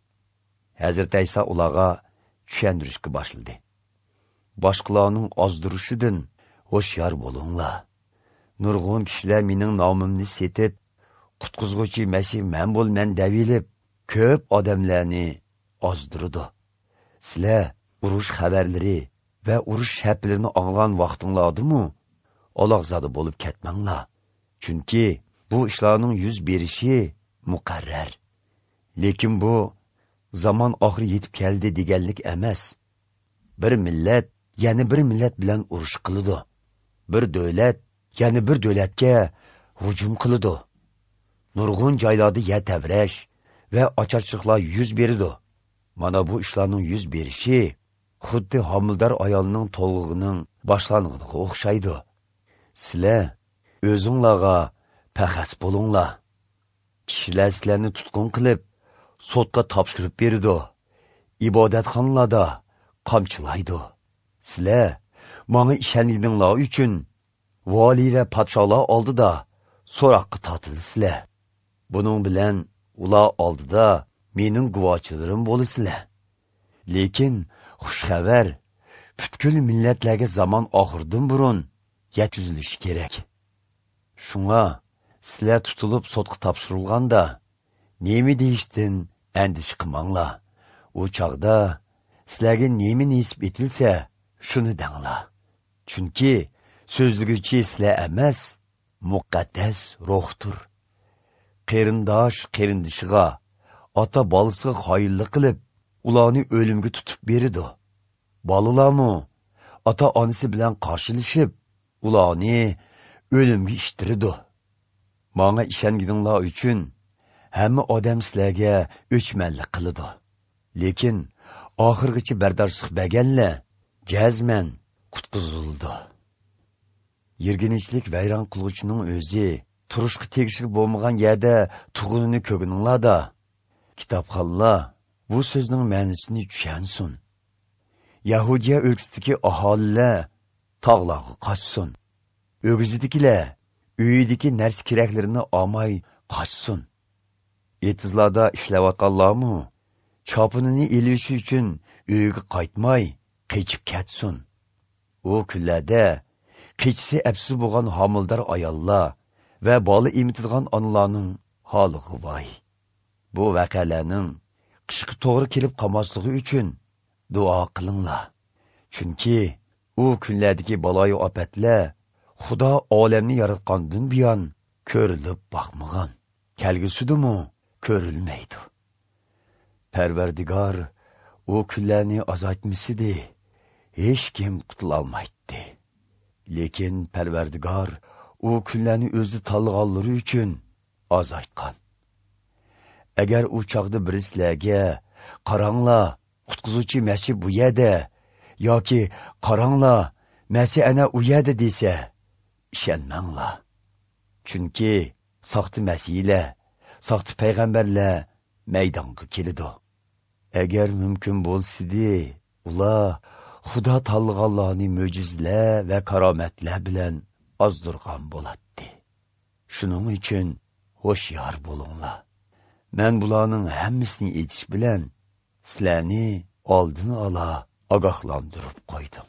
Hazreti Ayso ularga tushuntirishga boshladi. Boshqalarning ozdirishidan hoşyar bo'linglar. Nurg'un kishilar mening nomimni setib, qutqizuvchi Masih men bo'lman devilib, ko'p odamlarni ozdirdi. Sizlar urush xabarlari va urush shaplarini anglagan vaqtinglardimi? Aloqzada bo'lib ketmanglar. Chunki bu ishlarning yuz berishi muqarrar. Lekin bu zaman oxiri yetib keldi deganlik emas. Bir millat yana bir millat bilan urush qiladi. Bir davlat yana bir davlatga hujum qiladi. Nurg'un joylarda yer tavrash va ocharchiqlar yuz beradi. Mana bu ishlarning yuz berishi xuddi homildor ayolning to'lg'ining boshlanganiga o'xshaydi. Sizlar o'zinglarga paxas bo'linglar. Kishilar sizlarni tutqun qilib, sotga topshirib berdi. Ibodatxonalarda qamchilaydi. Sizlar menga ishonganinglar uchun vali va podsholar oldida so'roqqa tortilasizlar. Buning bilan ular oldida mening guvochilarim bo'lasizlar. Lekin xushxabar butkul millatlarga zamon oxirdan burun yetkazilishi kerak. Shunga sizlar tutilib sotga topshirilganda nemi deyishdan andish qilmanglar. U chog'da sizlarga nemi nisib etilsa, shuni danglar. Chunki so'zliguchi sizlar emas, muqaddas ruhdir. Qerindosh qerindishiga, ota bolasiga xoinlik qilib, ularni o'limga tutib berdi. Bolalarmi ota onasi bilan qarshilashib, ularni o'limga ishtirdi. Manga ishonganinglar uchun hamma odam sizlarga o'chmanlik qiladi. Lekin oxirgacha bardoshlik berganlar jazman qutqizildi. Yirginchlik vayron qiluvchining o'zi turishga tegishli bo'lmagan yerda tug'unini ko'gininglarda. Kitobxonlar bu so'zning ma'nosini tushunsin. Yahudiya o'lkasidagi aholilar tog'larga qochsin. O'gizidikilar uyidagi narsa keraklarini olmay qochsin. Etizlarda ishlayotganlarmi chopinini elishi uchun uyiga qaytmay qechib ketsin. U kunlarda qechisi absiz bo'lgan homildor ayollar va bola emitadigan onalarning holiga voy. Bu voqealarning qishga to'g'ri kelib qolmasligi uchun duo qilinglar. Chunki u kunlardagi baloyi ofatlar Xudo olamni yaratgandan buyon ko'rilib boqmagan. Kelgusidimi ko'rilmaydi. Parvardigor u kunlarni azaytmisidi hech kim qutula olmaydi. Lekin Parvardigor u kunlarni o'zi tanlaganlari uchun azaytgan. Agar u chaqda birislarga qaranglar, qutqizuvchi Masih bu yerda yoki qaranglar, Masih ana u yerda desa, ishonmanglar. Chunki soxta masihlar, soxta payg'ambarlar maydonga keladi. Agar mumkin bo'lsidi, ular Xudo tanlaganlarni mo'jizalar va karomatlar bilan ozdirgan bo'ladi. Shuning uchun hoşyar bo'linglar. Men bularning hammasini aytish bilan sizlarni oldin ola ogohlantirib qo'ydim.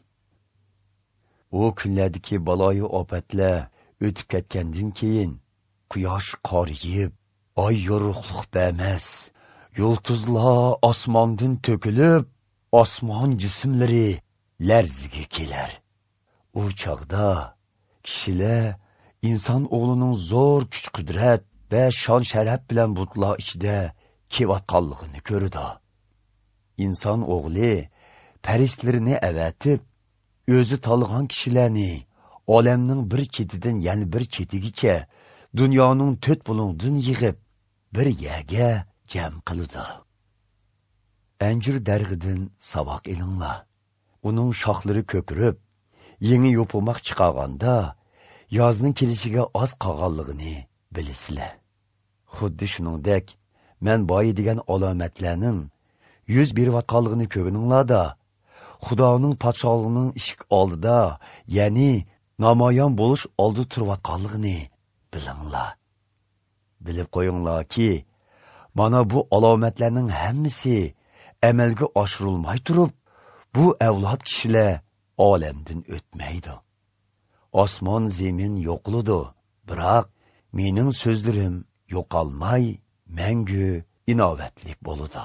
O kunlardagi baloyi ofatlar o'tib ketgandan keyin quyosh qoriyib, oy yorug'liq bermas, yulduzlar osmondan to'kilib, osmon jismlari larziga kelar. U chog'da kishilar inson o'g'lining zo'r kuch-qudrat va shon-sharaf bilan butlar ichida kelayotganligini ko'rdi. İnson o'g'li farishtalarni avatib, o'zi tanlagan kishilarni olamning bir chetidan yana bir chetigacha dunyoning to'rt bulungdan yig'ib bir yerga jam qildi. Anjir darg'idan saboq ilinglar. Uning shoxlari ko'kirib, yangi yo'pilmoq chiqarganda yozning kelishiga oz qolganligini bilasizlar. Xuddi shuningdek, men boyi degan alomatlarning yuz berayotganligini ko'rininglarda, Xudoning podshohligining eshik oldida, ya'ni namoyon bo'lish oldi turayotganligini bilinglar. Bilib qo'yinglarki, mana bu alomatlarning hammasi amalga oshirilmay turib, bu avlod kishilar olamdan o'tmaydi. Osmon zemin yo'qludi, biroq mening so'zlarim yo'qolmay, mangu inovatlik bo'ladi.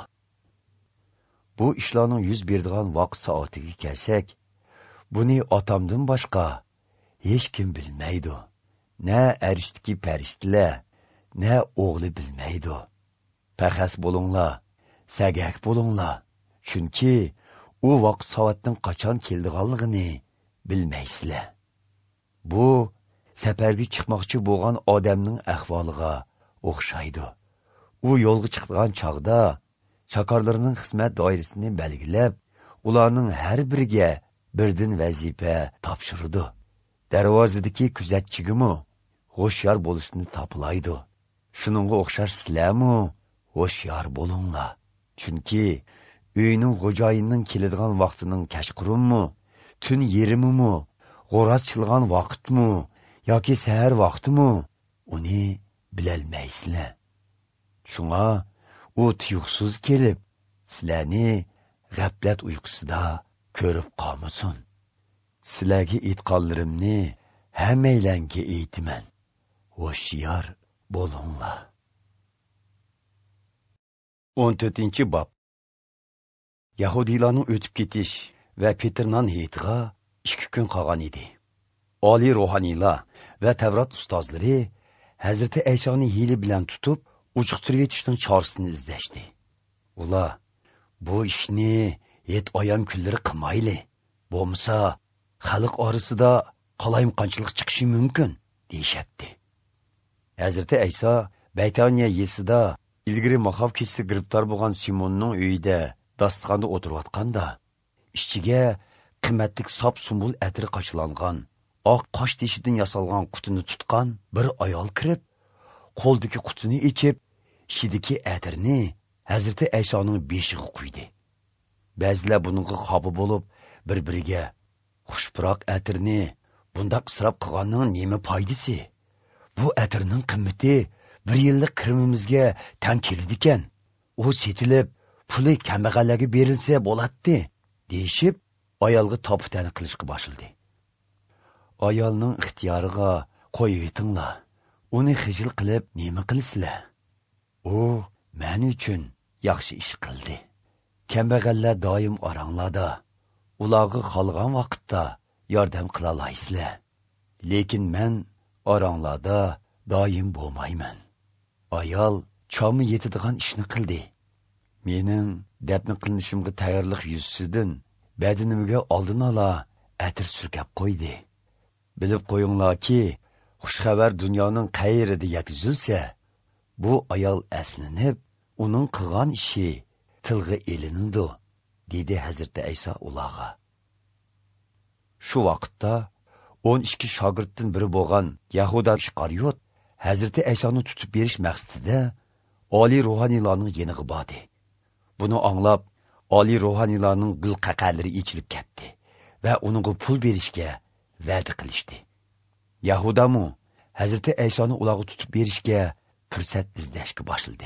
Bu ishlarning yuz berdigan vaqt soatiga kelsak, buni otamdan boshqa hech kim bilmaydi. Na arishdagi farishtalar, na o'g'li bilmaydi. Paxas bo'linglar, sagak bo'linglar, chunki u vaqt soatning qachon keldiganligini bilmaysizlar. Bu safarga chiqmoqchi bo'lgan odamning ahvoliga o'xshaydi. U yo'lga chiqgan chog'da chakorlarning xizmat doirasini belgilab, ularning har biriga birdan vazifa topshirdi. Darvozadagi kuzatchigimi hoşyar bo'lishni topilaydi. Shuningga o'xshash sizlarmi hoşyar bo'linglar. Chunki uyning xo'jayinining keladigan vaqtining kashqurunmi, tun yerimimi, g'o'raz chilgan vaqtmi yoki sahar vaqtimi, uni bilolmaysizlar. Shunga u tuyuqsiz kelib, sizlarni g'aflat uyqusida ko'rib qolmasin. Sizlarga aytganlarimni hammaylanga aytaman. Hoşyar bo'linglar. o'n to'rtinchi bob. Yahudilarning o'tib ketish va Petrning hayitiga ikki kun qolgan edi. Oliy ruhaniylar va Tavrat ustozlari Hazrati Aysoni hiyli bilan tutib, uchiqtirib yetishning chorasini izlashdi. Ular bu ishni yet oyam kunlari qilmayli, bo'lmasa xalq orasida qalayimqonchilik chiqishi mumkin deyishatdi. Hazreti Aysa Baytaniya yesida ilgiri maqab kesli giribtar bo'lgan Simonning uyida dasturxonda o'tirayotganda, ichiga qimmatli sop sumbul atri qo'shilgan, oq qosh teshidan yasalgan qutini tutgan bir ayol kirib, qo'ldagi qutini ichib, ichidagi atirni Hazreti Aysoning beshiga qo'ydi. Ba'zilar buningga qobi bo'lib, bir-biriga xushpuroq atirni bundaq isrof qilganning nima foydasi? Bu atirning qimmati bir yillik kirimimizga tang keladi ekan. U setilib, puli kambag'allarga berilsa bo'ladi, deyishib, ayolga topitani qilishga boshildi. Ayolning ixtiyoriga qo'yib etinglar. Uni xijil qilib nima qilasizlar? U men uchun yaxshi ish qildi. Kambag'allar doim oranglarda, ularga qolgan vaqtda yordam qila olaysizlar. Lekin men oranglarda doim bo'lmayman. Ayol chomi yetadigan ishni qildi. Mening dafn qilinishimga tayyorlik yuzasidan badanimga oldin ola atir surkab qo'ydi. Bilib qo'yinglarki, xushxabar dunyoning qayerida yetkazilsa, bu ayol aslinib, uning qilgan ishi tilga elinadi, dedi Hazreti Aysa ularga. Shu vaqtda o'n ikki shogirddan biri bo'lgan Yahuda Ishqariyot Hazreti Aysoni tutib berish maqsadida oliy ruhoniylarning yeniga bordi. Buni anglab, oliy ruhoniylarning gul qaqalari ichilib ketdi va uningga pul berishga va'da qilishdi. Yahudamu Hazreti Aysoni ularga tutib berishga fursat izlashga boshildi.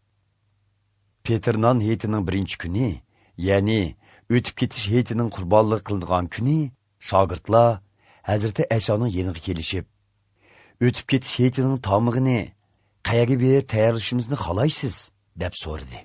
Petrnan heytining birinchi kuni, ya'ni o'tib ketish heytining qurbonlik qilingan kuni, shogirdlar Hazreti Aysoning yeniga kelishib, o'tib ketish heytining tomig'ini qayerga berib tayyorlashimizni xohlaysiz, deb so'radi.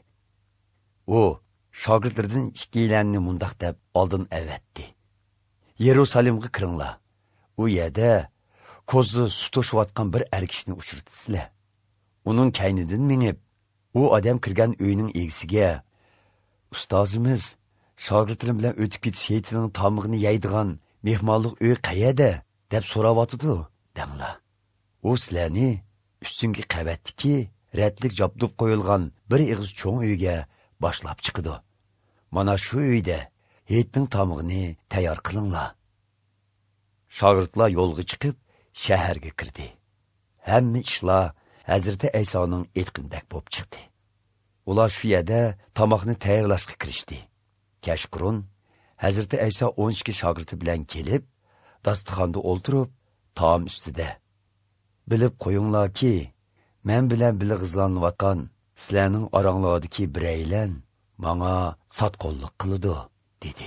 U shogirdlardan ikkilanni mundaq deb oldin avatdi. Yerusalimga kiringlar. U yerda ko'zni sutishayotgan bir erkishni uchirtsizlar. Uning kaynidan minib, u odam kirgan uyning egisiga, ustozimiz shogirdlarim bilan o'tib ketish heytining tomig'ini yeydigan mehmonlik uy qayerda deb so'rayotdi, denglar. U sizlarni ustungi qavatdiki ratlik jobdib qo'yilgan bir ig'iz cho'ng uyga boshlab chiqdi. Mana shu uyda heytning tomig'ini tayyor qilinglar. Shogirdlar yo'lga chiqib shaharga kirdi. Hamma ishlar Hazreti Aysoning aytganidek bo'lib chiqdi. Ular shu yerda tomoqni tayyorlashga kirishdi. Kashqurun Hazreti Ayso o'n ikki shogirdi bilan kelib, dasturxonda o'ltirib, taom ustida. Bilib qo'yinglarki, men bilan bilig'izlanayotgan sizlarning oranglardagi biraylan menga sotqonlik qiladi, dedi.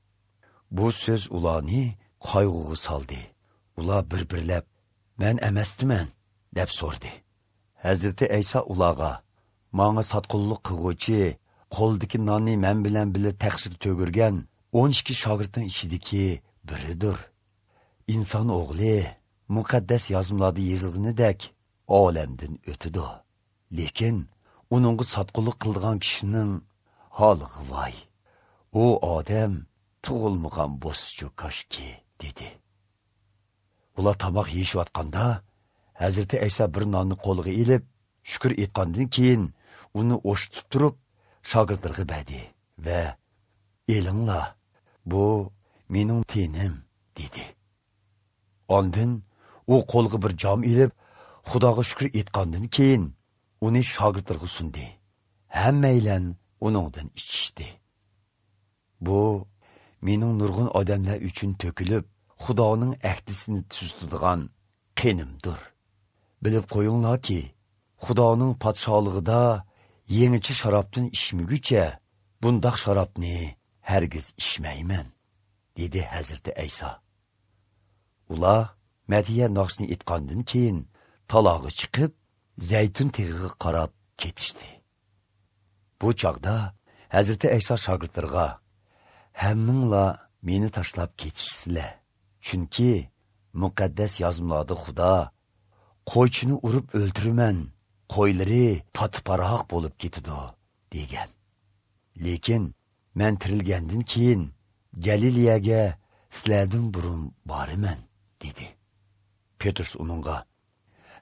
Bu so'z ularni qayg'uga soldi. Ular bir-birlab, men emasdiman, deb so'rdi. Hazreti Ayso ularga, menga sotqonlik qilguvchi, qo'ldagi nonni men bilan birga taqsir to'girgan o'n ikki shogirdning ichidagi biridir. Inson o'g'li muqaddas yozmalarda yozilganidek olamdan o'tadi. Lekin uningga sotqonlik qilgan kishining holiga voy. U odam tug'ilmagan bo'schu koshki, dedi. Ular tomoq yeyishayotganda Hazreti Ayso bir nonni qo'liga ilib, shukr etgandan keyin uni o'shitib turib, shogirdlarga berdi va "Elinglar, bu mening tenim", dedi. Ondan u qo'lga bir jom ilib, Xudoga shukr etgandan keyin uni shogirdlarga sundi. Hammaylar uningdan ichishdi. Bu mening nurg'un odamlar uchun to'kilib, Xudoning ahdisini tuzadigan qenimdir. Bilib qo'yinglarki, Xudoning podshohligida yangicha sharobdan ichmaguncha bundaq sharobni hargiz ichmayman, dedi Hazreti Ayso. Ular Madiya naqshni etgandan keyin talog'i chiqib, zaytun teg'iga qarab ketishdi. Bu chaqda Hazreti Ayso shogirdlarga, "Hamminglar meni tashlab ketishsizlar. Chunki muqaddas yozmalarda Xudo qo'ychini urib o'ltiraman, qo'ylari patparoq bo'lib ketadi", degan. Lekin men tirilgandan keyin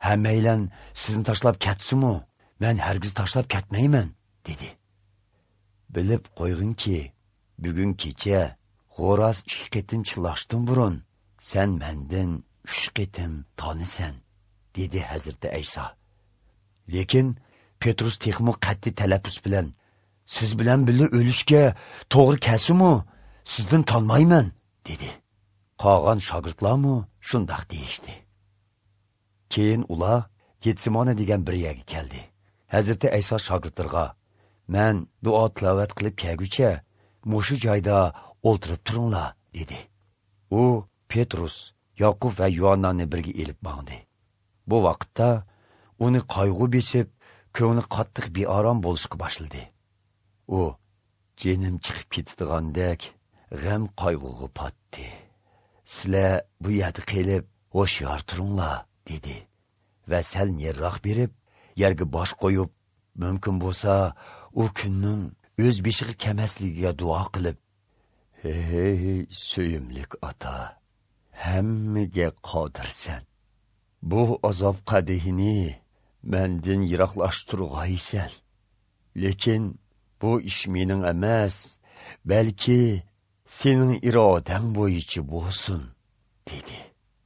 Həmməylə sizni taşlab kətsimu, mən hərgiz taşlab kətməyimən, dedi. Bilib qoyğun ki, bugün kecha Xo'roz ikki qitim chillashdan burun, sen mendin üç qitim tanisan, dedi Hazreti Ayso. Lekin Petrus texmi qat'iy talaffuz bilan, siz bilan birga o'lishga to'g'ri kelsimu, sizdan tanmayman, dedi. Qolgan shogirdlarmi shundoq deyishdi. Keyin ular Getsimona degan bir yerga keldi. Hazreti Ayso shogirdlarga, "Men duo tilovat qilib kelguncha, mushu joyda o'ltirib turinglar", dedi. U Petrus, Yaqub va Yuhannani birga elib bordi. Bu vaqtda uni qayg'u besib, ko'ngli qattiq beorom bo'lishga boshladi. U "Jenim chiqib ketdigandek, g'am qayg'uga patdi. Sizlar bu yerda qelib, ho'shyor turinglar", dedi. Va sal neriroq berib, yerga bosh qo'yib, mumkin bo'lsa, u kunning o'z beshiga kelmasligiga duo qilib, "Ey suyimlik ota, hammaga qodirsan. Bu azob qadihini mendan yiroqlashtirg'aysan. Lekin bu ish mening emas, balki sening irodang bo'yicha bo'lsin", dedi.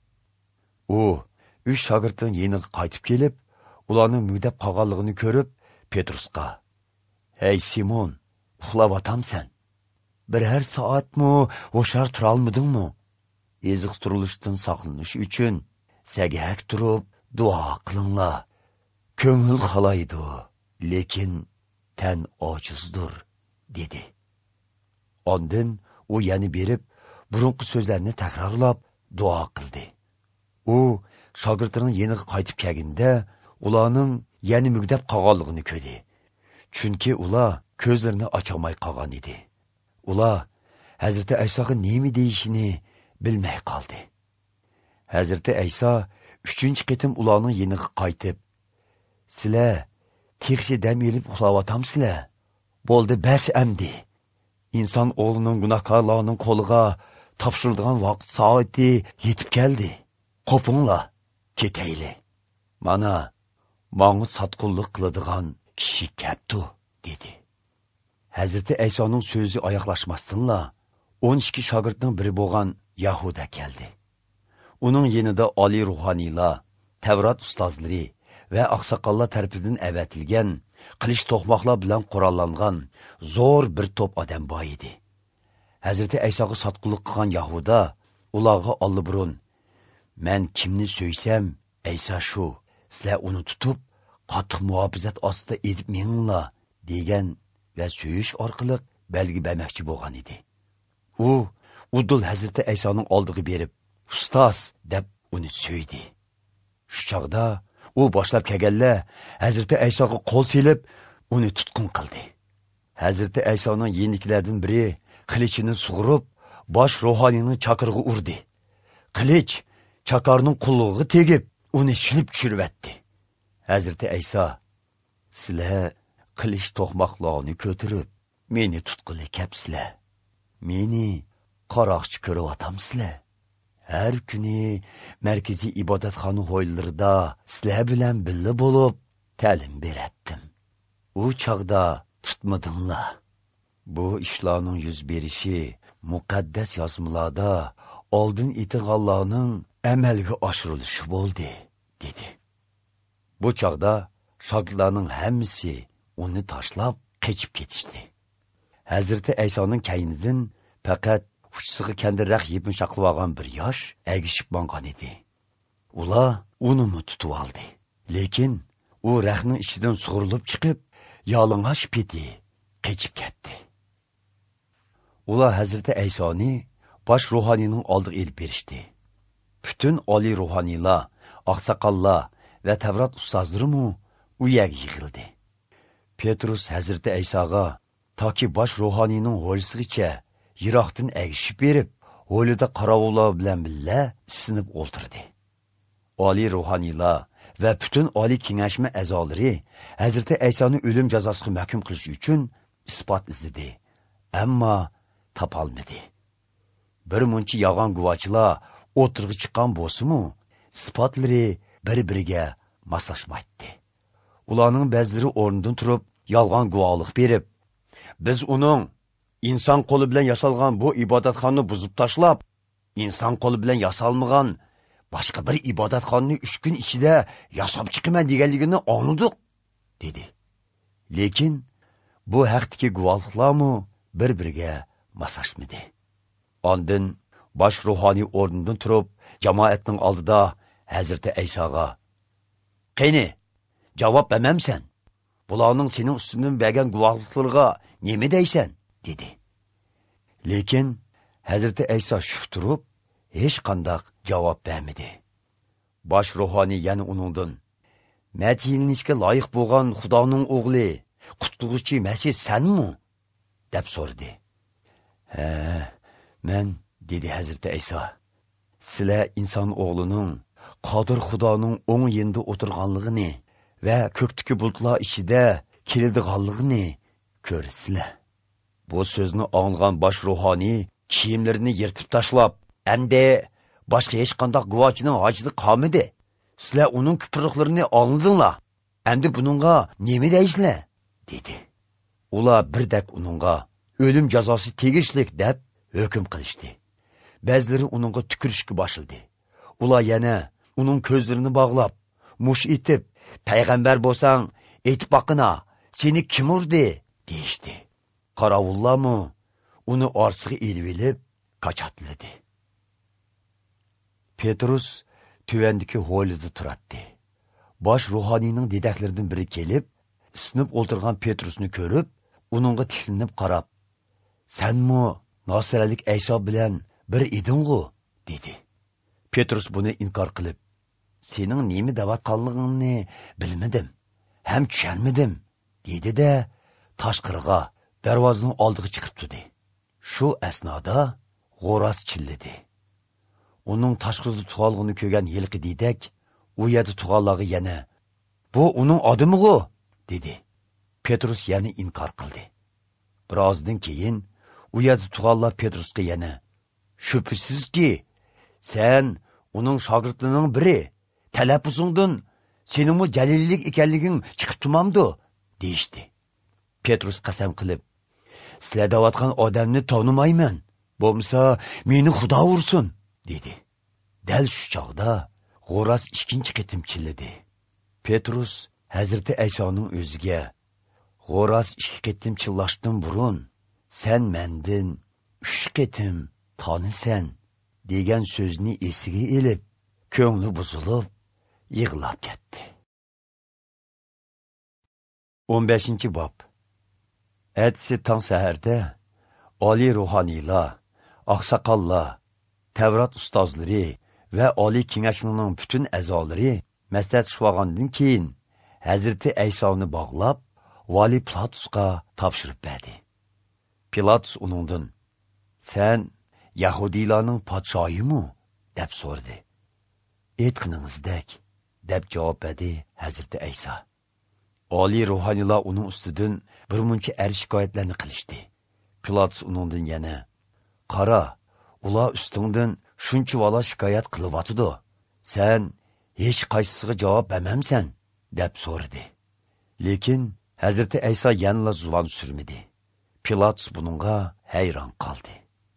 U üç shogirdning yeniga qaytib kelib, ularning mugdab qolganligini ko'rib, Petrusga, "Ey Simon, uxlayotamsan? Biror soatmi o'shar turolmadingmi? Eziq turilishdan saqlanish uchun sagak turib duo qilinglar. Ko'ngil xolaydi, lekin tan ojizdir", dedi. Ondan u yana berib, burunqi so'zlarni takrorlab duo qildi. U shogirdlarning yeniga qaytib kelganda, ularning yana mugdab qolganligini ko'rdi. Chunki ular ko'zlarini ocholmay qolgan edi. Ular Hazreti Aysoga nima deyishini bilmay qoldi. Hazreti Ayso uchinchi qitim ularning yeniga qaytib, "Sizlar texshi dam elib uxlayotamsizlar? Bo'ldi bas amdi. İnson o'g'lining gunohkorlarning qo'liga topshirilgan vaqt soati yetib keldi. Qopinglar, ketayli. Mana, manga sotqunlik qiladigan kishi keldi", dedi. Hazreti Aysoning so'zi oyoqlashmasdinla, o'n ikki shogirdning biri bo'lgan Yahuda keldi. Uning yenida oliy ruhoniylar, Tavrat ustozlari va oqsoqollar tarafidan avatilgan, qilich to'qmoqlar bilan qurollangan zo'r bir to'p odam bor edi. Hazreti Aysoga sotqunlik qilgan Yahuda ularga olliburun, "Men kimni so'ysam, Ayso shu, sizlar uni tutib, qattiq muhofazat ostida edib meninglar", degan va so'yish orqali belgi bermoqchi bo'lgan edi. U Udul Hazreti Aysoning oldiga berib, "Ustoz", deb uni so'ydi. Shu chog'da u boshlab kelganlar Hazreti Aysoga qo'l silib, uni tutqun qildi. Hazreti Aysoning yenikilardan biri qilichini sug'urib, bosh ruhoniyning chaqirig'i urdi. Qilich chaqarning qullig'iga tegib, uni shilib tushiribdi. Hazreti Ayso, "Sizlar qilich to'qmoqlarni ko'tarib, meni tutqili kapsizlar. Meni qaroqchi ko'ryotamsizlar. Har kuni markaziy ibodatxona hoylarida sizlar bilan birga bo'lib ta'lim beratdim. U chog'da tutmadinglar. Bu ishlarning yuz berishi muqaddas yozmalarda oldin aytilganlarning amalga oshirilishi bo'ldi", dedi. Bu chog'da shogirdlarning hammasi uni tashlab qechib ketishdi. Hazreti Aysoning kaynidan faqat uchsiga kandirroq yepinchoqlab olgan bir yosh agishib bongan edi. Ular uni tutib oldi. Lekin u rahning ichidan sug'urilib chiqib, yalang'och peti qechib ketdi. Ular Hazreti Aysoni bosh ruhoniyning oldiga elib berishdi. Bütün oliy ruhoniylar, oqsoqollar va Tavrat ustozlari u yerga yig'ildi. Petrus Hazreti Aysoga toki bosh ruhoniyning ho'lisigacha yiroqdan agishib berib, ho'lida qarovullar bilan birga sinib o'ltirdi. Oliy ruhoniylar va bütün oliy kengashma a'zolari Hazreti Aysoni o'lim jazosiga mahkum qilish uchun isbot izladi, ammo topolmadi. Bir muncha yolg'on guvohchilar o'tirg'i chiqqan bo'lsa-mu, isbotlari bir-biriga maslashmaydi. Ularning ba'zilari o'rnidan turib, yolg'on guvohlik berib, biz uning inson qo'li bilan yasalgan bu ibodatxonni buzib tashlab, inson qo'li bilan yasalmagan boshqa bir ibodatxonni uch kun ichida yasab chiqaman deganligini angladik, dedi. Lekin bu haqdagi guvohliklarmi bir-biriga moslashmadi. Ondan bosh ruhoniy o'rnidan turib, jamoatning oldida Hazrati Aysoga: "Qani, javob bermamsan? Bularning sening ustidan bergan guvohliklarga nima deysan?" dedi. Lekin Hazrati Ayso shuk turib, hech qanday javob bermadi. Bosh ruhoniy yana uningdan: "Matiyilinishga loyiq bo'lgan Xudoning o'g'li, qutquvchi Masih senmi?" deb so'radi. "Ha, men", dedi Hazrati Ayso. "Sizlar inson o'g'lining Qodir Xudoning o'ng yonida o'tirganligini va ko'kdagi bulutlar ichida keladiganligini ko'rsizlar." Bu so'zni anglagan bosh ruhoniy kiyimlarini yirtib tashlab, "Endi boshqa hech qanday guvohchining hojati qolmadi. Sizlar uning kipriklarini angladinglar. Endi buningga nima deysizlar?" dedi. Ular birdak uningga o'lim jazosi tegishlik deb hukm qilishdi. Ba'zilari uningga tukirishga boshladi. Ular yana uning ko'zlarini bog'lab, mush etib, "Payg'ambar bo'lsang, aytib boqina, seni kim urdi?" deyishdi. Qarovullarmi uni orsiga elib qachatladı. Petrus tuvandagi hovlida turadi. Bosh ruhoniyning dedaklaridan biri kelib, isnib o'tirgan Petrusni ko'rib, uningga tiklinib qarab, "Senmi Nasiralik Ayso bilan bir eding-ku?" dedi. Petrus buni inkor qilib, "Sening nima davatqanligingni bilmadim, ham tushunmadim", dedi-de, tashqariga, darvozaning oldiga chiqib turdi. Shu asnoda g'o'ras chilladi. Uning tashqarida tug'alg'ini ko'rgan yilqi dedak, u yerda tug'anlarga yana, "Bu uning odami-ku", dedi. Petrus yana inkor qildi. Birozdan keyin u yerda tug'anlar Petrusga yana, "Shubhisizki, sen uning shogirdlarining biri, talaffuzingdan sening jalillik ekanliging chiqib turmamdi", deyishdi. Petrus qasam qilib, "Sizlar davatgan odamni tonimayman, bo'lmasa meni Xudo ursin", dedi. Dal shu chog'da g'o'ras ikkinchi qitim chilladi. Petrus Hazrati Aysoning o'ziga, "G'o'ras ikki qitim chillashdan burun sen mendan uch qitim tonisan", degan so'zni esiga elib, ko'ngli buzilib, yig'lab ketdi. o'n beshinchi bob. Ertasi tong saharda oliy ruhoniylar, oqsoqollar, Tavrat ustozlari va oliy kengashning butun a'zolari maslahatlashib olgandan keyin Hazrati Aysoni bog'lab, vali Pilatusga topshirib berdi. Pilatus uningdan, "Sen Yahudiylarning podshoyimi?" deb so'radi. "Aytganingizdek", deb javob berdi Hazrati Ayso. Oliy ruhoniylar uning ustidan bir muncha er shikoyatlarni qilishdi. Pilatus uningdan yana, "Qara, ular ustingdan shuncha vala shikoyat qilyotidi. Sen hech qaysisiga javob bermamsan?" deb so'radi. Lekin Hazrati Ayso yanla zuvon surmadi. Pilatus buningga hayron qoldi.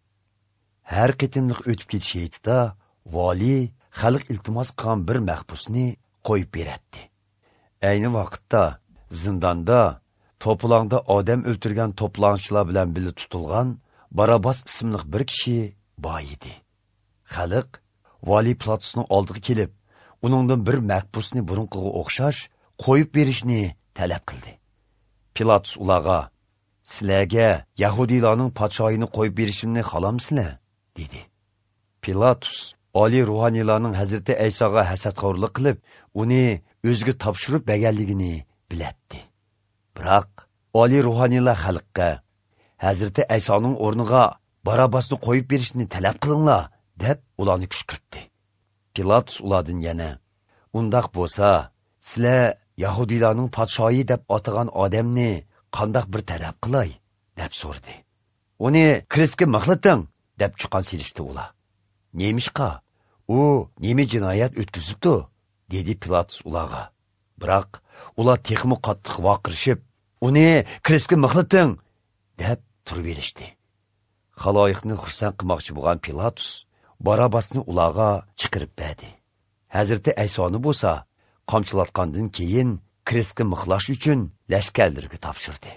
Har qitimliq o'tib ketish yetida vali xalq iltimos qilgan bir mahbusni qo'yib beradi. Ayni vaqtda zindonda to'plangda odam o'ltirgan to'plangchilar bilan birga tutilgan Barabas ismli bir kishi bor edi. Xalq vali Pilatusning oldiga kelib, uningdan bir mahbusni burunqiga o'xshash qo'yib berishni talab qildi. Pilatus ularga, "Sizlarga Yahudiylarning podshoyini qo'yib berishimni xohlamsizlar?" dedi. Pilatus oliy ruhoniylarning Hazrati Aysoga hasadxo'rlik qilib, uni o'ziga topshirib berganligini bilatdi. Biroq oliy ruhoniylar xalqqa Hazrati Aysoning o'rniga Barabasni qo'yib berishni talab qilinglar, deb ularni kushkirtdi. Pilatus ulardan yana, "Undaq bo'lsa, sizlar Yahudiylarning podshoyi deb atagan odamni qandoq bir taraf qilay?" deb so'rdi. "Uni kristga mixlating", deb chiqan silishdi ular. "Nemishqa? U nima jinoyat o'tkazibdi?" dedi Pilatus ularga. Biroq ular texmi qattiq vaqirishib, uni Kristga mixlating deb turib elishdi. Xaloyiqni xursand qilmoqchi bo'lgan Pilatus Barabasni ularga chiqarib berdi. Hazrati Aysoni bo'lsa, qamchilatgandan keyin Kristga mixlash uchun lashkarlarga topshirdi.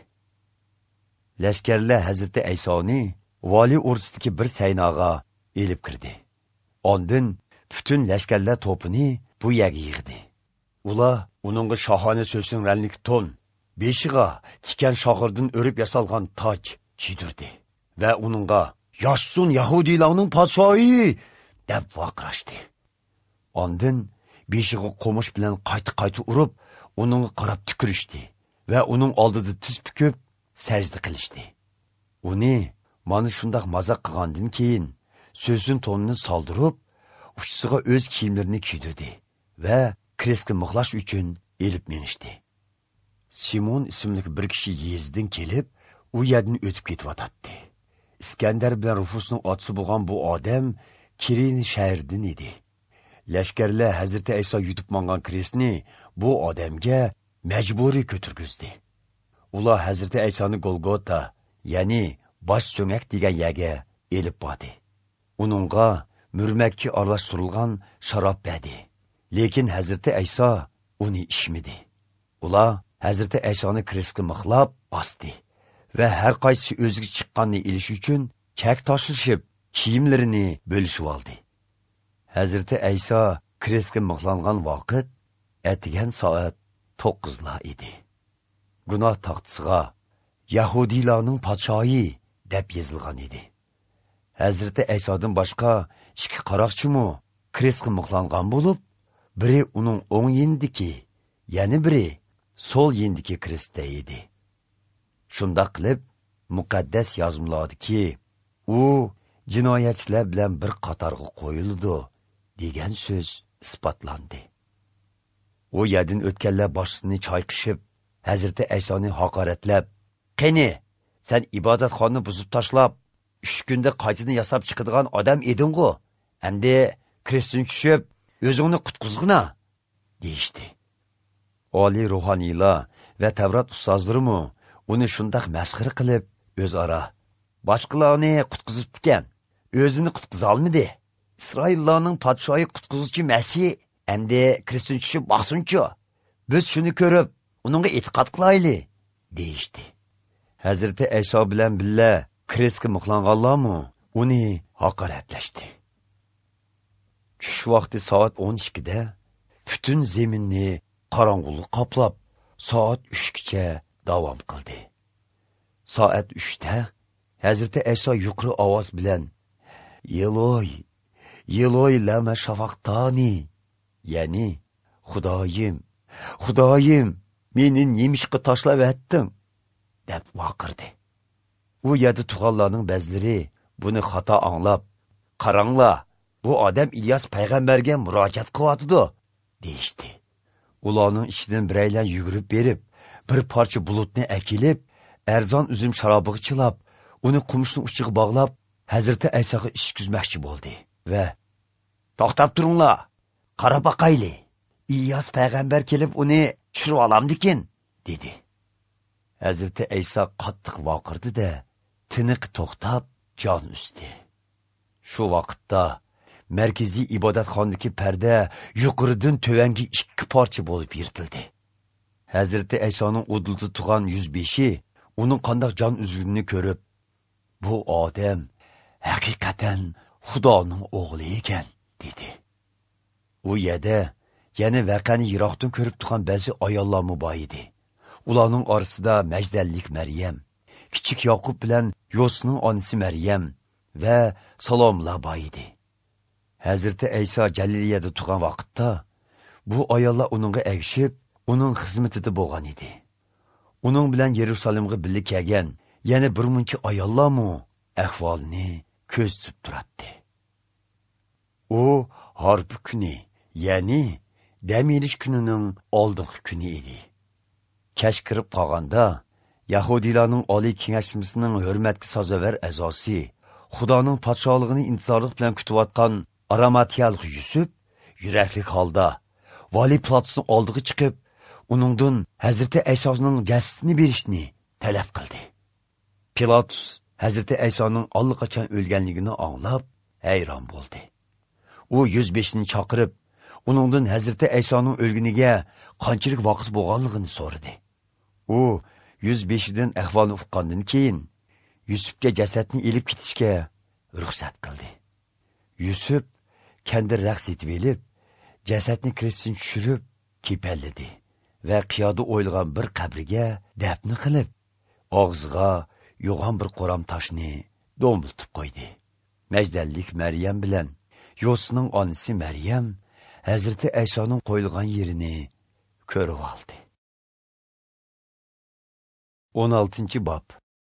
Lashkarlar Hazrati Aysoni vali o'rtasidagi bir saynoga elib kirdi. Ondan butun lashkarlar to'pini bu yerga yig'di. Ular uningga shohona so'sing ranlik ton, beshiga tikan shoxirdan o'rib yasalgan toj kiydirdi va uningga "Yoshsun Yahudiylarning podshohi" deb vaqirashdi. Ondan beshiga qo'mish bilan qayta-qayta urib, uningga qarab tukirishdi va uning oldida tiz bukib sajda qilishdi. Uni mana shundoq mazaq qilgandan keyin so'sin tonini soldirib, uchiga o'z kiyimlarini kiydirdi va Kristga mixlash uchun elib minishdi. Simon ismli bir kishi yezdan kelib, u yerdan o'tib ketyotdi. İskandar bilan Rufusning otasi bo'lgan bu odam Kirin shahridan edi. Lashkarlar Hazrati Ayso yutib mangan Kristni bu odamga majburiy ko'tirgizdi. Ular Hazrati Aysoni Golgota, ya'ni bosh so'ngak degan yerga elib bordi. Uningga murmakka aralashtirilgan sharob berdi. Lekin Hazrati Ayso uni ichmadi. Ular Hazrati Aysoni Kristga mixlab osdi va har qaysi o'ziga chiqqanini ilish uchun chak toshishib, kiyimlarini bo'lishib oldi. Hazrati Ayso Kristga mixlangan vaqt atigan soat to'qqizlar edi. Gunoh taxtisiga Yahudiylarning podshohi deb yozilgan edi. Hazrati Aysodan boshqa ikki qaroqchimi Kristga mixlangan bo'lib, biri uning o'ng yendiki, yana biri sol yendiki Kristda edi. Shunda qilib, muqaddas yozmalardiki, u jinoyatchilar bilan bir qatorga qo'yildi degan so'z isbotlandi. U yerdan o'tganlar boshini chayqishib, Hazrati Aysoni haqoratlab, "Qani, sen ibodatxonni buzib tashlab, uch kunda qaytini yasab chiqadigan odam eding-ku. Endi Kristdan tushib, o'zingni qutqizg'ina" deyishdi. Oliy ruhoniylar va Tavrat ustozlarimi uni shundoq masxara qilib, o'zaro boshqalarni qutqizibdi-kan, o'zini qutqiza olmadi. Isroillarning podshohi qutqizuvchi Masih endi Kristdan tushib baqsinchi. Biz shuni ko'rib, uningga e'tiqod qilayli, deyishdi. Hazrati Ayso bilan billa Kristga mixlanganlarmi uni haqoratlashdi. Tush vaqti soat o'n ikkida butun zaminni qorong'ulik qoplab, soat uchgacha davom qildi. Soat uchda Hazrati Ayso yuqori ovoz bilan "Eloy, Eloy lama shafaqtani", ya'ni "Xudoyim, Xudoyim, meni nemishqa tashlab etding?" deb vaqirdi. U yerda turganlarning ba'zilari buni xato anglab, "Qaranglar, bu odam İlyas payg'ambarga murojaat qilyapti" deyishdi. Ularning ichidan biraylar yugurib berib, bir parcha bulutni akilib, arzon uzum sharobiga chilab, uni qumishning uchiga bog'lab, Hazrati Aysoga ishkizmoqchi bo'ldi va "To'xtab turinglar, qarab boqayli. İlyas payg'ambar kelib uni tushirib olamdikin" dedi. Hazrati Ayso qattiq vaqirdi-da, tiniq to'xtab jon uzdi. Shu vaqtda markaziy ibodatxonadagi parda yuqoridan tövanga ikki parcha bo'lib yirtildi. Hazrati Aysoning o'dilda turgan yuz beshi uning qandoq jon uzganini ko'rib, "Bu odam haqiqatan Xudoning o'g'li ekan" dedi. U yerda yana vaqani yiroqdan ko'rib turgan ba'zi ayollar bor edi. Ularning orasida Majdallik Maryam, kichik Yoqub bilan Yosning onasi Maryam va Salomlar bor edi. Hazrati Ayso Galileyada turgan vaqtda bu ayollar uningga ergishib, uning xizmatida bo'lgan edi. Uning bilan Yerusalimga birga kelgan yana bir muncha ayollarmi ahvolni ko'z tutib turadi. U harbi kuni, ya'ni dam olish kunining oldingi kuni edi. Kech kirib qolganda Yahudiylarning oliy kengashmasining hurmatga sazovor a'zosi, Xudoning podshohligini intizorlik bilan kutayotgan Aramatiyalik Yusuf yurakli holda vali Pilatusning oldiga chiqib, uningdan Hazreti Aysoning jasadini berishni talab qildi. Pilatus Hazreti Aysoning allaqachon o'lganligini anglab, hayron bo'ldi. U yuz beshni chaqirib, uningdan Hazreti Aysoning o'lguniga qanchalik vaqt bo'lganligini so'radi. U yuz beshidan ahvolni uqqandan keyin Yusufga jasadni elib ketishga ruxsat qildi. Yusuf kandir raqs etib elib, jasadni kirishsin tushirib, kepalladi va qiyoda o'yilgan bir qabriga dafn qilib, og'ziga yo'g'on bir qo'ram toshni do'mbiltib qo'ydi. Majdallik Maryam bilan Yosifning onasi Maryam Hazreti Aysoning qo'yilgan yerini ko'rib oldi. o'n oltinchi bob.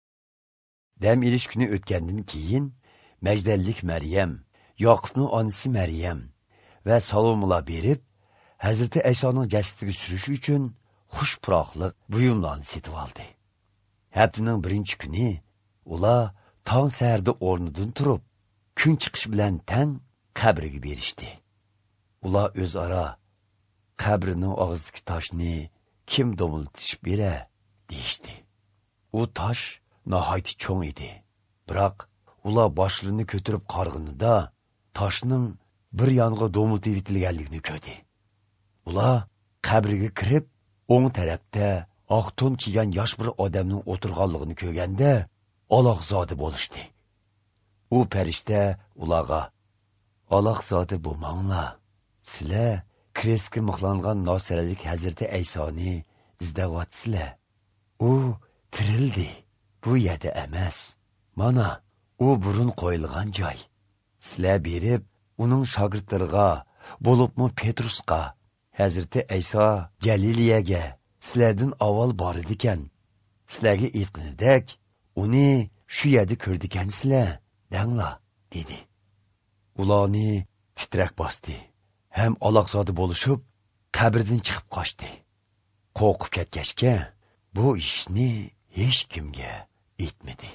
Dam ilish kuni o'tgandan keyin Majdallik Maryam, Yoqubning onasi Maryam va salomlar berib, Hazreti Aysoning jasadiga surish uchun xush puroqliq buyumlarni setib oldi. Haftaning birinchi kuni ular tong saharda o'rnidan turib, kun chiqish bilan tang qabriga berishdi. Ular o'zaro qabrining og'zidagi toshni kim do'miltishib bera deyishdi. U tosh nihoyat cho'ng edi. Biroq ular boshlarini ko'tarib qarg'inida toshning bir yonga do'miltib etilganligini ko'rdi. Ular qabriga kirib, o'ng tarafda oq to'n kiygan yosh bir odamning o'tirganligini ko'rganda, aloqzodi bo'lishdi. U farishta ularga: "Aloqzodi bo'lmanglar. Sizlar kreska mixlangan nosiralik Hazreti Aysoni izlayapsizlar. U tirildi. Bu yerda emas. Mana, u burun qo'yilgan joy. Sizlar berib, uning shogirdlariga, bo'libmi Petrusga, Hazreti Ayso Galiliyaga sizlardan avval bor edikan, sizlarga aytganidek, uni shu yerda ko'rdikansizlar, danglar," dedi. Ularni titrak bosdi. Ham aloqzodi bo'lishib, qabrdan chiqib qochdi. Qo'rqib ketgachga, bu ishni hech kimga aytmadi.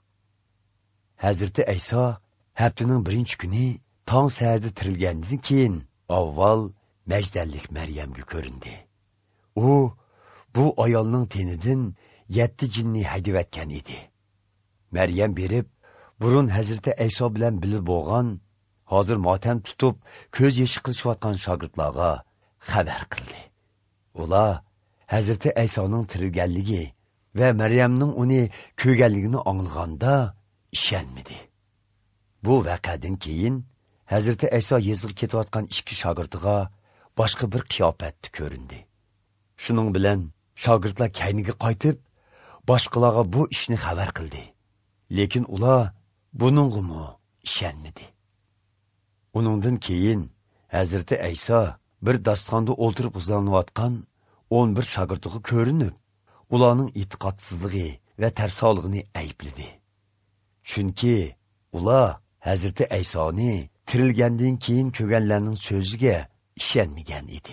Hazreti Ayso haftaning birinchi kuni tong saharda tirilgandan keyin avval Majdallik Maryamga ko'rindi. U bu ayolning tenidan yetti jinni haydavatgan edi. Maryam berib, burun Hazreti Ayso bilan bilib bo'lgan, hozir motam tutib, ko'z yoshi qilishayotgan shogirdlarga xabar qildi. Ular Hazreti Aysoning tirilganligi va Maryamning uni ko'rganligini anglaganda ishonmadi. Bu vaqadan keyin Hazreti Ayso yezg'i ketayotgan ikki shogirdiga boshqa bir qiyofatda ko'rindi. Shuning bilan shogirdlar kayniga qaytib, boshqalarga bu ishni xabar qildi. Lekin ular buningga ishonmadi. Uningdan keyin Hazreti Ayso bir dastonda o'tirib uzlanayotgan o'n bir shogirdiga ko'rinib, ularning e'tiqodsizligi va tarsoligini aybladi. Chunki ular Hazreti Aysoni tirilgandan keyin ko'rganlarning so'ziga ishonmagan edi.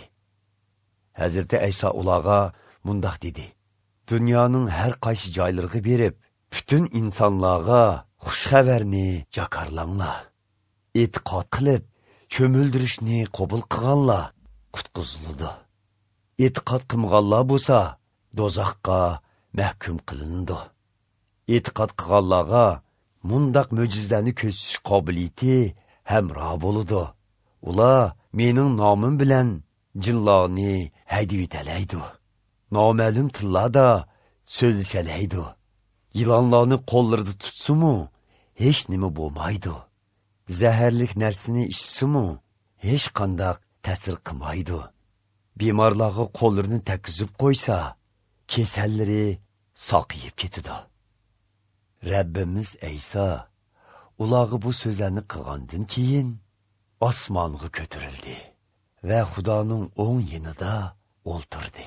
Hazreti Ayso ularga mundaq dedi: "Dunyoning har qaysi joylariga berib, butun insonlarga xush xabarni jakarlanglar. E'tiqod qilib, cho'mildirishni qabul qilganlar qutqiziladi. E'tiqod qilmaganlar bo'lsa, dozoqqa mahkum qilindi. E'tiqod qilganlarga mundaq mo'jizalarni ko'rsatish qobiliyati hamroh bo'ladi. Ular mening nomim bilan jinlarni haydab etalaydi. Noma'lum tillarda so'zlashalaydi. Yilonlarni qo'llarida tutsumu, hech nima bo'lmaydi. Zaharlik narsani ichsumu, hech qanday ta'sir qilmaydi. Bemorlarga qo'llarini takkizib qo'ysa, kasallari saqiyib ketadi." Rabbimiz Ayso ularga bu so'zlarni qilgandan keyin osmonga ko'tarildi va Xudoning o'ng yonida o'ltirdi.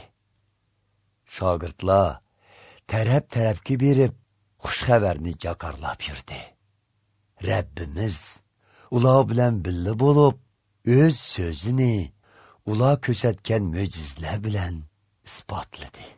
Shogirdlar taraf-tarafga berib xush xabarni jakarlab yurdi. Rabbimiz ular bilan birga bo'lib, o'z so'zini ular ko'rsatgan mo'jizalar bilan isbotladi.